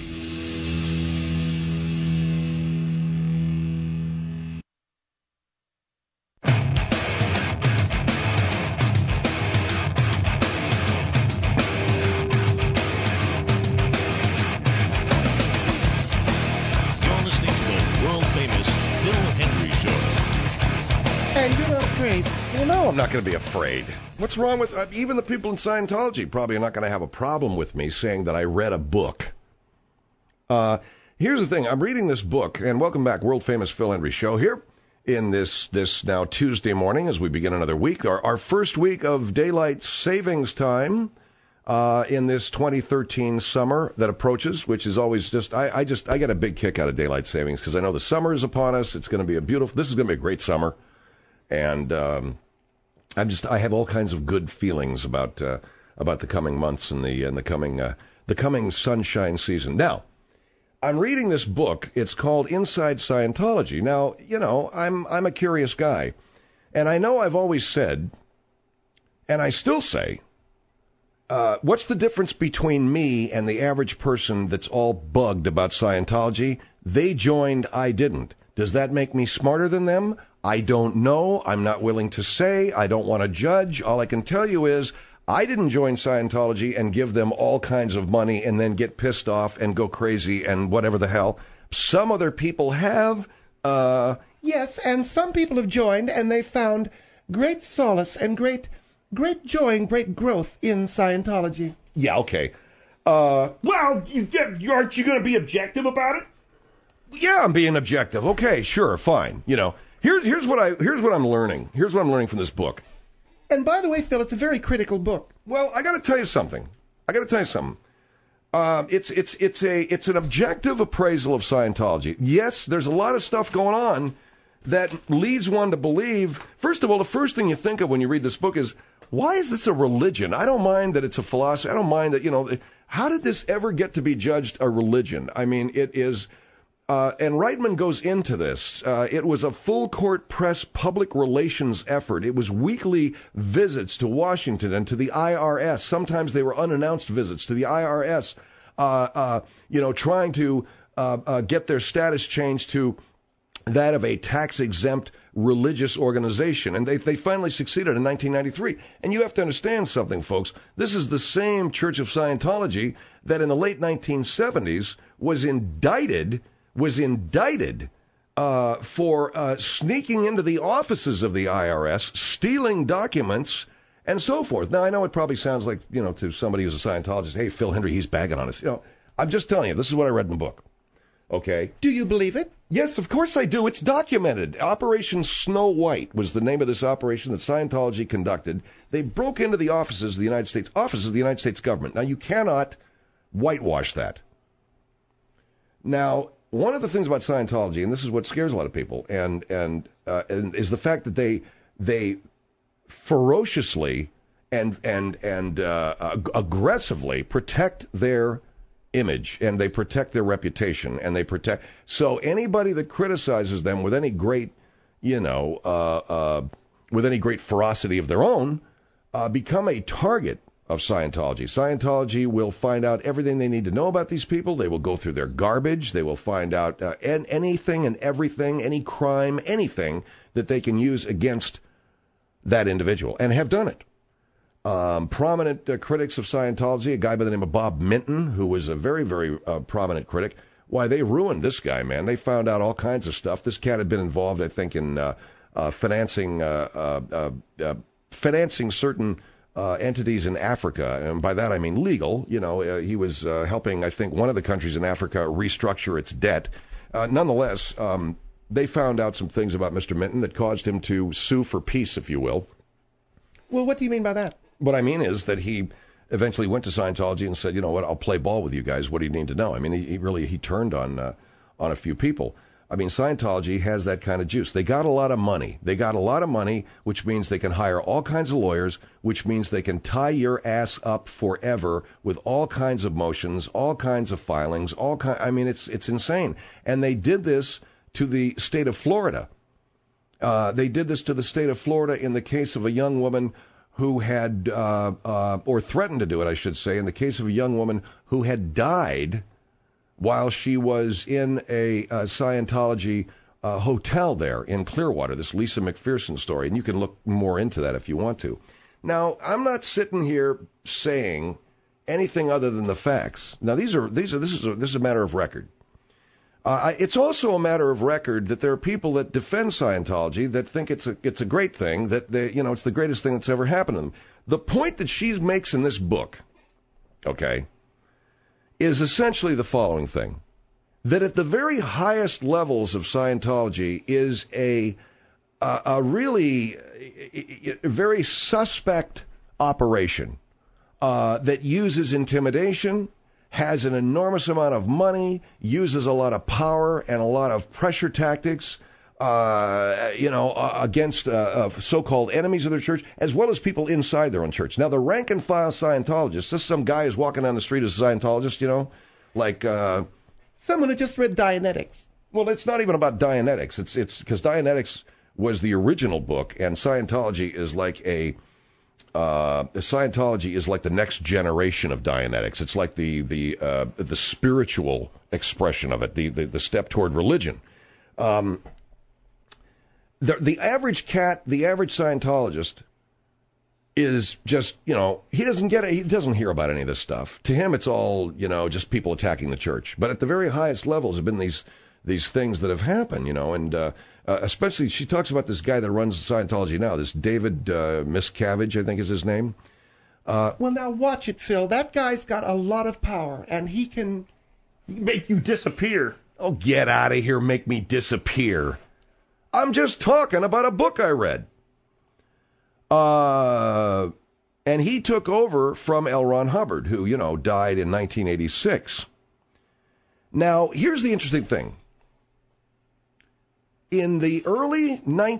Speaker 2: I'm not going to be afraid. What's wrong with... even the people in Scientology probably are not going to have a problem with me saying that I read a book. Here's the thing. I'm reading this book, and welcome back, world-famous Phil Hendrie Show here in this now Tuesday morning as we begin another week, our first week of daylight savings time. in this 2013 summer that approaches, which is always I get a big kick out of daylight savings because I know the summer is upon us. It's going to be this is going to be a great summer, and I have all kinds of good feelings about the coming months and the coming sunshine season. Now, I'm reading this book. It's called Inside Scientology. Now, I'm a curious guy, and I know I've always said, and I still say, what's the difference between me and the average person that's all bugged about Scientology? They joined, I didn't. Does that make me smarter than them? I don't know. I'm not willing to say. I don't want to judge. All I can tell you is I didn't join Scientology and give them all kinds of money and then get pissed off and go crazy and whatever the hell. Some other people have.
Speaker 3: Yes, and some people have joined and they found great solace and great joy and great growth in Scientology.
Speaker 2: Yeah, okay.
Speaker 4: Well, aren't you going to be objective about it?
Speaker 2: Yeah, I'm being objective. Okay, sure, fine. Here's what I'm learning. Here's what I'm learning from this book.
Speaker 3: And by the way, Phil, it's a very critical book.
Speaker 2: Well, I got to tell you something. It's an objective appraisal of Scientology. Yes, there's a lot of stuff going on that leads one to believe. First of all, the first thing you think of when you read this book is, why is this a religion? I don't mind that it's a philosophy. I don't mind that, how did this ever get to be judged a religion? I mean, it is, and Reitman goes into this. It was a full-court press public relations effort. It was weekly visits to Washington and to the IRS. Sometimes they were unannounced visits to the IRS, trying to get their status changed to that of a tax-exempt religious organization. And they finally succeeded in 1993. And you have to understand something, folks. This is the same Church of Scientology that in the late 1970s was indicted for sneaking into the offices of the IRS, stealing documents, and so forth. Now, I know it probably sounds like, to somebody who's a Scientologist, hey, Phil Hendry, he's bagging on us. I'm just telling you, this is what I read in the book. Okay?
Speaker 3: Do you believe it?
Speaker 2: Yes, of course I do. It's documented. Operation Snow White was the name of this operation that Scientology conducted. They broke into the offices of the United States government. Now, you cannot whitewash that. Now, one of the things about Scientology, and this is what scares a lot of people, and is the fact that they ferociously and aggressively protect their image, and they protect their reputation, and so anybody that criticizes them with any great, with any great ferocity of their own, become a target of Scientology. Scientology will find out everything they need to know about these people. They will go through their garbage. They will find out anything and everything, any crime, anything that they can use against that individual, and have done it. Prominent critics of Scientology, a guy by the name of Bob Minton, who was a very, very prominent critic. Why, they ruined this guy, man. They found out all kinds of stuff. This cat had been involved, I think, in financing certain entities in Africa, and by that I mean legal. He was helping, I think, one of the countries in Africa restructure its debt. Nonetheless, they found out some things about Mr. Minton that caused him to sue for peace, if you will.
Speaker 3: Well, what do you mean by that?
Speaker 2: What I mean is that he eventually went to Scientology and said, you know what, I'll play ball with you guys. What do you need to know? I mean, he turned on a few people. I mean, Scientology has that kind of juice. They got a lot of money. Which means they can hire all kinds of lawyers, which means they can tie your ass up forever with all kinds of motions, all kinds of filings, it's insane. And they did this to the state of Florida. They did this to the state of Florida in the case of a young woman who had, or threatened to do it, I should say, in the case of a young woman who had died while she was in a Scientology hotel there in Clearwater, this Lisa McPherson story, and you can look more into that if you want to. Now, I'm not sitting here saying anything other than the facts. Now, this is a matter of record. It's also a matter of record that there are people that defend Scientology that think it's a great thing, that it's the greatest thing that's ever happened to them. The point that she makes in this book, okay, is essentially the following thing: that at the very highest levels of Scientology is a really very suspect operation that uses intimidation, has an enormous amount of money, uses a lot of power and a lot of pressure tactics, against so-called enemies of their church, as well as people inside their own church. Now, the rank and file Scientologists, this is some guy who's walking down the street as a Scientologist, like...
Speaker 3: someone who just read Dianetics.
Speaker 2: Well, it's not even about Dianetics. It's because Dianetics was the original book, and Scientology is like Scientology is like the next generation of Dianetics. It's like the spiritual expression of it, the step toward religion. The average Scientologist is just, he doesn't get it. He doesn't hear about any of this stuff. To him, it's all, just people attacking the church. But at the very highest levels have been these things that have happened, and especially she talks about this guy that runs Scientology now, this David Miscavige, I think is his name.
Speaker 3: Well, now watch it, Phil. That guy's got a lot of power, and he can
Speaker 4: make you disappear.
Speaker 2: Oh, get out of here, make me disappear. I'm just talking about a book I read. And he took over from L. Ron Hubbard, who, died in 1986. Now, here's the interesting thing. In the early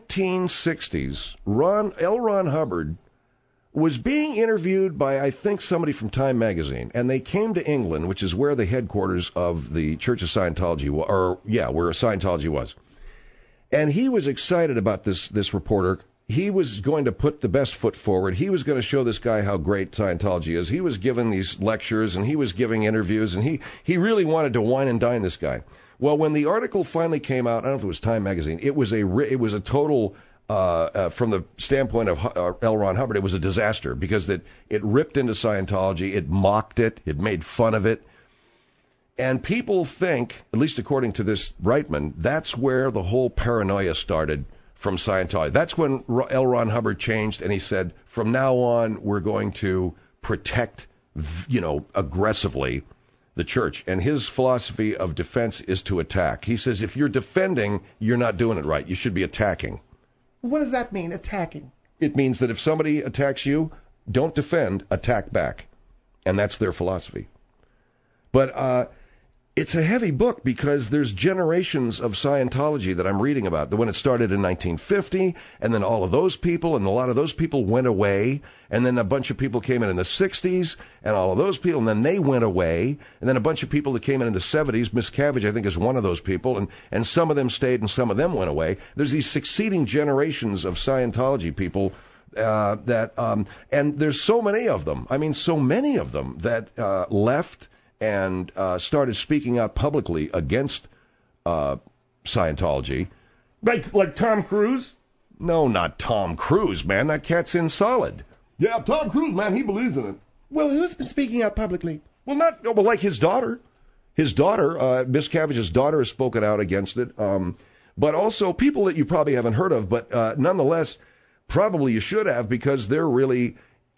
Speaker 2: 1960s, L. Ron Hubbard was being interviewed by, I think, somebody from Time magazine, and they came to England, which is where the headquarters of the Church of Scientology where Scientology was. And he was excited about this reporter. He was going to put the best foot forward. He was going to show this guy how great Scientology is. He was giving these lectures, and he was giving interviews, and he really wanted to wine and dine this guy. Well, when the article finally came out, I don't know if it was Time magazine, it was a total, from the standpoint of L. Ron Hubbard, it was a disaster because it ripped into Scientology, it mocked it, it made fun of it. And people think, at least according to this Reitman, that's where the whole paranoia started from Scientology. That's when L. Ron Hubbard changed, and he said, from now on, we're going to protect, aggressively the church. And his philosophy of defense is to attack. He says, if you're defending, you're not doing it right. You should be attacking.
Speaker 3: What does that mean, attacking?
Speaker 2: It means that if somebody attacks you, don't defend, attack back. And that's their philosophy. But it's a heavy book because there's generations of Scientology that I'm reading about. When it started in 1950, and then all of those people, and a lot of those people went away, and then a bunch of people came in the 60s, and all of those people, and then they went away, and then a bunch of people that came in the 70s, Miscavige, I think, is one of those people, and some of them stayed and some of them went away. There's these succeeding generations of Scientology people and there's so many of them. I mean, so many of them that left and started speaking out publicly against Scientology.
Speaker 4: Like Tom Cruise?
Speaker 2: No, not Tom Cruise, man. That cat's in solid.
Speaker 7: Yeah, Tom Cruise, man, he believes in it.
Speaker 3: Well, who's been speaking out publicly?
Speaker 2: Well, like his daughter. His daughter, Miscavige's daughter, has spoken out against it. But also people that you probably haven't heard of, but nonetheless, probably you should have, because they were really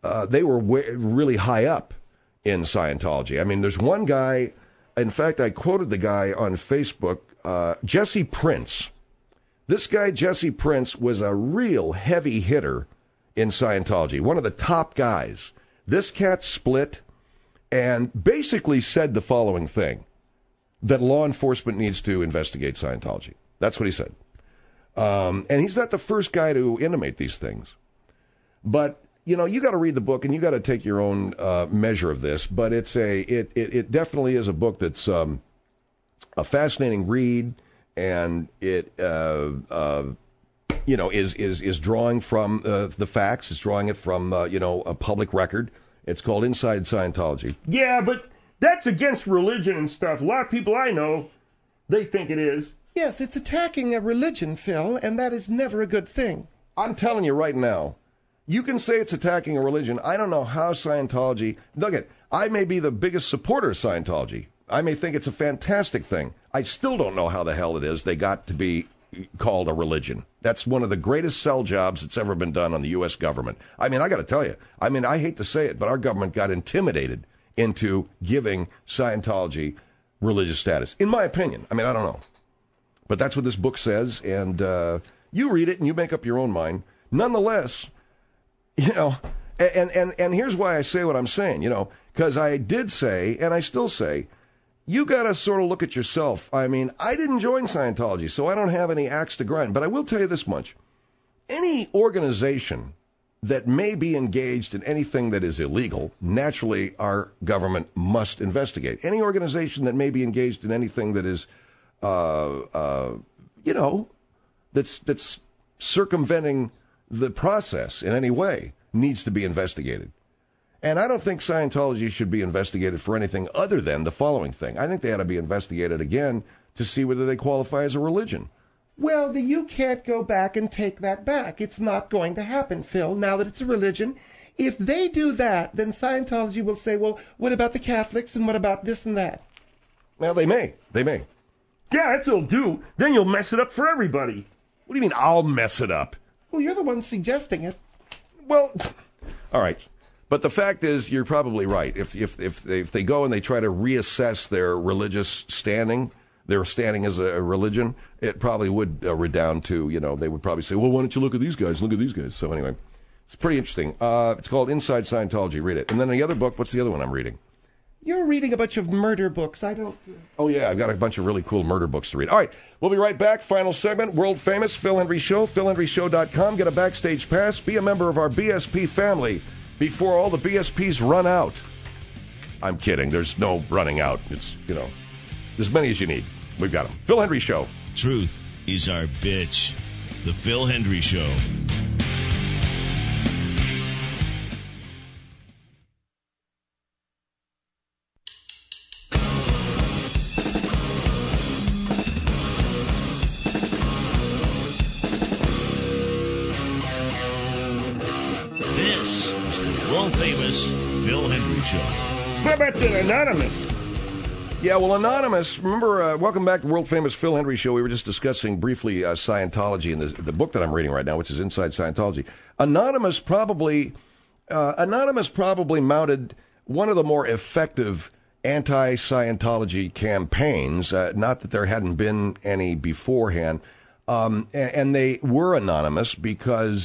Speaker 2: high up in Scientology. I mean, there's one guy, in fact, I quoted the guy on Facebook, Jesse Prince. This guy, Jesse Prince, was a real heavy hitter in Scientology, one of the top guys. This cat split and basically said the following thing, that law enforcement needs to investigate Scientology. That's what he said. And he's not the first guy to intimate these things. But you got to read the book and you got to take your own measure of this. But it definitely is a book that's a fascinating read, and it is drawing from the facts. It's drawing it from a public record. It's called Inside Scientology.
Speaker 4: Yeah, but that's against religion and stuff. A lot of people I know, they think it is.
Speaker 3: Yes, it's attacking a religion, Phil, and that is never a good thing.
Speaker 2: I'm telling you right now. You can say it's attacking a religion. I don't know how Scientology... Look, I may be the biggest supporter of Scientology. I may think it's a fantastic thing. I still don't know how the hell it is they got to be called a religion. That's one of the greatest sell jobs that's ever been done on the U.S. government. I mean, I got to tell you. I mean, I hate to say it, but our government got intimidated into giving Scientology religious status. In my opinion. I mean, I don't know. But that's what this book says, and you read it and you make up your own mind. Nonetheless... and And here's why I say what I'm saying, because I did say, and I still say, you got to sort of look at yourself. I mean, I didn't join Scientology, so I don't have any axe to grind. But I will tell you this much. Any organization that may be engaged in anything that is illegal, naturally our government must investigate. Any organization that may be engaged in anything that is, that's circumventing the process in any way needs to be investigated. And I don't think Scientology should be investigated for anything other than the following thing. I think they ought to be investigated again to see whether they qualify as a religion.
Speaker 3: Well, you can't go back and take that back. It's not going to happen, Phil, now that it's a religion. If they do that, then Scientology will say, well, what about the Catholics and what about this and that?
Speaker 2: Well, they may. They may.
Speaker 4: Yeah, that's what it'll do. Then you'll mess it up for everybody.
Speaker 2: What do you mean I'll mess it up?
Speaker 3: Well, you're the one suggesting it.
Speaker 2: Well, all right. But the fact is, you're probably right. If they go and they try to reassess their religious standing, their standing as a religion, it probably would redound to, they would probably say, well, why don't you look at these guys? Look at these guys. So anyway, it's pretty interesting. It's called Inside Scientology. Read it. And then the other book, what's the other one I'm reading?
Speaker 3: You're reading a bunch of murder books. I don't...
Speaker 2: Oh, yeah, I've got a bunch of really cool murder books to read. All right, we'll be right back. Final segment, world famous Phil Hendrie Show, philhendrieshow.com. Get a backstage pass. Be a member of our BSP family before all the BSPs run out. I'm kidding. There's no running out. It's, as many as you need. We've got them. Phil Hendrie Show.
Speaker 1: Truth is our bitch. The Phil Hendrie Show. This is the world-famous Phil Hendrie Show.
Speaker 4: What about that Anonymous?
Speaker 2: Yeah, well, Anonymous, remember, welcome back to World Famous Phil Hendrie Show. We were just discussing briefly Scientology and the book that I'm reading right now, which is Inside Scientology. Anonymous probably mounted one of the more effective anti-Scientology campaigns, not that there hadn't been any beforehand, and they were anonymous because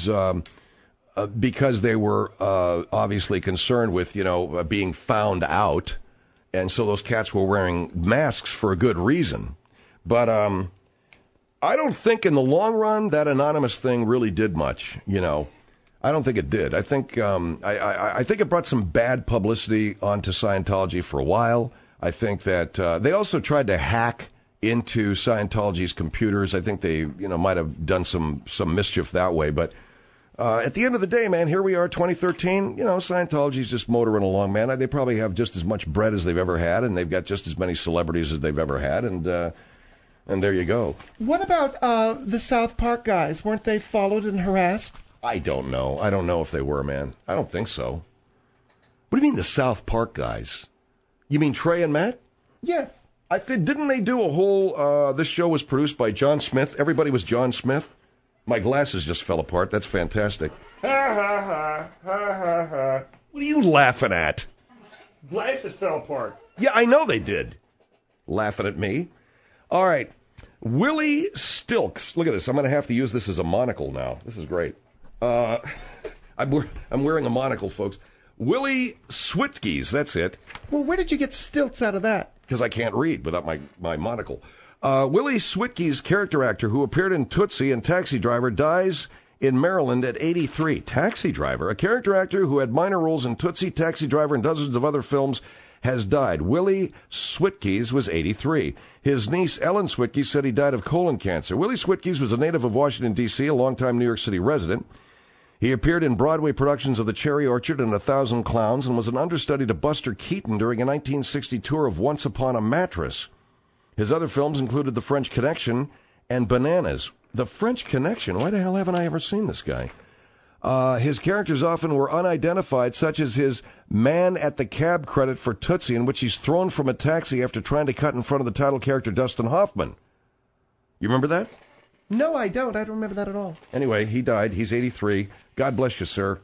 Speaker 2: they were obviously concerned with, being found out. And so those cats were wearing masks for a good reason. But I don't think in the long run that anonymous thing really did much, I don't think it did. I think I think it brought some bad publicity onto Scientology for a while. I think that they also tried to hack into Scientology's computers. I think they, might have done some mischief that way. But at the end of the day, man, here we are, 2013. Scientology's just motoring along, man. They probably have just as much bread as they've ever had, and they've got just as many celebrities as they've ever had, and there you go.
Speaker 3: What about the South Park guys? Weren't they followed and harassed?
Speaker 2: I don't know. I don't know if they were, man. I don't think so. What do you mean the South Park guys? You mean Trey and Matt?
Speaker 3: Yes.
Speaker 2: Didn't they do a whole, this show was produced by John Smith. Everybody was John Smith. My glasses just fell apart. That's fantastic.
Speaker 4: Ha, ha, ha. Ha, ha, ha.
Speaker 2: What are you laughing at?
Speaker 4: Glasses fell apart.
Speaker 2: Yeah, I know they did. Laughing at me. All right. Willie Stilks. Look at this. I'm going to have to use this as a monocle now. This is great. I'm wearing a monocle, folks. Willie Switkies. That's it.
Speaker 3: Well, where did you get stilts out of that?
Speaker 2: Because I can't read without my monocle. Willie Switke's character actor who appeared in Tootsie and Taxi Driver dies in Maryland at 83. Taxi Driver, a character actor who had minor roles in Tootsie, Taxi Driver, and dozens of other films, has died. Willie Switke's was 83. His niece, Ellen Switke, said he died of colon cancer. Willie Switke's was a native of Washington, D.C., a longtime New York City resident. He appeared in Broadway productions of The Cherry Orchard and 1,000 Clowns and was an understudy to Buster Keaton during a 1960 tour of Once Upon a Mattress. His other films included The French Connection and Bananas. The French Connection? Why the hell haven't I ever seen this guy? His characters often were unidentified, such as his man at the cab credit for Tootsie, in which he's thrown from a taxi after trying to cut in front of the title character Dustin Hoffman. You remember that?
Speaker 3: No, I don't. I don't remember that at all.
Speaker 2: Anyway, he died. He's 83. God bless you, sir.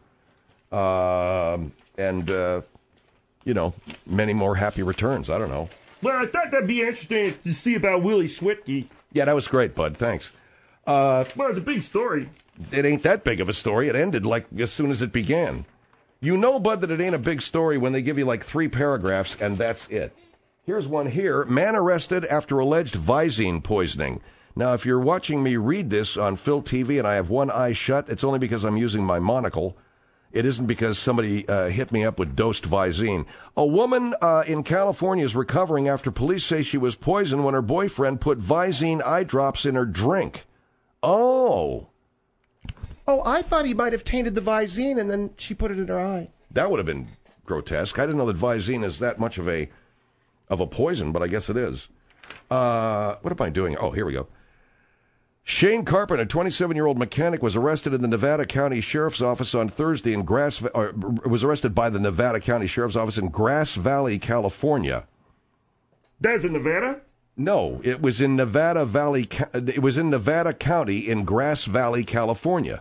Speaker 2: Many more happy returns. I don't know.
Speaker 4: Well, I thought that'd be interesting to see about Willie Switke.
Speaker 2: Yeah, that was great, bud. Thanks.
Speaker 4: Well, it's a big story.
Speaker 2: It ain't that big of a story. It ended like as soon as it began. You know, Bud, that it ain't a big story when they give you like 3 paragraphs and that's it. Here's one here. Man arrested after alleged Visine poisoning. Now, if you're watching me read this on Phil TV and I have one eye shut, it's only because I'm using my monocle. It isn't because somebody hit me up with dosed Visine. A woman in California is recovering after police say she was poisoned when her boyfriend put Visine eye drops in her drink. Oh.
Speaker 3: Oh, I thought he might have tainted the Visine and then she put it in her eye.
Speaker 2: That would have been grotesque. I didn't know that Visine is that much of a poison, but I guess it is. What am I doing? Oh, here we go. Shane Carpenter, a 27-year-old mechanic, was arrested in the Nevada County Sheriff's Office on Thursday was arrested by the Nevada County Sheriff's Office in Grass Valley, California.
Speaker 4: That's in Nevada?
Speaker 2: No, it was in Nevada County in Grass Valley, California.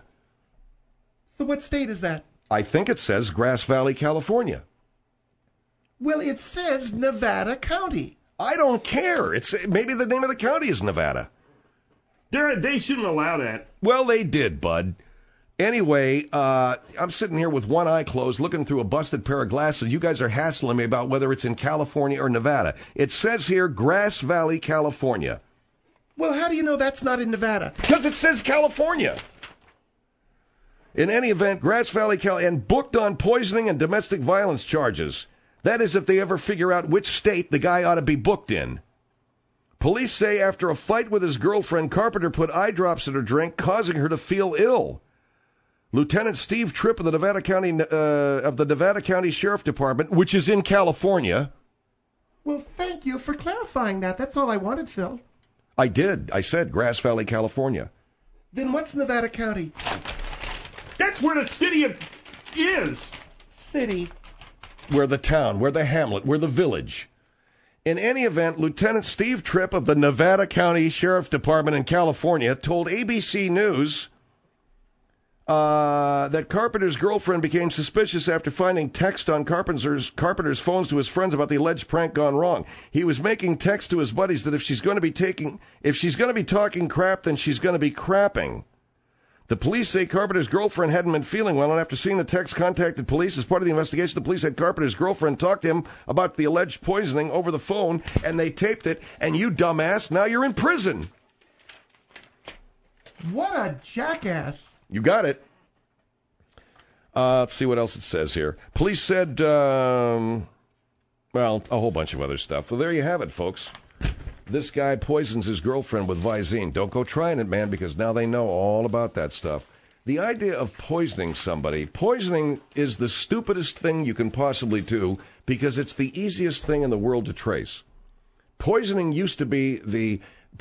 Speaker 3: So what state is that?
Speaker 2: I think it says Grass Valley, California.
Speaker 3: Well, it says Nevada County.
Speaker 2: I don't care. Maybe the name of the county is Nevada.
Speaker 4: They shouldn't allow that.
Speaker 2: Well, they did, Bud. Anyway, I'm sitting here with one eye closed, looking through a busted pair of glasses. You guys are hassling me about whether it's in California or Nevada. It says here Grass Valley, California.
Speaker 3: Well, how do you know that's not in Nevada?
Speaker 2: Because it says California. In any event, Grass Valley, and booked on poisoning and domestic violence charges. That is if they ever figure out which state the guy ought to be booked in. Police say after a fight with his girlfriend, Carpenter put eye drops in her drink, causing her to feel ill. Lieutenant Steve Tripp of the Nevada County Sheriff Department, which is in California.
Speaker 3: Well, thank you for clarifying that. That's all I wanted, Phil.
Speaker 2: I did. I said Grass Valley, California.
Speaker 3: Then what's Nevada County?
Speaker 4: That's where the city is.
Speaker 3: City.
Speaker 2: Where the town, where the hamlet, where the village. In any event, Lieutenant Steve Tripp of the Nevada County Sheriff Department in California told ABC News that Carpenter's girlfriend became suspicious after finding text on Carpenter's phones to his friends about the alleged prank gone wrong. He was making text to his buddies that if she's going to be talking crap, then she's going to be crapping. The police say Carpenter's girlfriend hadn't been feeling well, and after seeing the text, contacted police. As part of the investigation, the police had Carpenter's girlfriend talk to him about the alleged poisoning over the phone, and they taped it, and you dumbass, now you're in prison.
Speaker 3: What a jackass.
Speaker 2: You got it. Let's see what else it says here. Police said, a whole bunch of other stuff. Well, there you have it, folks. This guy poisons his girlfriend with Visine. Don't go trying it, man, because now they know all about that stuff. The idea of poisoning somebody, poisoning is the stupidest thing you can possibly do because it's the easiest thing in the world to trace. Poisoning used to be the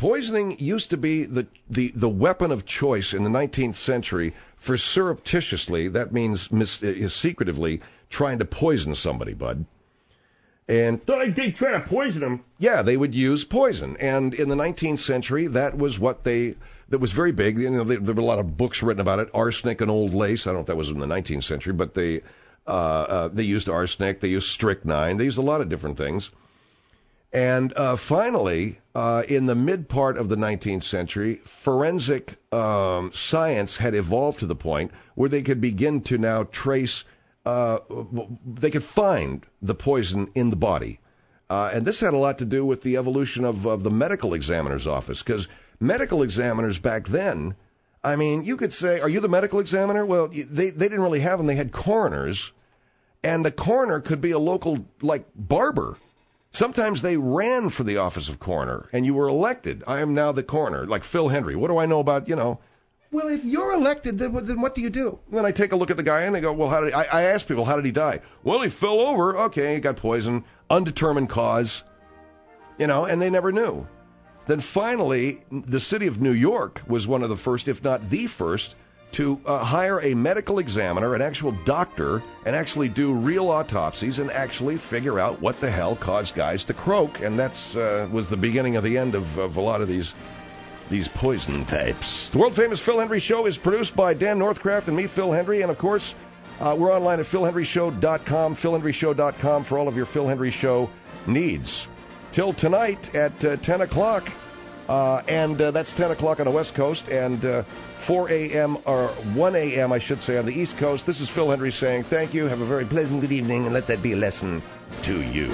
Speaker 2: weapon of choice in the 19th century for surreptitiously, that means secretively, trying to poison somebody, Bud. And
Speaker 4: so they try to poison him.
Speaker 2: Yeah, they would use poison. And in the 19th century, that was was very big. You know, there were a lot of books written about it. Arsenic and old lace. I don't know if that was in the 19th century, but they used arsenic. They used strychnine. They used a lot of different things. And finally, in the mid part of the 19th century, forensic science had evolved to the point where they could begin to now trace. They could find the poison in the body. And this had a lot to do with the evolution of the medical examiner's office, because medical examiners back then, I mean, you could say, are you the medical examiner? Well, they didn't really have them. They had coroners, and the coroner could be a local, like, barber. Sometimes they ran for the office of coroner, and you were elected. I am now the coroner, like Phil Hendry. What do I know about,
Speaker 3: Well, if you're elected, then what do you do?
Speaker 2: Then I take a look at the guy and I go, well, I ask people, how did he die? Well, he fell over. Okay, he got poisoned. Undetermined cause. And they never knew. Then finally, the city of New York was one of the first, if not the first, to hire a medical examiner, an actual doctor, and actually do real autopsies and actually figure out what the hell caused guys to croak. And that's was the beginning of the end of a lot of these poison types. The world-famous Phil Hendry Show is produced by Dan Northcraft and me, Phil Hendry. And, of course, we're online at philhendryshow.com, philhendryshow.com for all of your Phil Hendry Show needs. Till tonight at 10 o'clock, And that's 10 o'clock on the West Coast and 4 a.m. or 1 a.m., I should say, on the East Coast. This is Phil Hendry saying thank you. Have a very pleasant good evening, and let that be a lesson to you.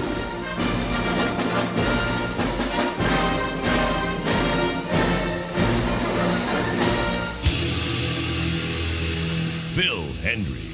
Speaker 1: Phil Hendry.